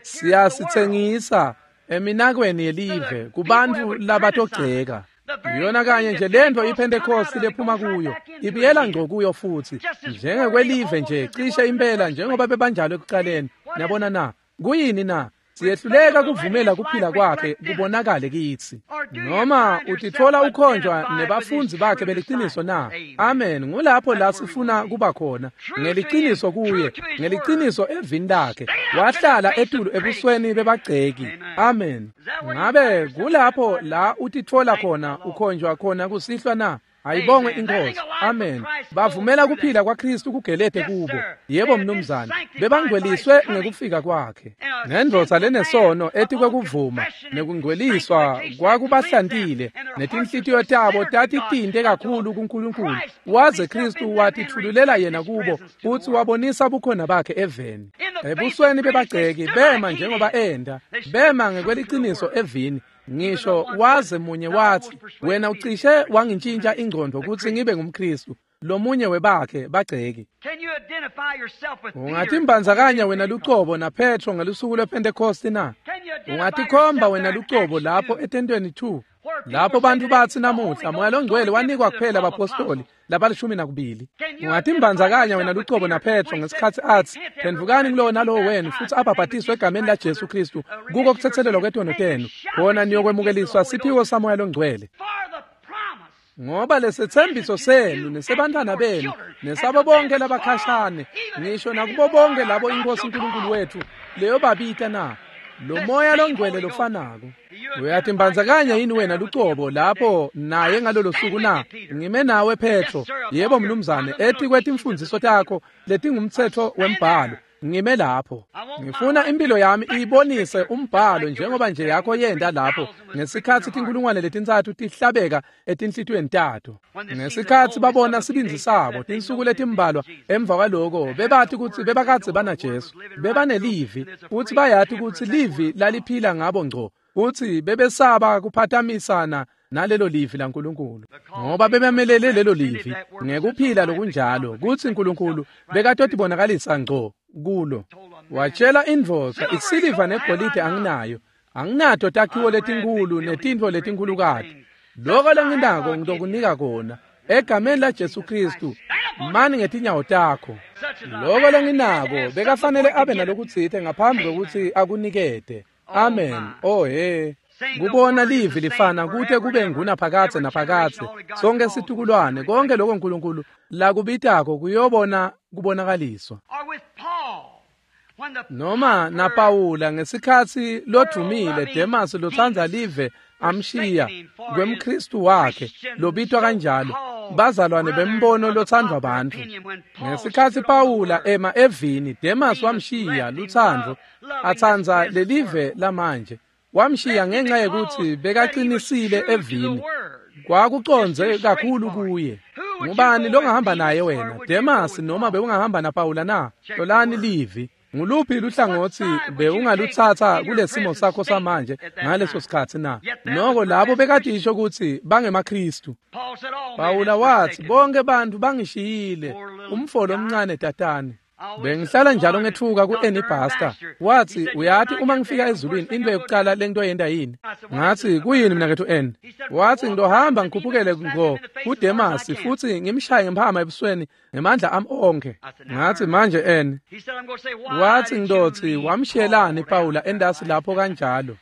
siyasithengisa eminakweni yelive kubantu labatogceka. Yona kanye nje lento iPentecost lephuma kuyo ibiyela ngco kuyo futhi njengekwelive nje cishe impela njengoba bebanjalo ekuqaleni. Niyabona na? Kuyini na? Siyehluleka kuvumela kuphila kwakhe kubonakale kithi. Noma utithola ukhonjwa nebafunzi bakhe beliqiniso na? Amen. Ngulapho la sifuna kuba khona ngeliqiniso kuye, ngeliqiniso evini lakhe. Wahlala etulu ebusweni bebagceki. Amen. Ngabe kulapho la utithola khona ukhonjwa khona kusihlwa na? Ayibonge inkosi. Amen. Bavumela kuphila kwaKristu kugelede kubo. Yebo mnumzane, bebangcweliswe ngekufika kwakhe. Nendvodza lenesono ethi kwekuvuma nekungcweliswa kwakubahlantile netinhlitiyo tabo tathi tinte kakhulu kuNkulunkulu. Waze Kristu watithululela yena kubo futhi wabonisa bukhona bakhe eveni. Ebusweni bebagceki bema njengoba enda, bema ngekweliqiniso evini. Ngisho waze munye wathi wena ucishe wangintshintsha ingqondo ukuthi ngibe ngumKristu. lomunye webakhe bagceki. Can you identify yourself with Ungathi Peter? imbanzakanya wena luqobo na Petro ngelusuku lwePentecost na? Can you identify Ungathi khomba yourself wena there in luqobo Acts lapho two? etentweni two. Where people Lapho say bantu today, bathi the namuhla Holy moya Ghost longcwele only wanikwa gives to the kuphela twelve abapostoli apostles. labalishumi nakubili. Can you Ungathi identify imbanzakanya wena yourself with luqobo na Peter? Petro When he ngesikhathi said, athi "Repent, phendukani kulowo nalowo everyone, wenu be futhi baptized abhabhatiswe in the name egameni of Jesus laJesu Christ Kristu for the remission kuko of your kuthethelelwa sins, kwethono and you tenu shall khona receive the gift niyokwemukeliswa of the Holy siphiwo Ghost." samoya longcwele. For the promise Ngoba lesethembiso senu nesebantwana benu nesabo bonke labakhashane ngisho nakubo bonke labo inkosi uNkulunkulu wethu leyo babita na lo moya longcwele lofanako. Uyathi imbanzakanya yini wena luqobo lapho naye ngalolo suku na? Ngime nawe Petro. Yebo mnumzane, ethi kwethi imfundiso takho letingumthetho wembhalo. Ngime lapho. Ngifuna impilo yami ibonise umbhalo njengoba nje yakho yenda lapho ngesikhathi tinkulungwane letintathu tihlabeka etinhlitweni tato. Ngesikhathi babona sibinzi sabo tinsuku letimbalwa emva kwaloko bebathi ukuthi bebakadze bana Jesu, bebanelivi uthi bayathi ukuthi livi laliphila ngabo ngco. Uthi bebesaba kuphathamisana nalelo livi laNkulunkulu ngoba bebemelele lelo livi ngekuphila lokunjalo kuthi uNkulunkulu bekade bonakalisa ngco kulo. Watshela indvodza isiliva negolide anginayo, anginato takhiwo letinkulu netintfo letinkulu-kade. Lokho lenginako ngizokunika kona egameni laJesu Kristu, mani ngetinyawo takho. Lokho lenginako bekafanele abe nalokutsithe ngaphambi kokuthi akunikete. Amen. Oh he. Kubona livi lifana kuthe kube nguna phakathe naphakathe sonke situkulwane konke lokho uNkulunkulu la kubitako kuyobona kubonakaliswa. Noma na Paula ngesikhathi lodumile Demas lothandza live amshiya kwemKristu wakhe lobitwa kanjalo bazalwane bembono lothandwa abantu. Ngesikhathi Paula ema evini Demas wamshiya luthando athandza lelive lamanje. Wamshiya ngenxa yokuthi bekaqinisile evini kwakuconze kakhulu kuye. Ngubani longahamba naye wena Demas noma bewungahamba na Paula na? Tolani livi. Nguluphi luhlangothi bewungaluthatha kulesimo sakho samanje ngaleso sikhathi na? Noko labo bekade isho ukuthi bangemaKristu. Paula wathi bonke bantu bangishiyile umfolo omncane tatane. Bengihlala njalo ngethuka ku-Enibhasta. Wathi uyathi uma ngifika ezulwini into yokuqala lento yenda yini? Ngathi kuyini mina kethu en? Wathi ngizohamba ngikhuphukele ngo uDemas futhi ngimshaye ngempama ebusweni ngemandla ami onke. Ngathi manje en. Wathi ngizothi wamshiyelani Paula endasi lapho kanjalo?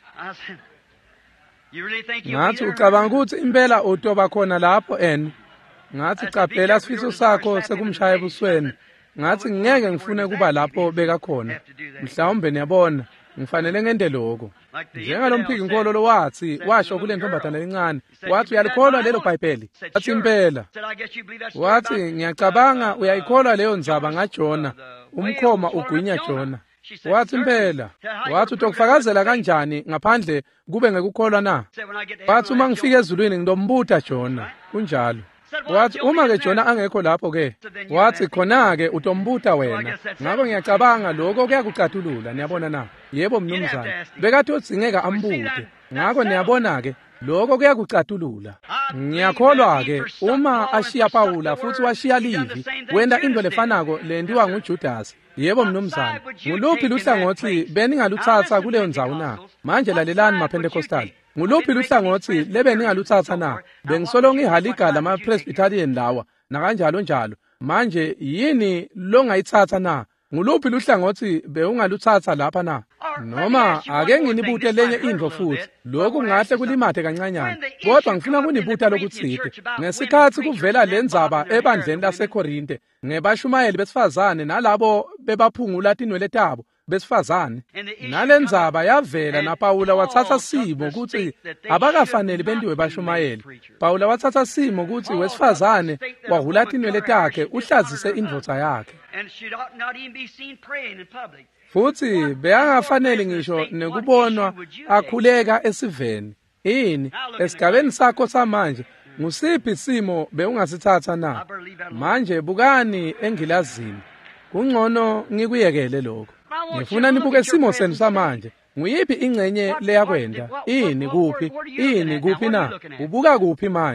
Ngathi ucabanga ukuthi impela utoba khona lapho en? Ngathi qaphela sifiso sakho sekumshaya ebusweni. Ngathi ngeke ngifune kuba lapho beka khona. Mhlawumbe niyabona ngifanele ngende lokho. Njengalomphiki inkolo lo wathi washo kule ntombazana encane. Wathi uyalikholwa lelo Bhayibheli? Wathi impela. Wathi ngiyacabanga uyayikholwa leyo ndzaba ngaJona. Umkhoma ugwinya Jona. Wathi impela. Wathi utokufakazela kanjani ngaphandle kube ngekukholwa na? Wathi uma ngifika ezulwini ngizombutha Jona. Kunjalo. Wathi uma ke Jona angekho lapho ke wathi khona ke utombuta wena. Ngakho ngiyacabanga lokho kuyakucathulula niyabona na? Yebo mnumzane. Bekathi udzingeka ambute. Ngakho niyabona ke lokho kuyakucathulula. Ngiyakholwa ke uma ashiya Paula futhi washiya livi wenda into lefanako lendiwa nguJudas. Yebo mnumzane. Nguluphi luhlangothi beningaluthatha kuleyo ndzawo na? Manje lalelani maPentecostal. Nguluphi luhlangothi lebe ningaluthatha na? Bengisolo ngihaliga lama Presbyterian lawa nakanjalo njalo. Manje yini longayithatha na? Nguluphi luhlangothi bewungaluthatha lapha na? Noma ake nginibute lenye into futhi. Lokhu ngahle kulimathe kancanyana. Kodwa ngifuna kunibuta lokutsite. Ngesikhathi kuvela lendzaba ebandleni laseKorinte ngebashumayeli besifazane nalabo bebaphungula tinwele tabo besifazane. Nalendzaba yavela na Paula wathatha simo ukuthi abakafanele bendiwe bashumayeli. Paula wathatha simo ukuthi wesifazane wahula tinwele takhe uhlazise indvodza yakhe. Futhi beyangafanele ngisho nekubonwa akhuleka esiveni. Yini esigabeni sakho samanje ngusiphi isimo bewungasithatha na? Manje bukani engilazini. Kungcono ngikuyekele lokho. Ngifuna nibuke isimo senu samanje. Nguyiphi ingcenye leyakwenda? Ini kuphi? Ini kuphi na? Ubuka kuphi manje?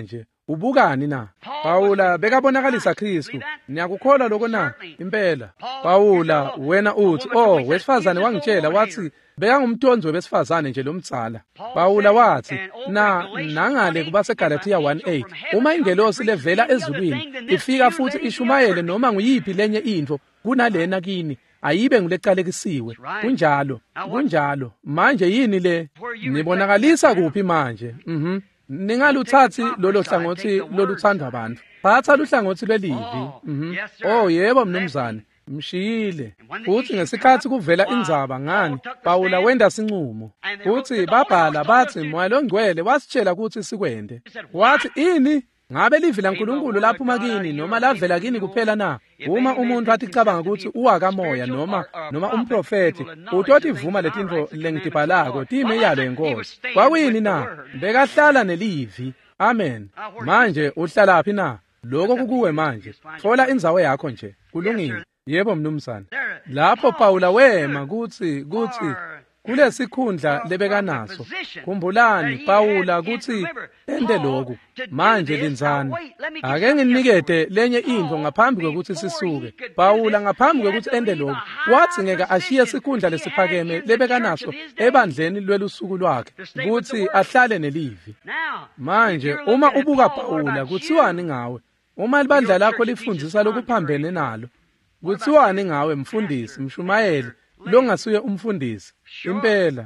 ubukani na? Pawula bekabonakalisa Kristu. Niyakukholwa lokho na? Impela. Pawula wena uthi, "Oh, wesifazane wangitshela wathi beka ngumthonzi webesifazane nje lomtsala." Pawula wathi, "Na nangale kubase Galatiya one eight, uma ingelosi levela ezulwini ifika futhi ishumayele noma nguyiphi lenye into kunalena kini, ayibe ngulecalekisiwe." Kunjalo, kunjalo. Manje yini le? Nibonakalisa kuphi manje? Mhm. Ningaluthathi lolo hlangothi loluthanda abantu. Phatha luhlangothi lwelivi. Mhm. Oh yebo mnumzane, mshiyile. Futhi ngesikhathi kuvela indzaba ngani, Pawula wenda sinqumo. Futhi babhala bathi moya longcwele wasitshela ukuthi sikwende. Wathi ini? Ngabe livi laNkulunkulu laphuma kini noma lavela kini kuphela na? Uma umuntu athi cabanga ukuthi uwakamoya noma noma umprofeti, utothi vuma letinto lengitibhalako time yalo yenkosi. Kwakuyini na? Bekahlala nelivi. Amen. Manje uhlalaphi na? Lokho kukuwe manje. Thola indzawo yakho nje. Kulungile. Yebo mnumzane. Lapho Pawula wema kuthi kuthi kulesikhundla lebekanaso. Khumbulani Pawula kuthi ende lokhu. Manje linzani. Ake nginikete lenye into ngaphambi kokuthi sisuke. Pawula ngaphambi kokuthi ende lokhu wathi ngeke ashiye isikhundla lesiphakeme lebekanaso ebandleni lwelusuku lwakhe kuthi ahlale nelivi. Manje uma ubuka Pawula kuthiwani ngawe? Uma libandla lakho lifundzisa lokuphambene nalo, kuthiwani ngawe mfundisi, mshumayeli, longasuye umfundisi? Impela.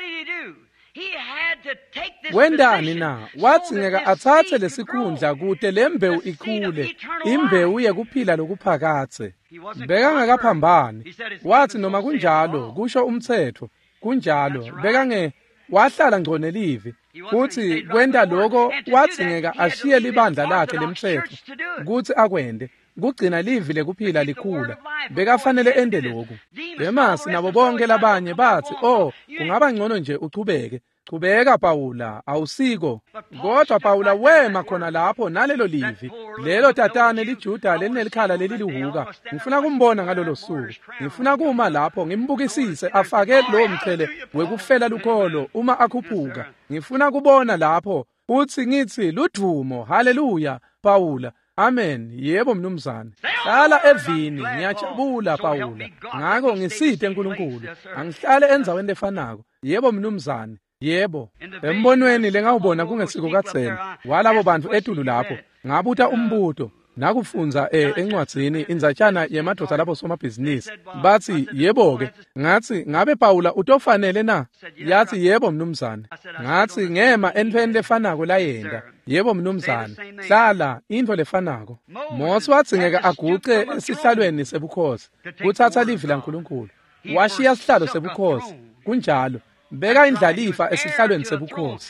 Wendani na? Wathi ngeke athathe lesikhundla kude lembewu ikhule, imbewu yekuphila lokuphakathe. Beka ngakaphambani. Wathi noma kunjalo, kusho umthetho, kunjalo, beka nge wahlala ngcone livi. Futhi kwenda lokho wathi ngeke ashiye libandla lakhe lemthetho kuthi akwende. Kugcina livi lekuphila likhula. Bekafanele ende lokhu. Demasi nabo bonke labanye bathi, "Oh, kungaba ngcono nje uchubeke." Chubeka Pawula, awusiko. Kodwa Pawula wema khona lapho nalelo livi. Lelo tatane liJuda lelinelikhala leliluhuka. Ngifuna kumbona ngalolo suku. Ngifuna kuma lapho ngimbukisise afake lo mchele wekufela lukholo uma akhuphuka. Ngifuna kubona lapho uthi ngithi ludumo. Haleluya Pawula. Amen. Yebo mnumzane. Hlala evini, ngiyajabula Pawula. Ngako ngisithe uNkulunkulu. Angihlale enzaweni lefanako. Yebo mnumzane. Yebo. Embonweni lengawubona kungesiko katsela. Walabo bantu etulu lapho. Ngabuta umbuto. Nakufunza eh encwadzini inzatshana yemadoda lapho somabhizinisi. Bathi yebo ke. Ngathi ngabe Pawula utofanele na? Yathi yebo mnumzane. Ngathi ngema enhlweni lefanako la yenda. Yebo mnumzane. Hlala into lefanako. Mose wathi ngeke aguqe esihlalweni sebukhosi. Kuthatha livi laNkulunkulu. Washiya sihlalo sebukhosi. Kunjalo. Beka indlalifa esihlalweni sebukhosi.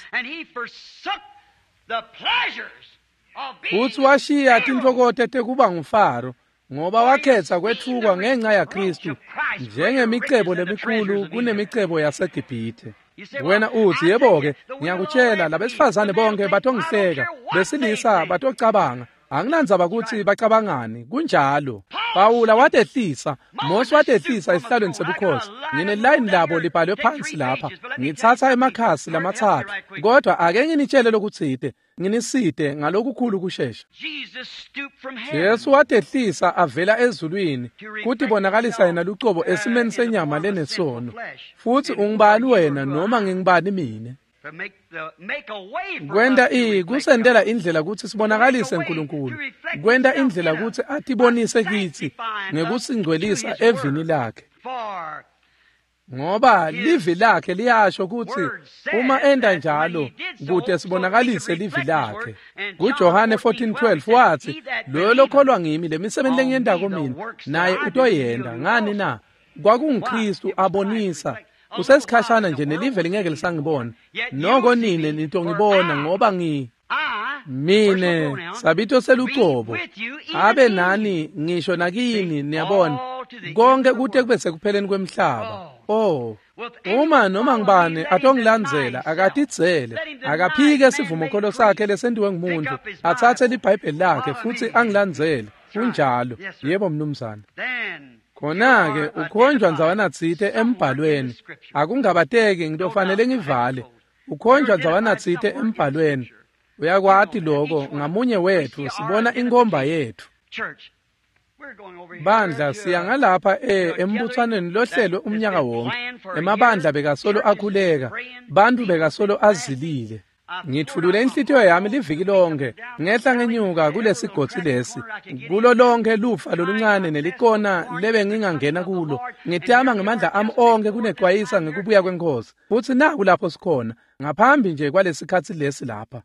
Uthi washiya inhlokotho etekuba ngufaro ngoba wakhetha kwethukwa ngenxa yaKristu njengemicebo lemikhulu kunemicebo yaseGibhithe. Wena uthi yebo ke ngiyakutshela labesifazane bonke batongihleka besilisa batocabanga anginandzaba ukuthi bacabangani. Kunjalo Pawula watehlisa, Mose watehlisa esihlalweni sebukhosi. Ngine line labo libhalwe phansi lapha. Ngithatha emakhasi lamathathu. Kodwa ake nginitshele lokuthide, nginiside ngalokukhulu kushesha. Yesu watehlisa avela ezulwini kuthi bonakalisa yena lucobo esimeni senyama lenesono. Futhi ungibani wena noma ngingibani mina? Kwenda i kusendela indlela ukuthi sibonakalise uNkulunkulu. Kwenda indlela ukuthi atibonise kithi ngekusingcwelisa evini lakhe. Ngoba livi lakhe liyasho ukuthi uma enda njalo kude sibonakalise livi lakhe. KuJohane fourteen twelve wathi, "Lo lokholwa ngimi lemisebenzi lengiyenda mina naye utoyenda." Ngani na? KwakunguKristu abonisa. Kusesikhashana nje nelive lingeke lisangibona. Noko nine nito ngibona ngoba ngi mine sabito selucobo. Abe nani ngisho nakini niyabona. Konke kude kube sekupheleni kwemhlaba. Oh, uma noma ngibane atongilandzela akatitsele akaphike sivumo kholo sakhe lesendiwe ngumuntu athathe liBhayibheli lakhe futhi angilandzele. Kunjalo. Yebo mnumzane. Khona-ke ukhonjwa ndzabana tsite embhalweni. Akungabateki ngitofanele ngivale. Ukhonjwa ndzabana tsite embhalweni. uyakwati lokho ngamunye wethu sibona inkomba yethu. Bandla siya ngalapha eh embuthaneni lohlelo umnyaka wonke emabandla bekasolo akhuleka bantu bekasolo azilile. Ngithulule inhlitiyo yami liviki lonke ngehla ngenyuka kulesigodzi lesi kulo lonke lufa loluncane nelikona lebe ngingangena kulo ngitama ngemandla ami onke kunexwayisa ngikubuya kwenkosi futhi naku lapho sikhona ngaphambi nje kwalesikhathi lesi lapha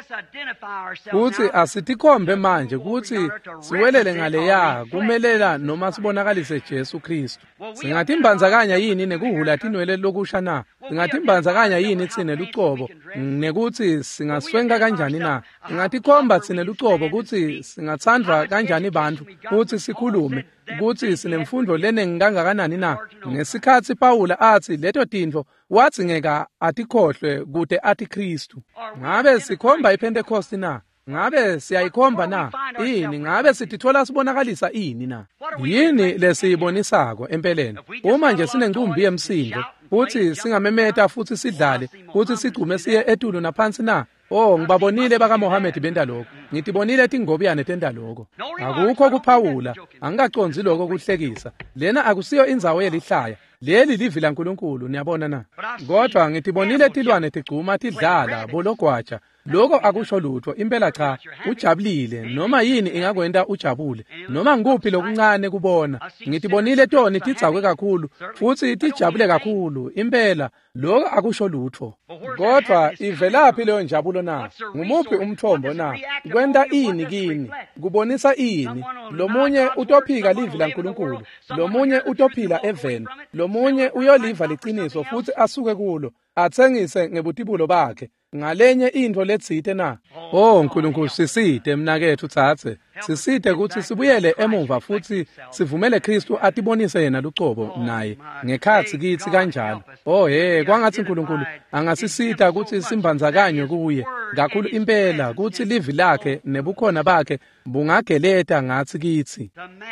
futhi asitikhombe manje ukuthi siwelele ngaleya kumelela noma sibonakalise Jesu Kristu. Singathi imbanzakanya yini nekuhula tinwele lokusha na? Singathi imbanzakanya yini tsine lucobo nekuthi singaswenga kanjani na? Singathi khomba tsine lucobo ukuthi singathandwa kanjani bantu ukuthi sikhulume ukuthi sinemfundo lenengi kangakanani na? Ngesikhathi Pawula athi leto tintfo wathi ngeka atikhohlwe kude athi Kristu. Ngabe sikhomba iPentecost na? Ngabe siyayikhomba na? Ini ngabe sitithola sibonakalisa ini na? Yini lesiyibonisako empeleni? Uma nje sinencumbi yemsindo futhi singamemeta futhi sidlale futhi sigcume siye etulu naphansi na? Oh ngibabonile baka Mohammed benda lokho. Ngitibonile tingobiyane tenda lokho. Akukho kuPawula, angikaconzi lokho kuhlekisa. Lena akusiyo indzawo yelihlaya. Leli livi laNkulunkulu niyabona na? Kodwa ngitibonile tilwane tigcuma tidlala bologwaja. Lokho akusho lutho impela cha ujabulile noma yini ingakwenda ujabule noma ngikuphi lokuncane kubona. Ngitibonile toni tidzakwe kakhulu futhi tijabule kakhulu impela lokho akusho lutho. Kodwa ivelaphi leyo njabulo na? Ngumuphi umthombo na? Kwenda ini kini? Kubonisa ini? Lomunye utophika livi laNkulunkulu, lomunye utophila eveni, lomunye uyoliva liqiniso futhi asuke kulo athengise ngebutibulo bakhe. Ngalenye into letsite na? Oh Nkulunkulu siside mnakethu thathe. Siside ukuthi sibuyele emuva futhi sivumele Kristu atibonise yena lucobo naye ngekhathi kithi kanjalo. Oh hey kwangathi Nkulunkulu angasisita ukuthi simbanzakanye kuye kakhulu impela ukuthi livi lakhe nebukhona bakhe bungageleta ngathi kithi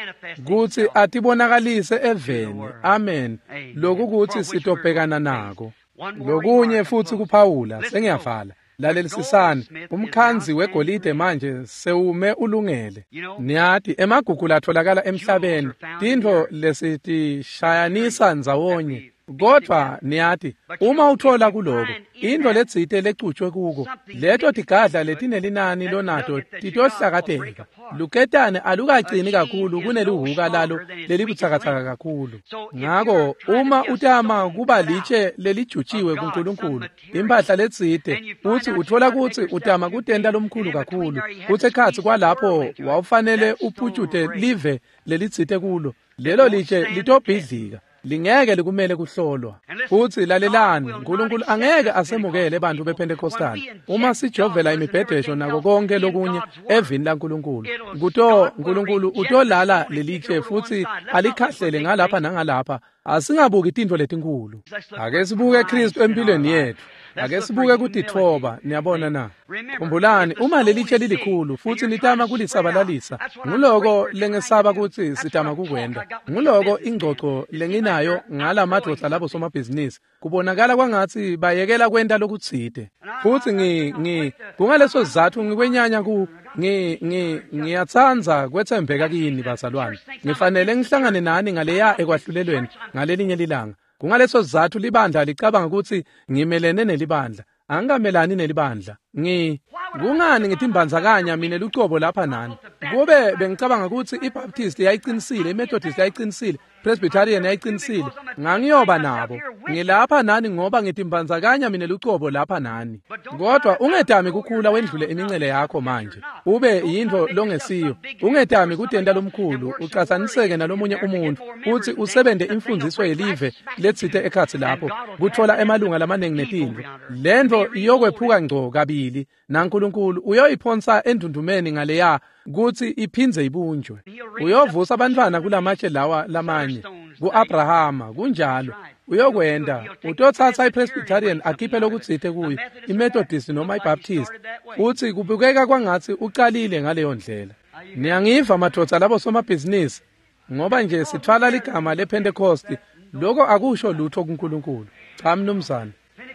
ukuthi atibonakalise eveni. Amen. Lokhu ukuthi sitobhekana nako. Lokunye futhi kuPawula sengiyavala lalelisisana umkhanzi wegolide manje sewume ulungele. Niyathi emagugu atholakala emhlabeni tintfo lesitishayanisa ndzawonye. Kodwa niyathi uma uthola kuloko into letsite lecuthwe kuko leto tigadla letinelinani lonato titohlakateka luketane alukagcini kakhulu kuneluhuka lalo lelibuthakathaka kakhulu. Ngako uma utama kuba liche lelijutshiwe kuNkulunkulu impahla letsite uthi uthola kuthi utama kutenda lomkhulu kakhulu uthi ekhathi kwalapho wawufanele uphutshute live lelitsite kulo lelo liche litobhidlika lingeke likumele kuhlolwa. Futhi lalelani uNkulunkulu angeke asemukele abantu bePentecostal uma sijovela imibhedesho nako konke lokunye evini laNkulunkulu. Kuto uNkulunkulu utolala leliche futhi alikhahlele ngalapha nangalapha. Asingabuki tintfo letinkulu. Ake sibuke Kristu empilweni yethu. Ake sibuke kutithoba niyabona na? Khumbulani uma leliche lilikhulu futhi nitama kulisabalalisa nguloko lengesaba ukuthi sitama kukwenda. Nguloko ingcoco lenginayo ngala madodla labo somabhizinisi kubonakala kwangathi bayekela kwenda lokutsite. Futhi ngi ngi kungaleso sizathu ngikwenyanya ku ngi ngi ngiyatsanza kwethembeka kini bazalwane. Ngifanele ngihlangane nani ngaleya ekwahlulelweni ngalelinye lilanga. Kungaleso sizathu libandla licabanga ukuthi ngimelene nelibandla angamelani nelibandla. Ngi kungani ngithi imbanzakanya mina lucobo lapha nani? Kube bengicabanga ukuthi iBaptist yayiqinisile, iMethodist yayiqinisile, Presbyterian yayiqinisile. Ngangiyoba nabo. Ngilapha nani ngoba ngithi imbanzakanya mina lucobo lapha nani. Kodwa ungetami kukhula wendlule imincele yakho manje. Ube yindlo longesiyo. Ungetami kutenda lomkhulu ucasaniseke nalomunye umuntu uthi usebende imfundiso yelive letsite ekhathi lapho kuthola emalunga lamanengi netindlu. Lento iyokwephuka ngco kabi naNkulunkulu uyoyiphonsa endundumeni ngaleya kuthi iphindze ibunjwe. Uyovusa abantwana kulamatshe lawa lamanye kuAbrahama kunjalo. Uyokwenda utothatha iPresbyterian akhiphe lokutsite kuyo iMethodist noma iBaptist uthi kubukeka kwangathi uqalile ngaleyo ndlela. Niyangiva madoda labo somabhizinisi ngoba nje sithwala ligama lePentecost lokho akusho lutho kuNkulunkulu. Cha mnumzane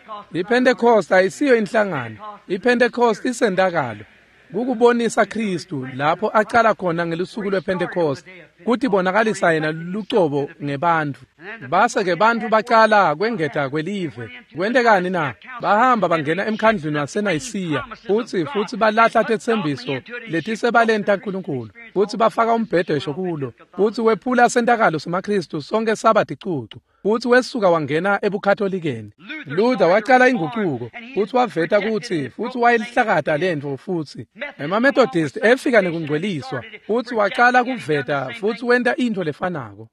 iPentecost ayisiyo inhlangano. iPentecost isendakalo. Kukubonisa Kristu lapho aqala khona ngelusuku lwePentecost kuthi bonakalisa yena lucobo ngebantu. Base ke bantu baqala kwengeta kwelive. Kwendekani na? Bahamba bangena emkhandlweni waseNayisiya futhi futhi balahla ithembiso lethi sebalenta uNkulunkulu. Futhi bafaka umbhedesho kulo. Futhi wephula sentakalo somaKristu sonke sabathi icucu. Futhi wesuka wangena ebukatholikeni. Luther waqala inguquko futhi waveta ukuthi futhi wayelihlakata lento futhi emaMethodist efika nekungcweliswa futhi waqala kuveta futhi wenta into lefanako.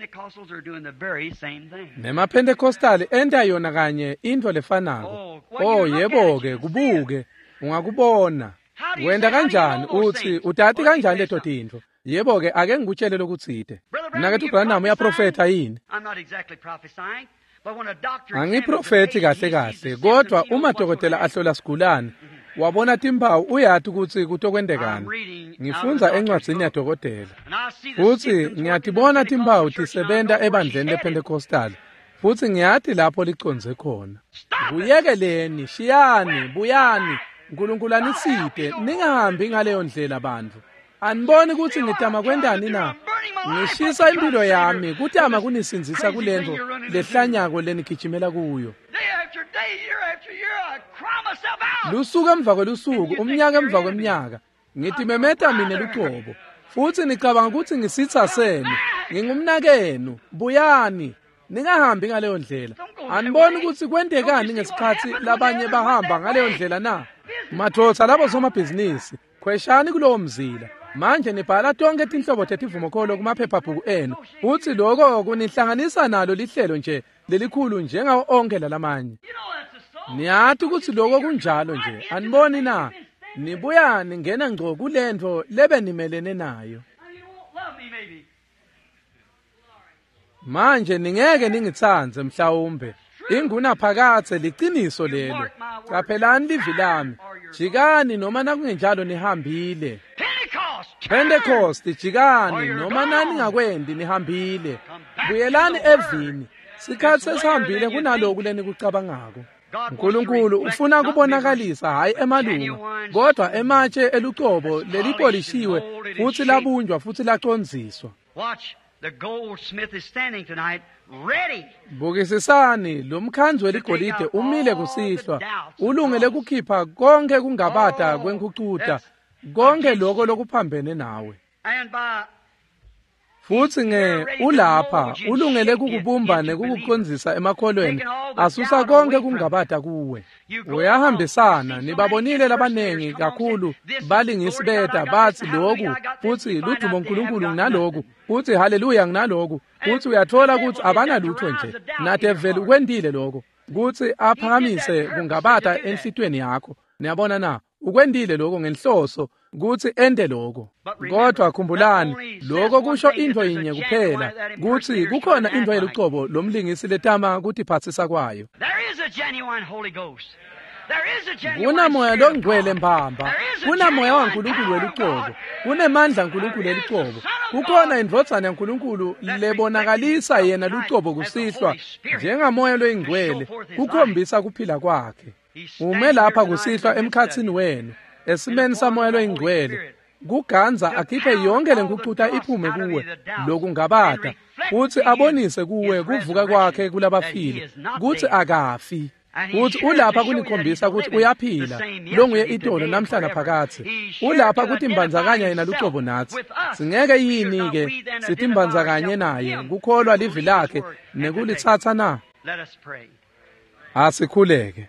NemaPentecostal enta yona kanye into lefanako. Oh yebo ke kubuke ungakubona. Wenda kanjani uthi utati kanjani leto tinto? Yebo ke ake ngikutshele lokuthide. Mina ke uBranham uyaprofeta yini? Angiprofeti kahle kahle kodwa uma dokotela ahlola sigulane wabona timpawu uyathi ukuthi kutokwendekani. Ngifunza encwadzini yadokotela. Futhi ngiyatibona timpawu tisebenta ebandleni lePentecostal. Futhi ngiyathi lapho liconze khona. Kuyekeleni, shiyani, buyani, uNkulunkulu aniside, ningahambi ngaleyo ndlela abantu. Aniboni ukuthi ngitama kwendani na? Ngishisa impilo yami kuthi ama kunisinzisa kulento lehlanyako lenikijimela kuyo. Lusuku emva kwelusuku, umnyaka emva kweminyaka, ngithi memeta mina lucobo. Futhi nicabanga ukuthi ngisitha senu, ngingumnakenu, buyani, ningahambi ngaleyo ndlela. Aniboni ukuthi kwendekani ngesikhathi labanye bahamba ngaleyo ndlela na? Madoda labo somabhizinisi, khweshani kulowo mzila. Manje nibhala tonke tinhlobo tetivumokholo kumaphephabhuku enu. Uthi lokho kunihlanganisa nalo lihlelo nje lelikhulu njengawo onke lalamanye. Niyathi ukuthi lokho kunjalo nje. Aniboni na? Nibuya ningena ngco kulento lebe nimelene nayo. Manje ningeke ningithanze mhlawumbe. Inguna phakathe liqiniso lelo. Qaphelani livi lami. Jikani noma nakungenjalo nihambile. Pentecost jikani noma nani ngakwendi nihambile. Buyelani evini. Sikhathi sesihambile kunaloku leni kucabangako. uNkulunkulu ufuna kubonakalisa hayi emalunga kodwa ematshe elucobo lelipolishiwe futhi labunjwa futhi lacondziswa. The goldsmith is standing tonight ready. Bukisisani lo mkhandzi weligolide umile kusihlwa ulungele kukhipha konke kungabata kwenkucuta konke lokho lokuphambene nawe. And by futhi nge ulapha ulungele kukubumba nekukukhonzisa emakholweni asusa konke kungabata kuwe. Uyahambisana nibabonile labanengi kakhulu balingisi beta bathi lokhu futhi ludumo uNkulunkulu nginaloku futhi haleluya nginaloku futhi uyathola ukuthi abana lutho nje nade vele ukwendile lokho ukuthi aphakamise kungabata enhlitweni yakho. Niyabona na ukwendile lokho ngenhloso kuthi ende lokho. Kodwa khumbulani lokho kusho into yinye kuphela kuthi kukhona into yelucobo lomlingisi letama ukuthi phathisa kwayo. Kuna moya longcwele mbamba, kuna moya waNkulunkulu welucobo, kunemandla uNkulunkulu elicobo. Kukhona indvodzana yaNkulunkulu lebonakalisa yena lucobo kusihlwa njengamoya loyingcwele kukhombisa kuphila kwakhe. Ume lapha kusihlwa emkhatsini wenu esimeni samoya loyingcwele kuganza akhiphe yonke lenkucutha iphume kuwe lokungabata futhi abonise kuwe kuvuka kwakhe kulabafile kuthi akafi. Uthi ulapha kunikhombisa ukuthi uyaphila longuye itolo namhlanje phakathi. Ulapha ukuthi imbandzakanya yena lucobo nathi. Singeke yini ke sithi imbandzakanye naye kukholwa livi lakhe nekulithatha na? Asikhuleke.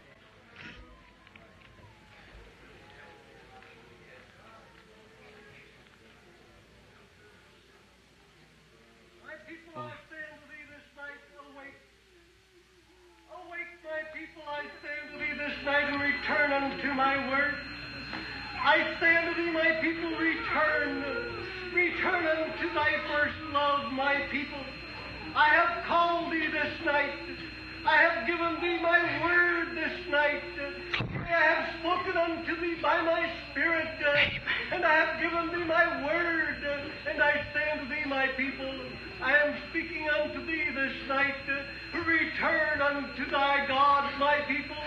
I say unto thee, my people, return. Return unto thy first love, my people. I have called thee this night. I have given thee my word this night. I have spoken unto thee by my Spirit. And I have given thee my word. And I say unto thee, my people, I am speaking unto thee this night. Return unto thy God, my people.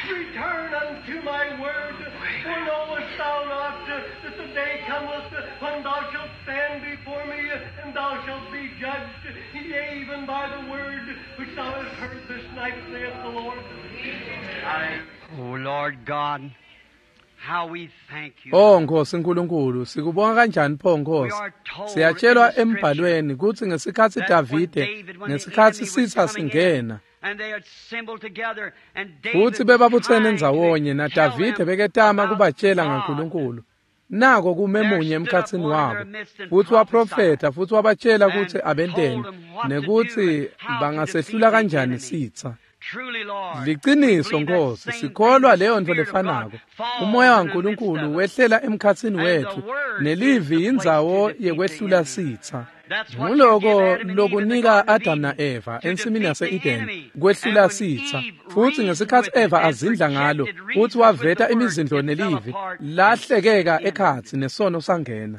return unto my word. For knowest thou not uh, that the day cometh uh, when thou shalt stand before me, uh, and thou shalt be judged, yea, even by the word which thou hast heard this night, saith the Lord. Oh, Lord God, how we thank you. Oh Nkosi nkulunkulu, sikubonga kanjani pho Nkosi? Siyatshelwa embhalweni ukuthi ngesikhathi Davide, ngesikhathi sitha singena, futhi bebabuthene ndzawonye na Davide beketama kubatshela ngaNkulunkulu. Nako kumemunye emkhathini wabo, futhi waprofeta, futhi wabatshela ukuthi abenteni, nekuthi bangasehlula kanjani sitha. Liqiniso Nkosi, sikholwa leyo nto lefanako. Umoya waNkulunkulu wehlela emkhathini wethu, nelivi indzawo yekwehlula sitha. Nguloko lokunika Adam na Eva ensimini yase-Eden kwehlula sitha, futhi ngesikhathi Eva azindla ngalo, futhi waveta imizindlo nelivi, lahlekeka ekhathi nesono sangena.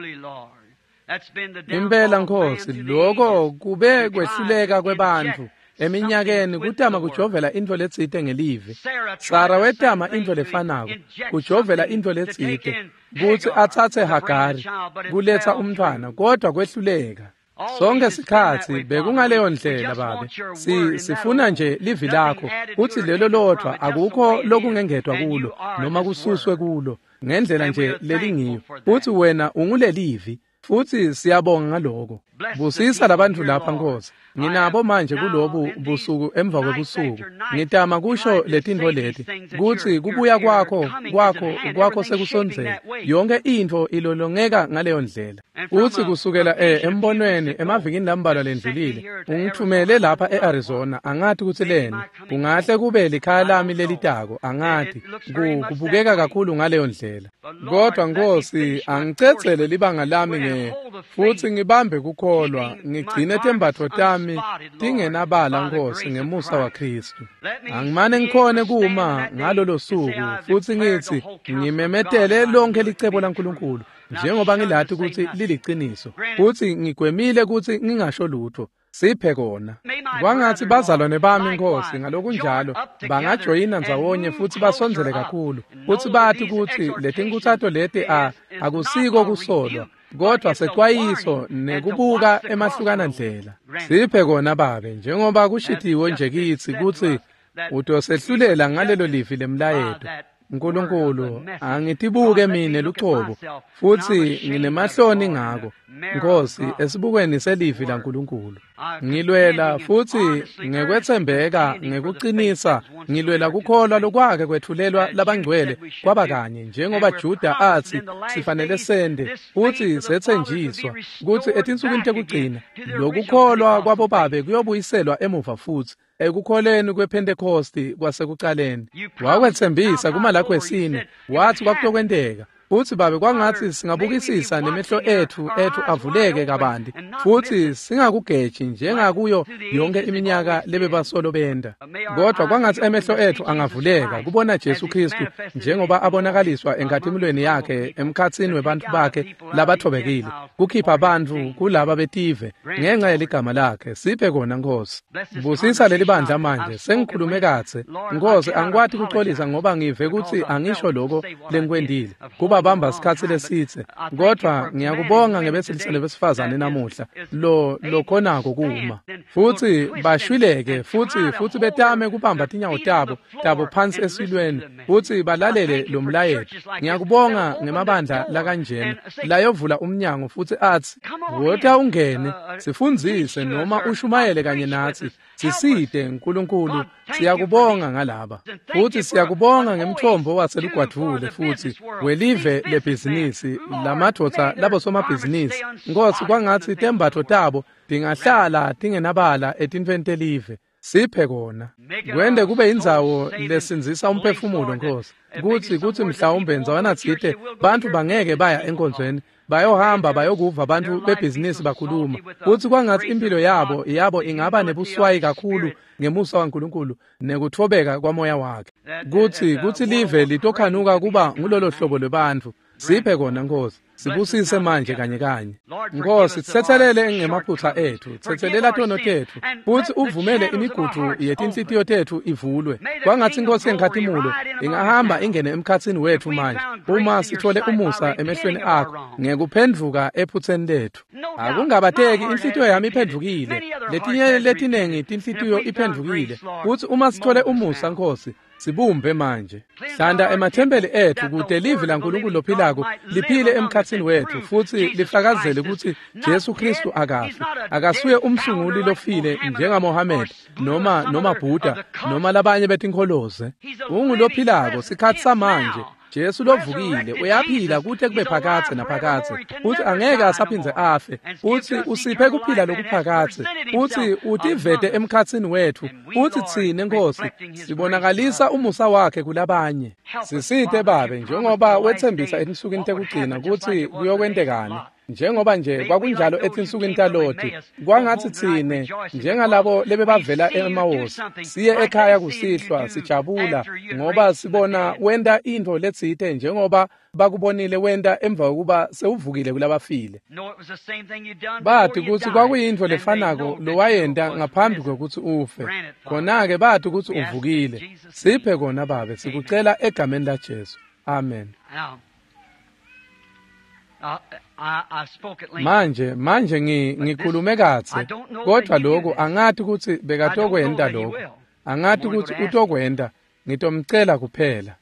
Impela Nkosi, loko kube kwehluleka kwebantu eminyakeni kutama kujovela into letsite ngelivi. Sara wetama into lefanako kujovela into letsite kuthi athathe Hagari kuletha umntwana, kodwa kwehluleka. Sonke sikhathi bekungaleyo ndlela babe. Si sifuna nje livi lakho, uthi lelo lodwa akukho lokungengedwa kulo noma kususwe kulo ngendlela nje lelingiyo. Uthi wena ungulelivi, futhi siyabonga ngaloko. Busisa labantu lapha Nkosi. Nginabo manje kulobu busuku emva kwebusuku. Ngitama kusho letinto leti kuthi kubuya kwakho kwakho kwakho sekusondzela. Yonke into ilolongeka ngaleyo ndlela. Uthi kusukela eh embonweni emavikini lambalwa lendlulile ungithumele lapha eArizona, angathi kuthi lena kungahle kube likhaya lami lelitako, angathi kubukeka kakhulu ngaleyo ndlela. Kodwa Nkosi, angicecele libanga lami nge futhi ngibambe kukholwa, ngigcine tembatho tami tingenabala Nkosi ngemusa wa Kristu. Angimane ngikhone kuma ngalolo suku, futhi ngithi ngimemetele lonke licebo laNkulunkulu njengoba ngilathi ukuthi liliqiniso, futhi ngigwemile ukuthi ngingasho lutho. Siphe kona kwangathi bazalwane bami Nkosi ngalokunjalo bangajoyina ndzawonye futhi basondzele kakhulu, futhi bathi ukuthi letinkuthatho leti a akusiko kusolwa, kodwa seqwayiso nekubuka emahlukana ndlela. Siphe kona babe, njengoba kushithiwe nje kithi kuthi utosehlulela ngalelo livi lemlayeto. Nkulunkulu, angitibuke mina lucobo, futhi nginemahloni ngako. Nkosi, esibukweni selivi laNkulunkulu. Ngilwela futhi ngekwethembeka, ngekuqinisa, ngilwela kukholwa lokwake kwethulelwa labangcwele kwaba kanye, njengoba Juda athi sifanele sende, futhi sethenjiswa, kuthi etinsukwini tekugcina, lokukholwa kwabo babe kuyobuyiselwa emuva futhi. Ekukholeni kwePentecosti kwasekuqaleni wakwethembisa kumalakho esine, wathi kwakutokwenteka. Futhi babe kwangathi singabukisisa nemehlo ethu ethu avuleke kabandi, futhi singakugeji njengakuyo yonke iminyaka lebebasolo benda. Kodwa kwangathi emehlo ethu angavuleka kubona Jesu Kristu njengoba abonakaliswa enkathimulweni yakhe emkhatsini webantu bakhe labathobekile, kukhipha abantu kulaba betive ngenxa yeligama lakhe. Siphe kona Nkosi. Busisa leli bandla manje, sengikhulume katse Nkosi, angikwathi kuxolisa ngoba ngive ukuthi angisho lokho lenkwendile kuba bamba sikhathi lesithe, kodwa ngiyakubonga ngebesilisa lebesifazane namuhla lo lokhonako kuma, futhi bashwileke, futhi futhi betame kubamba tinyawo tabo tabo phansi esilweni, futhi balalele lo mlayeto. Ngiyakubonga ngemabandla lakanjena layovula umnyango futhi athi wota ungene sifundzise noma ushumayele kanye nathi. Siside Nkulunkulu, siyakubonga ngalaba, futhi siyakubonga ngemthombo waselugwadvule futhi welive lebhizinisi lamadvodza labo somabhizinisi. Nkosi, kwangathi tembatho tabo tingahlala tingenabala etintfweni telive. Siphe kona kwende kube indzawo lesinzisa umphefumulo Nkosi, kuthi kuthi mhlawumbe ndzawana tsite bantu bangeke baya enkonzweni, bayohamba bayokuva abantu bebhizinisi bakhuluma, kuthi kwangathi impilo yabo yabo ingaba nebuswayi kakhulu ngemusa waNkulunkulu nekuthobeka kwamoya wakhe, kuthi kuthi live litokhanuka kuba ngulolo hlobo lwebantu. Siphe kona Nkosi, sibusise manje kanye kanye. Nkosi tsethelele ngemaphutha ethu, thethelela tono tethu, futhi uvumele imigudu yetinhlitiyo tethu ivulwe. Kwangathi Nkosi enkhathimulo ingahamba ingene emkhathini wethu manje, uma sithole umusa emehlweni akho ngekuphendvuka ephutheni lethu. Akungabateki inhlitiyo yami iphendvukile, letinye letinengi tinhlitiyo iphendvukile, futhi uma sithole umusa Nkosi sibumbe manje. Hlanda emathembeli ethu kude livi laNkulunkulu lophilako liphile emkhathini wethu, futhi lifakazele ukuthi Jesu Kristu akafi, akasuye umsunguli lofile njengaMohammed noma noma Buddha noma labanye betinkholoze. Ungulophilako sikhathi samanje. Jesu lovukile uyaphila kuthe kube phakathe naphakathe, uthi angeke asaphindze afe, uthi usiphe kuphila lokuphakathe, uthi utivete emkhathini wethu, uthi thine Nkosi sibonakalisa umusa wakhe kulabanye. Sisithe babe njengoba wethembisa etinsukwini tekugcina ukuthi kuyokwentekani, njengoba nje kwakunjalo etinsukwini taloti, kwangathi thine njengalabo lebe bavela eMawosi siye ekhaya kusihlwa sijabula ngoba sibona wenda into letsite njengoba bakubonile wenda emva kokuba sewuvukile kulabafile. Bathi ukuthi kwakuyinto lefanako lowayenda ngaphambi kokuthi ufe, khona-ke bathi ukuthi uvukile. Siphe kona babe sikucela egameni laJesu, amen. Uh, I, I spoke at length. Manje manje ngikhulume kathe, kodwa lokho angathi ukuthi bekatokwenda lokho, angathi ukuthi utokwenda, ngitomcela kuphela.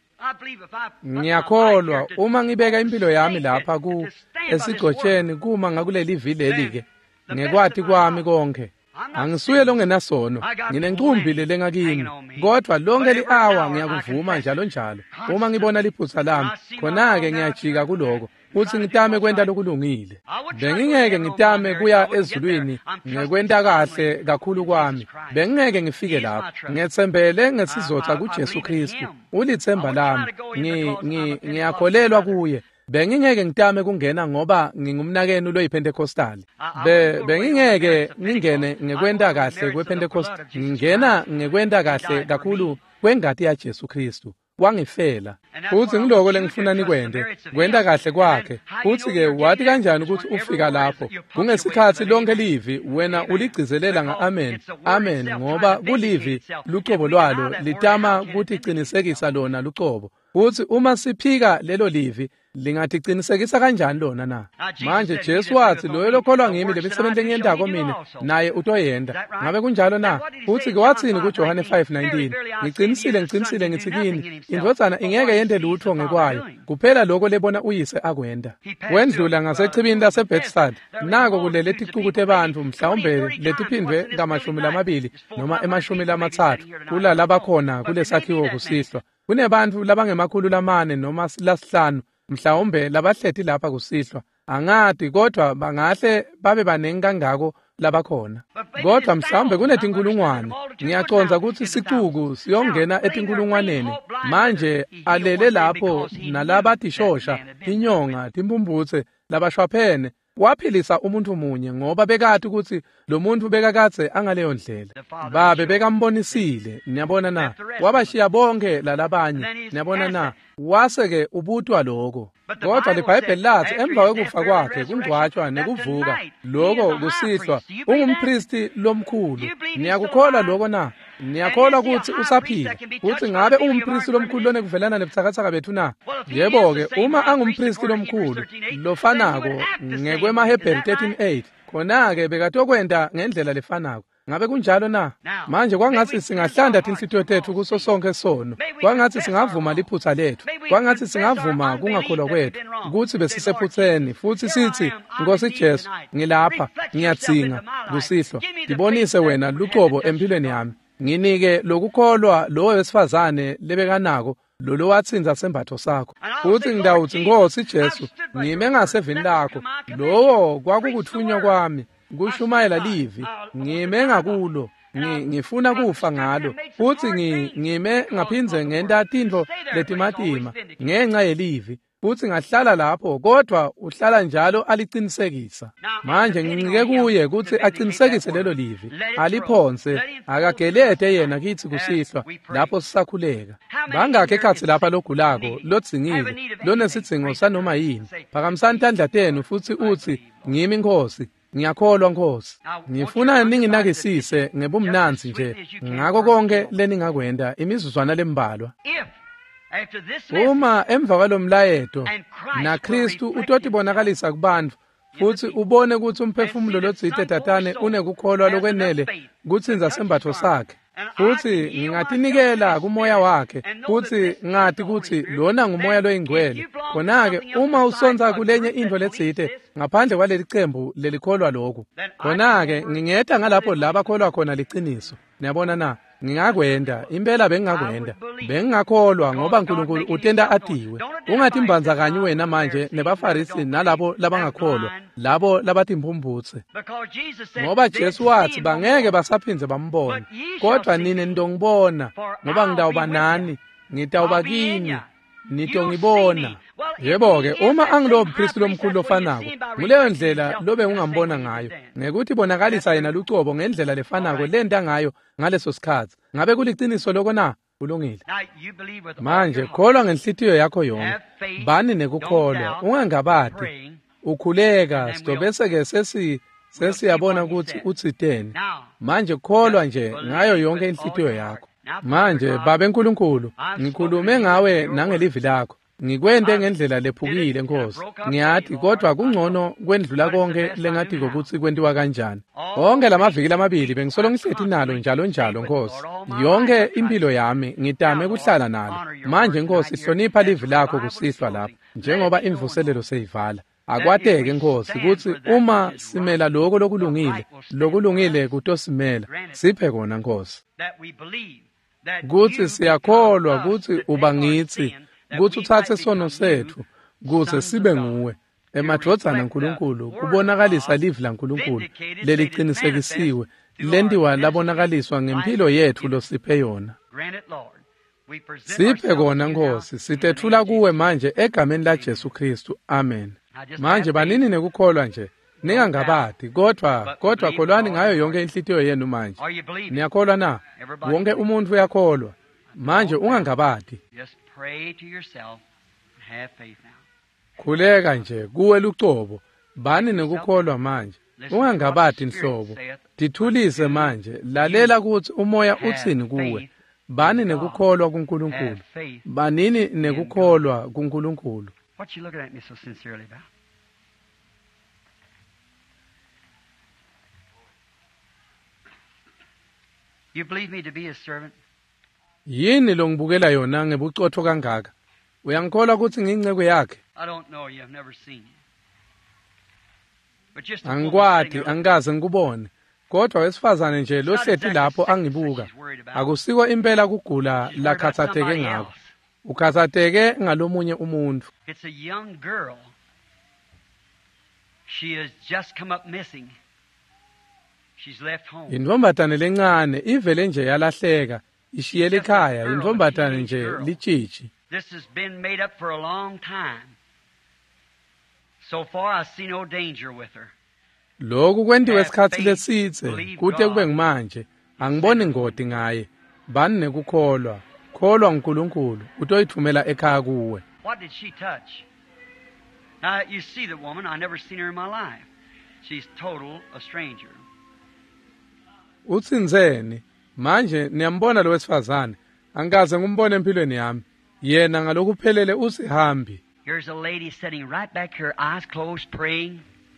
Ngiyakholwa uma ngibeka impilo yami lapha ku esigcotsheni kuma ngakuleli vileli ke ngekwathi kwami konke. Angisuye longenasono, nginencumbile lengakini, kodwa lonke li-hour ngiyakuvuma njalo njalo. Uma ngibona liphutha lami, khona-ke ngiyajika kuloko, uthi ngitame kwenta lokulungile. Bengingeke ngitame kuya ezulwini ngekwenta kahle kakhulu kwami. Bengingeke ngifike lapho. Ngethembele ngesizotha kuJesu Kristu, ulithemba lami. Ngiyakholelwa kuye. Bengingeke ngitame kungena ngoba ngingumnakeni loyiPentecostal. Be bengingeke ngingene ngekwenta kahle kwePentecostal. Ngingena ngekwenta kahle kakhulu kwengati ya Jesu Kristu. Wangifela. Futhi ngiloko lengifuna nikwende, kwenda kahle kwakhe. Futhi ke wathi kanjani ukuthi ufika lapho? Kungesikhathi lonke livi wena uligcizelela nga-amen. Amen ngoba kulivi lucobo lwalo litama ukuthi qinisekisa lona lucobo. Futhi uma siphika lelo livi lingaticinisekisa kanjani lona na? Manje Jesu wathi loyo lokholwa ngimi lemisebenzi engiyendako mina naye utoyenda. Ngabe kunjalo na? Futhi ke wathini kuJohane five nineteen? Ngiqinisile ngiqinisile ngithi kini indodana ingeke yende lutho ngekwayo kuphela lokho lebona uyise akwenda. Wendlula ngasechibini laseBethesda nako kulele ticukuthe abantu mhlawumbe letiphindwe ngamashumi lamabili noma emashumi lamathathu kula labakhona kulesakhiwo kusihlwa. Kunebantu labangemakhulu lamane noma lasihlanu mhlawumbe labahlethi lapha kusihlwa. Angadi kodwa bangahle babe banengi kangako labakhona. Kodwa mhlawumbe kunetinkulungwane. Ngiyaconza ukuthi sicuku siyongena etinkulungwaneni. Manje alele lapho nalabatishosha, inyonga, timbumbuthe, labashwaphene. Waphilisa umuntu munye ngoba bekathi ukuthi lo muntu bekakathe angaleyo ndlela. Babe bekambonisile, niyabona na. Wabashiya bonke lalabanye, niyabona na. Waseke ubutwa lokho. Kodwa liBhayibheli lathi emva kokufa kwakhe kungcwatshwa nekuvuka lokho kusihlwa ungumpristi lomkhulu. Niyakukholwa lokho na? Niyakholwa ukuthi usaphila, ukuthi ngabe ungumpristi lomkhulu lone kuvelana nebuthakathaka bethu na? Yebo-ke uma angumpristi lomkhulu lofanako ngekwemaHebheru thirteen eight, khona-ke bekatokwenda ngendlela lefanako. Ngabe kunjalo na? Manje kwangathi singahlanda tinhlitiyo tethu kuso sonke sono. Kwangathi singavuma liphutha lethu. Kwangathi singavuma kungakholwa kwethu ukuthi besisephutheni futhi sithi Nkosi Jesu ngilapha ngiyadzinga kusihlwa. Ngibonise wena lucobo empilweni yami. Nginike lokukholwa lo wesifazane lebekanako lolo watsinza sembatho sakho. Futhi ngidawuthi Nkosi Jesu ngime ngasevini lakho. Lowo kwakukuthunywa kwami. Kushumayela livi ngime ngakulo ngifuna kufa ngalo futhi ngime ngaphindze ngenta tintfo letimatima ngenxa yelivi futhi ngahlala lapho kodwa uhlala njalo aliqinisekisa. Manje ngincike kuye ukuthi aqinisekise lelo livi, aliphonse, akagelede yena kithi kusihlwa lapho sisakhuleka. Bangakhe ekhathi lapha logulako, lodzingile, lonesidzingo sanoma yini. Phakamisani tandla tenu futhi uthi, ngimi Nkosi, ngiyakholwa Nkosi. Ngifuna ninginakisise ngebumnanzi nje, ngako konke leningakwenda imizuzwana lembalwa. Uma emva kwalomlayeto na Kristu utotibonakalisa kubantu futhi ubone ukuthi umphefumulo lodzite tatane unekukholwa lokwenele kutsinza sembatho sakhe, futhi ngingatinikela kumoya wakhe, futhi ngati ukuthi lona ngumoya loyingcwele. Khona-ke uma usonza kulenye into letsite ngaphandle kwaleli cembu lelikholwa lokhu, khona-ke ngingeta ngalapho laba kholwa khona liqiniso. Niyabona na, ngingakwenda impela bengingakwenda, bengingakholwa ngoba uNkulunkulu utenda atiwe. Ungathi imbanzakanyi wena manje nebafarisi nalabo labangakholwa, labo labathi imphumbutse, ngoba Jesu wathi bangeke basaphindze bambona, kodwa nini nitongibona ngoba ngidawuba nani, ngidawuba kini, nitongibona. Yebo-ke uma angilowo mpristi lomkhulu lofanako, nguleyo ndlela lobe ungambona ngayo, ngekuthi bonakalisa yena lucobo ngendlela lefanako lenta ngayo ngaleso sikhathi. Ngabe kuliqiniso lokho na? Kulungile. Manje kholwa ngenhlitiyo yakho yonke, bani nekukholwa, ungangabadi, ukhuleka, sidobese-ke sesi sesiyabona ukuthi utsiteni. Manje kholwa nje ngayo yonke inhlitiyo yakho. Manje Baba enkulunkulu, ngikhulume ngawe nangelivi lakho, ngikwende ngendlela lephukile Nkosi. Ngiyathi kodwa kungcono kwendlula konke lengathi ukuthi kwentiwa kanjani. Onke lamaviki lamabili bengisolo ngisethi nalo njalo njalo Nkosi. Yonke impilo yami ngitame kuhlala nalo. Manje Nkosi, hlonipha livi lakho kusihlwa lapha, njengoba imvuselelo seyivala. Akwateke Nkosi ukuthi uma simela lokho lokulungile, lokulungile kutosimela, siphe kona Nkosi. Kuthi siyakholwa ukuthi uba ngithi, kuthi uthathe sono sethu, kuze sibe nguwe. Emadvodzana Nkulunkulu, kubonakalisa livi la Nkulunkulu, leliqinisekisiwe, lendiwa labonakaliswa ngempilo yethu losiphe yona. Siphe kona Nkosi, sitethula kuwe manje egameni la Jesu Kristu. Amen. Manje banini nekukholwa nje, ningangabadi, kodwa kodwa kholwani ngayo yonke inhlitiyo yenu manje. Niyakholwa na? Wonke umuntu uyakholwa. Manje ungangabadi. Khuleka nje kuwe lucobo, bani nekukholwa manje. Ungangabadi nhlobo. Dithulise manje, lalela ukuthi umoya uthini kuwe. Bani nekukholwa kuNkulunkulu. Banini nekukholwa kuNkulunkulu. What you looking at me so sincerely about? You believe me to be his servant? Yini lo ngibukela yona ngebucotho kangaka? Uyangikholwa ukuthi ngiyingceke yakhe? I don't know you. I've never seen you. But just Angikwathi, angikaze ngikubone. Kodwa wesifazane nje lohleti lapho angibuka. Akusiko impela kugula lakhathatheke ngakho. Ukhathatheke ngalomunye umuntu. It's a young girl. She has just come up missing. She's left home. Indvombatane lencane ivele nje yalahleka, ishiyele ekhaya, indvombatane nje litshitshi. This has been made up for a long time. So far I see no danger with her. Lokhu kwendiwe isikhathi lesitse, kude kube ngimanje, angiboni ngoti ngaye. Bani nekukholwa. Kholwa uNkulunkulu, utoyithumela ekhaya kuwe. What did she touch? Now you see the woman, I never seen her in my life. She's total a stranger. Utsinzeni, manje niyambona lo wesifazane, angikaze ngumbone empilweni yami. Yena ngalokuphelele usihambi. Here's a lady sitting right back here, eyes closed, praying.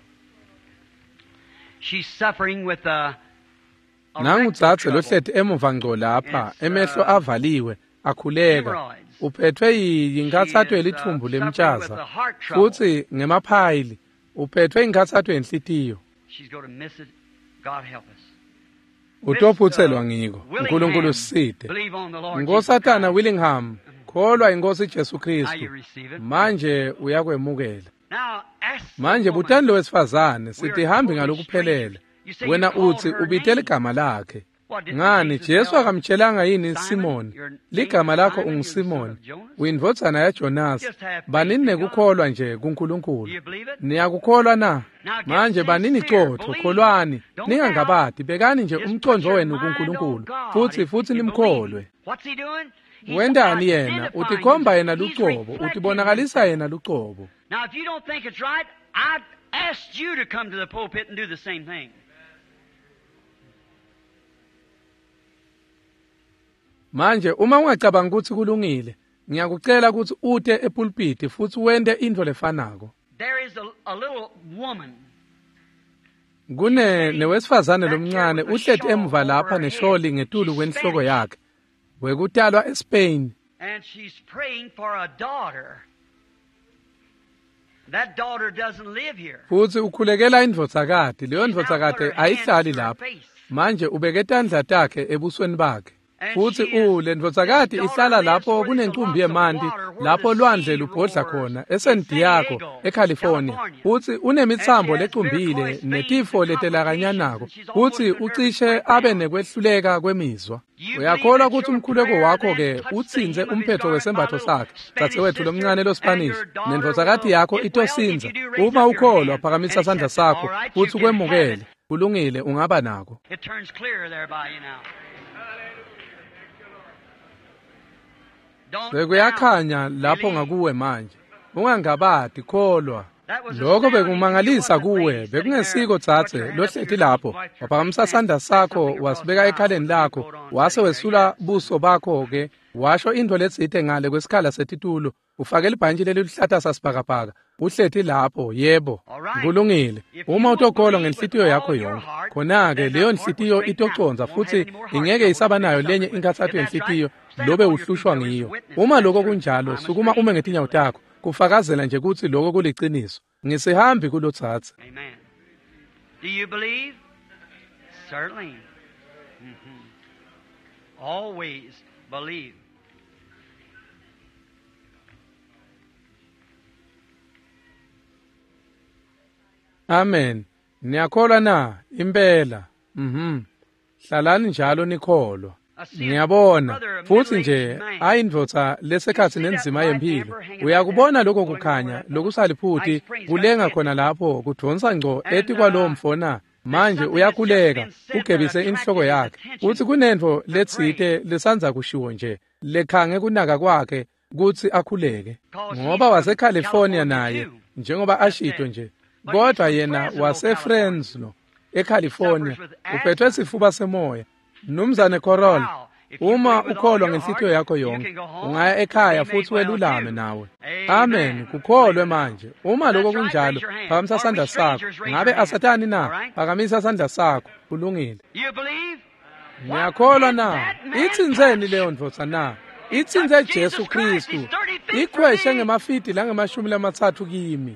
She's suffering with a Nangutsatse lohleti emuva ngco lapha, emehlo avaliwe, akhuleka. Uphethwe yingathathu elithumbu lemtshaza, futhi ngemaphayili, uphethwe ingathathu enhlitiyo. She's going to miss it. God help us. Utophutselwa ngiko, uNkulunkulu siside. Ngosatana Willingham, kholwa inkosi Jesu Kristu. Manje uyakwemukela. Manje butani lo wesifazane, sithi hambi ngalokuphelele. Wena uthi ubitele igama lakhe. ngani Jesu akamtshelanga yini Simoni ligama lakho unguSimoni uyindvodzana yaJonasi banini nekukholwa nje kuNkulunkulu niyakukholwa na manje banini cotho kholwani ningangabadi bekani nje umcondvo wenu kuNkulunkulu futhi futhi nimkholwe wendani yena utikhomba yena lucobo utibonakalisa yena lucobo. Now if you don't think it's right, I asked you to come to the pulpit and do the same thing. Manje uma ungacabanga ukuthi kulungile ngiyakucela ukuthi ute epulpiti futhi wende into lefanako. There is a, a little woman. Kune newesifazane lomncane uhleti emva lapha nesholi ngetulu kwenhloko yakhe. Wekutalwa eSpain. And she's praying for a daughter. That daughter doesn't live here. Futhi ukhulekela indvodzakade leyo ndvodzakade ayihlali lapha. Manje ubeke tandla takhe ebusweni bakhe. Futhi ule ndvodzakade ihlala lapho kunencumbi yemanti lapho lwandle lubhodla khona eSan Diego eCalifornia. Futhi unemitsambo lecumbile netifo letelakanyanako. Futhi ucishe abe nekwehluleka kwemizwa. Uyakholwa ukuthi umkhuleko wakho ke utsinze umphetho wesembatho sakhe dzadzewethu lomncane loSpanish nendvodzakade yakho itosinza uma ukholwa phakamisa isandla sakho futhi kwemukele kulungile ungaba nako. It turns clear there by you now. Sekuyakhanya lapho ngakuwe manje ungangabadi kholwa lokho bekumangalisa kuwe bekungesiko dzadze lohlethi lapho waphakamisa isandla sakho wasibeka ekhaleni lakho wase wesula buso bakho ke washo into letsite ngale kwesikhala setitulo ufake libhantshi lelihlata sasibhakabhaka uhlethi lapho yebo kulungile uma utokholwa ngenhlitiyo yakho yonke khona ke leyo nhlitiyo itoconza futhi ingeke isabanayo lenye inkathathu yenhlitiyo lobe uhlushwa ngiyo uma lokho kunjalo sukuma ume ngetinyawo takho kufakazela nje ukuthi lokho kuliciniso ngisihambi kulodzadze. Amen. Do you believe? Certainly. Mm-hmm. Always believe. Amen. Niyakholwa na impela. Mhm. Hlalani njalo nikholwa. Ngiyabona futhi nje ayindvodza lesekhatsi nenzima yempilo uyakubona lokho kukhanya lokusaliphuti kulenga khona lapho kudonsa ngco eti kwalowo mfona manje uyakhuleka ugebise inhloko yakhe uthi kunento letsite lesanza kushiwo nje lekhange kunaka kwakhe kuthi akhuleke ngoba waseCalifornia naye njengoba ashito nje kodwa yena waseFresno eCalifornia uphethwe sifuba semoya. Mnumzane Corol, uma ukholwa ngenhlitiyo yakho yonke ungaya ekhaya futhi welulame nawe. Amen. Kukholwe manje. Uma lokho kunjalo phakamisa isandla sakho. Ngabe asathani na? Phakamisa isandla sakho. Kulungile. Ngiyakholwa na? Itsinzeni leyo ndvodza na? Itsinze Jesu Kristu. Ikhweshe ngemafiti langemashumi lamathathu kimi.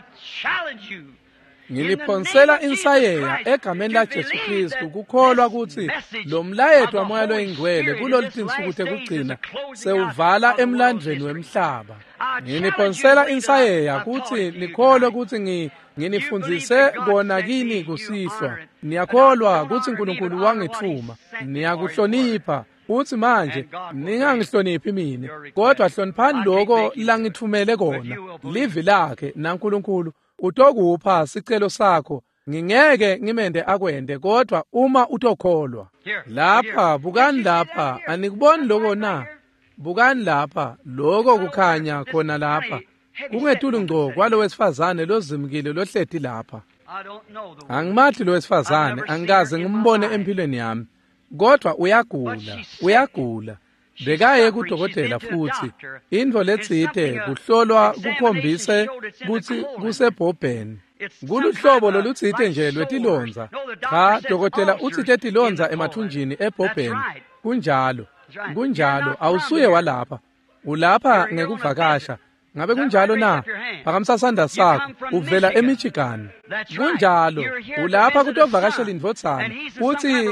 Ngiliphonsela insayeya egameni laJesu Kristu kukholwa ukuthi lo mlayeto wamoya loyingcwele kuloluthinsuku tekugcina sewuvala emlandweni wemhlaba. Ngiliphonsela insayeya ukuthi nikholwe ukuthi ngi nginifundzise kona kini kusihlwa. Niyakholwa ukuthi uNkulunkulu wangithuma. Niyakuhlonipha uthi manje ningangihloniphi mina kodwa hloniphani lokho langithumele kona livi lakhe naNkulunkulu utokupha sicelo sakho ngingeke ngimende akwende kodwa uma utokholwa lapha bukani lapha anikuboni lokho na bukani lapha lokho kukhanya khona lapha kungetulu ngco kwalo wesifazane lozimkile lohlethi lapha angimathi lo wesifazane angikaze ngimbone empilweni yami kodwa uyagula uyagula bekaye kudokotela futhi indvo letsite kuhlolwa kukhombise kuthi kusebhobheni kuluhlobo lolutsite nje lwetilonza cha dokotela utsite tilonza emathunjini ebhobheni kunjalo kunjalo awusuye walapha ulapha ngekuvakasha ngabe kunjalo na phakamisa isandla sakho uvela eMichigan kunjalo ulapha kutovakashela indvodzana futhi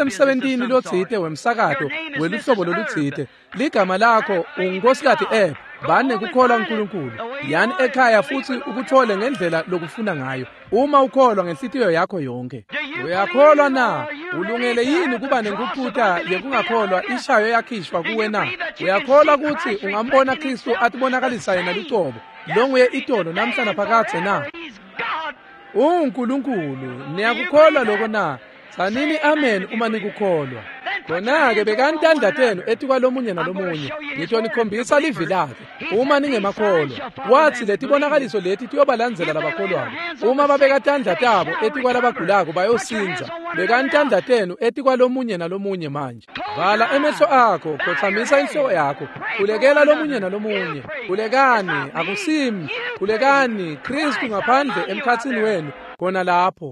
isemsebentini lotsite wemsakato weluhlobo lolutsite ligama lakho unkosikazi Eph banekukholwa uNkulunkulu. Yani ekhaya futhi ukuthole ngendlela lokufuna ngayo. Uma ukholwa ngenhlitiyo yakho yonke, uyakholwa na? Ulungele yini kuba nenkukhutha yekungakholwa ishayo yakhishwa kuwe na? Uyakholwa ukuthi ungambona Kristu atibonakalisa yena lucobo longuye itolo namhla naphakade na? uNkulunkulu, niyakukholwa lokho na? Sanini amen uma nikukholwa. Khona-ke bekantandatenu ethi kwalomunye nalomunye, ngitho nikhombisa livi lakhe uma ningemakholwa. Wathi leti bonakaliso leti tiyobalandzela labakholwayo. Uma babekatandatabo ethi kwalabagulako bayosinza, bekantandatenu ethi kwalomunye nalomunye manje. Vala emehlo akho, khothamisa inhloko yakho, khulekela lomunye nalomunye. Khulekani, akusimi, khulekani Kristu ngaphandle emkhatsini wenu khona lapho.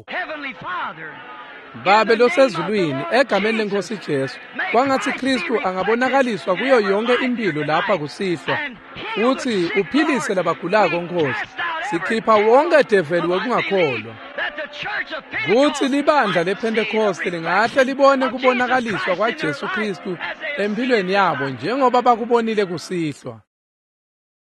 Babe losezulwini, egameni lenkosi Jesu, kwangathi Kristu angabonakaliswa kuyo yonke impilo lapha kusihlwa, futhi uphilise labagulako Nkosi. Sikhipha wonke develi wokungakholwa, kuthi libandla lePentecost lingahle libone kubonakaliswa kwaJesu Kristu empilweni yabo njengoba bakubonile kusihlwa.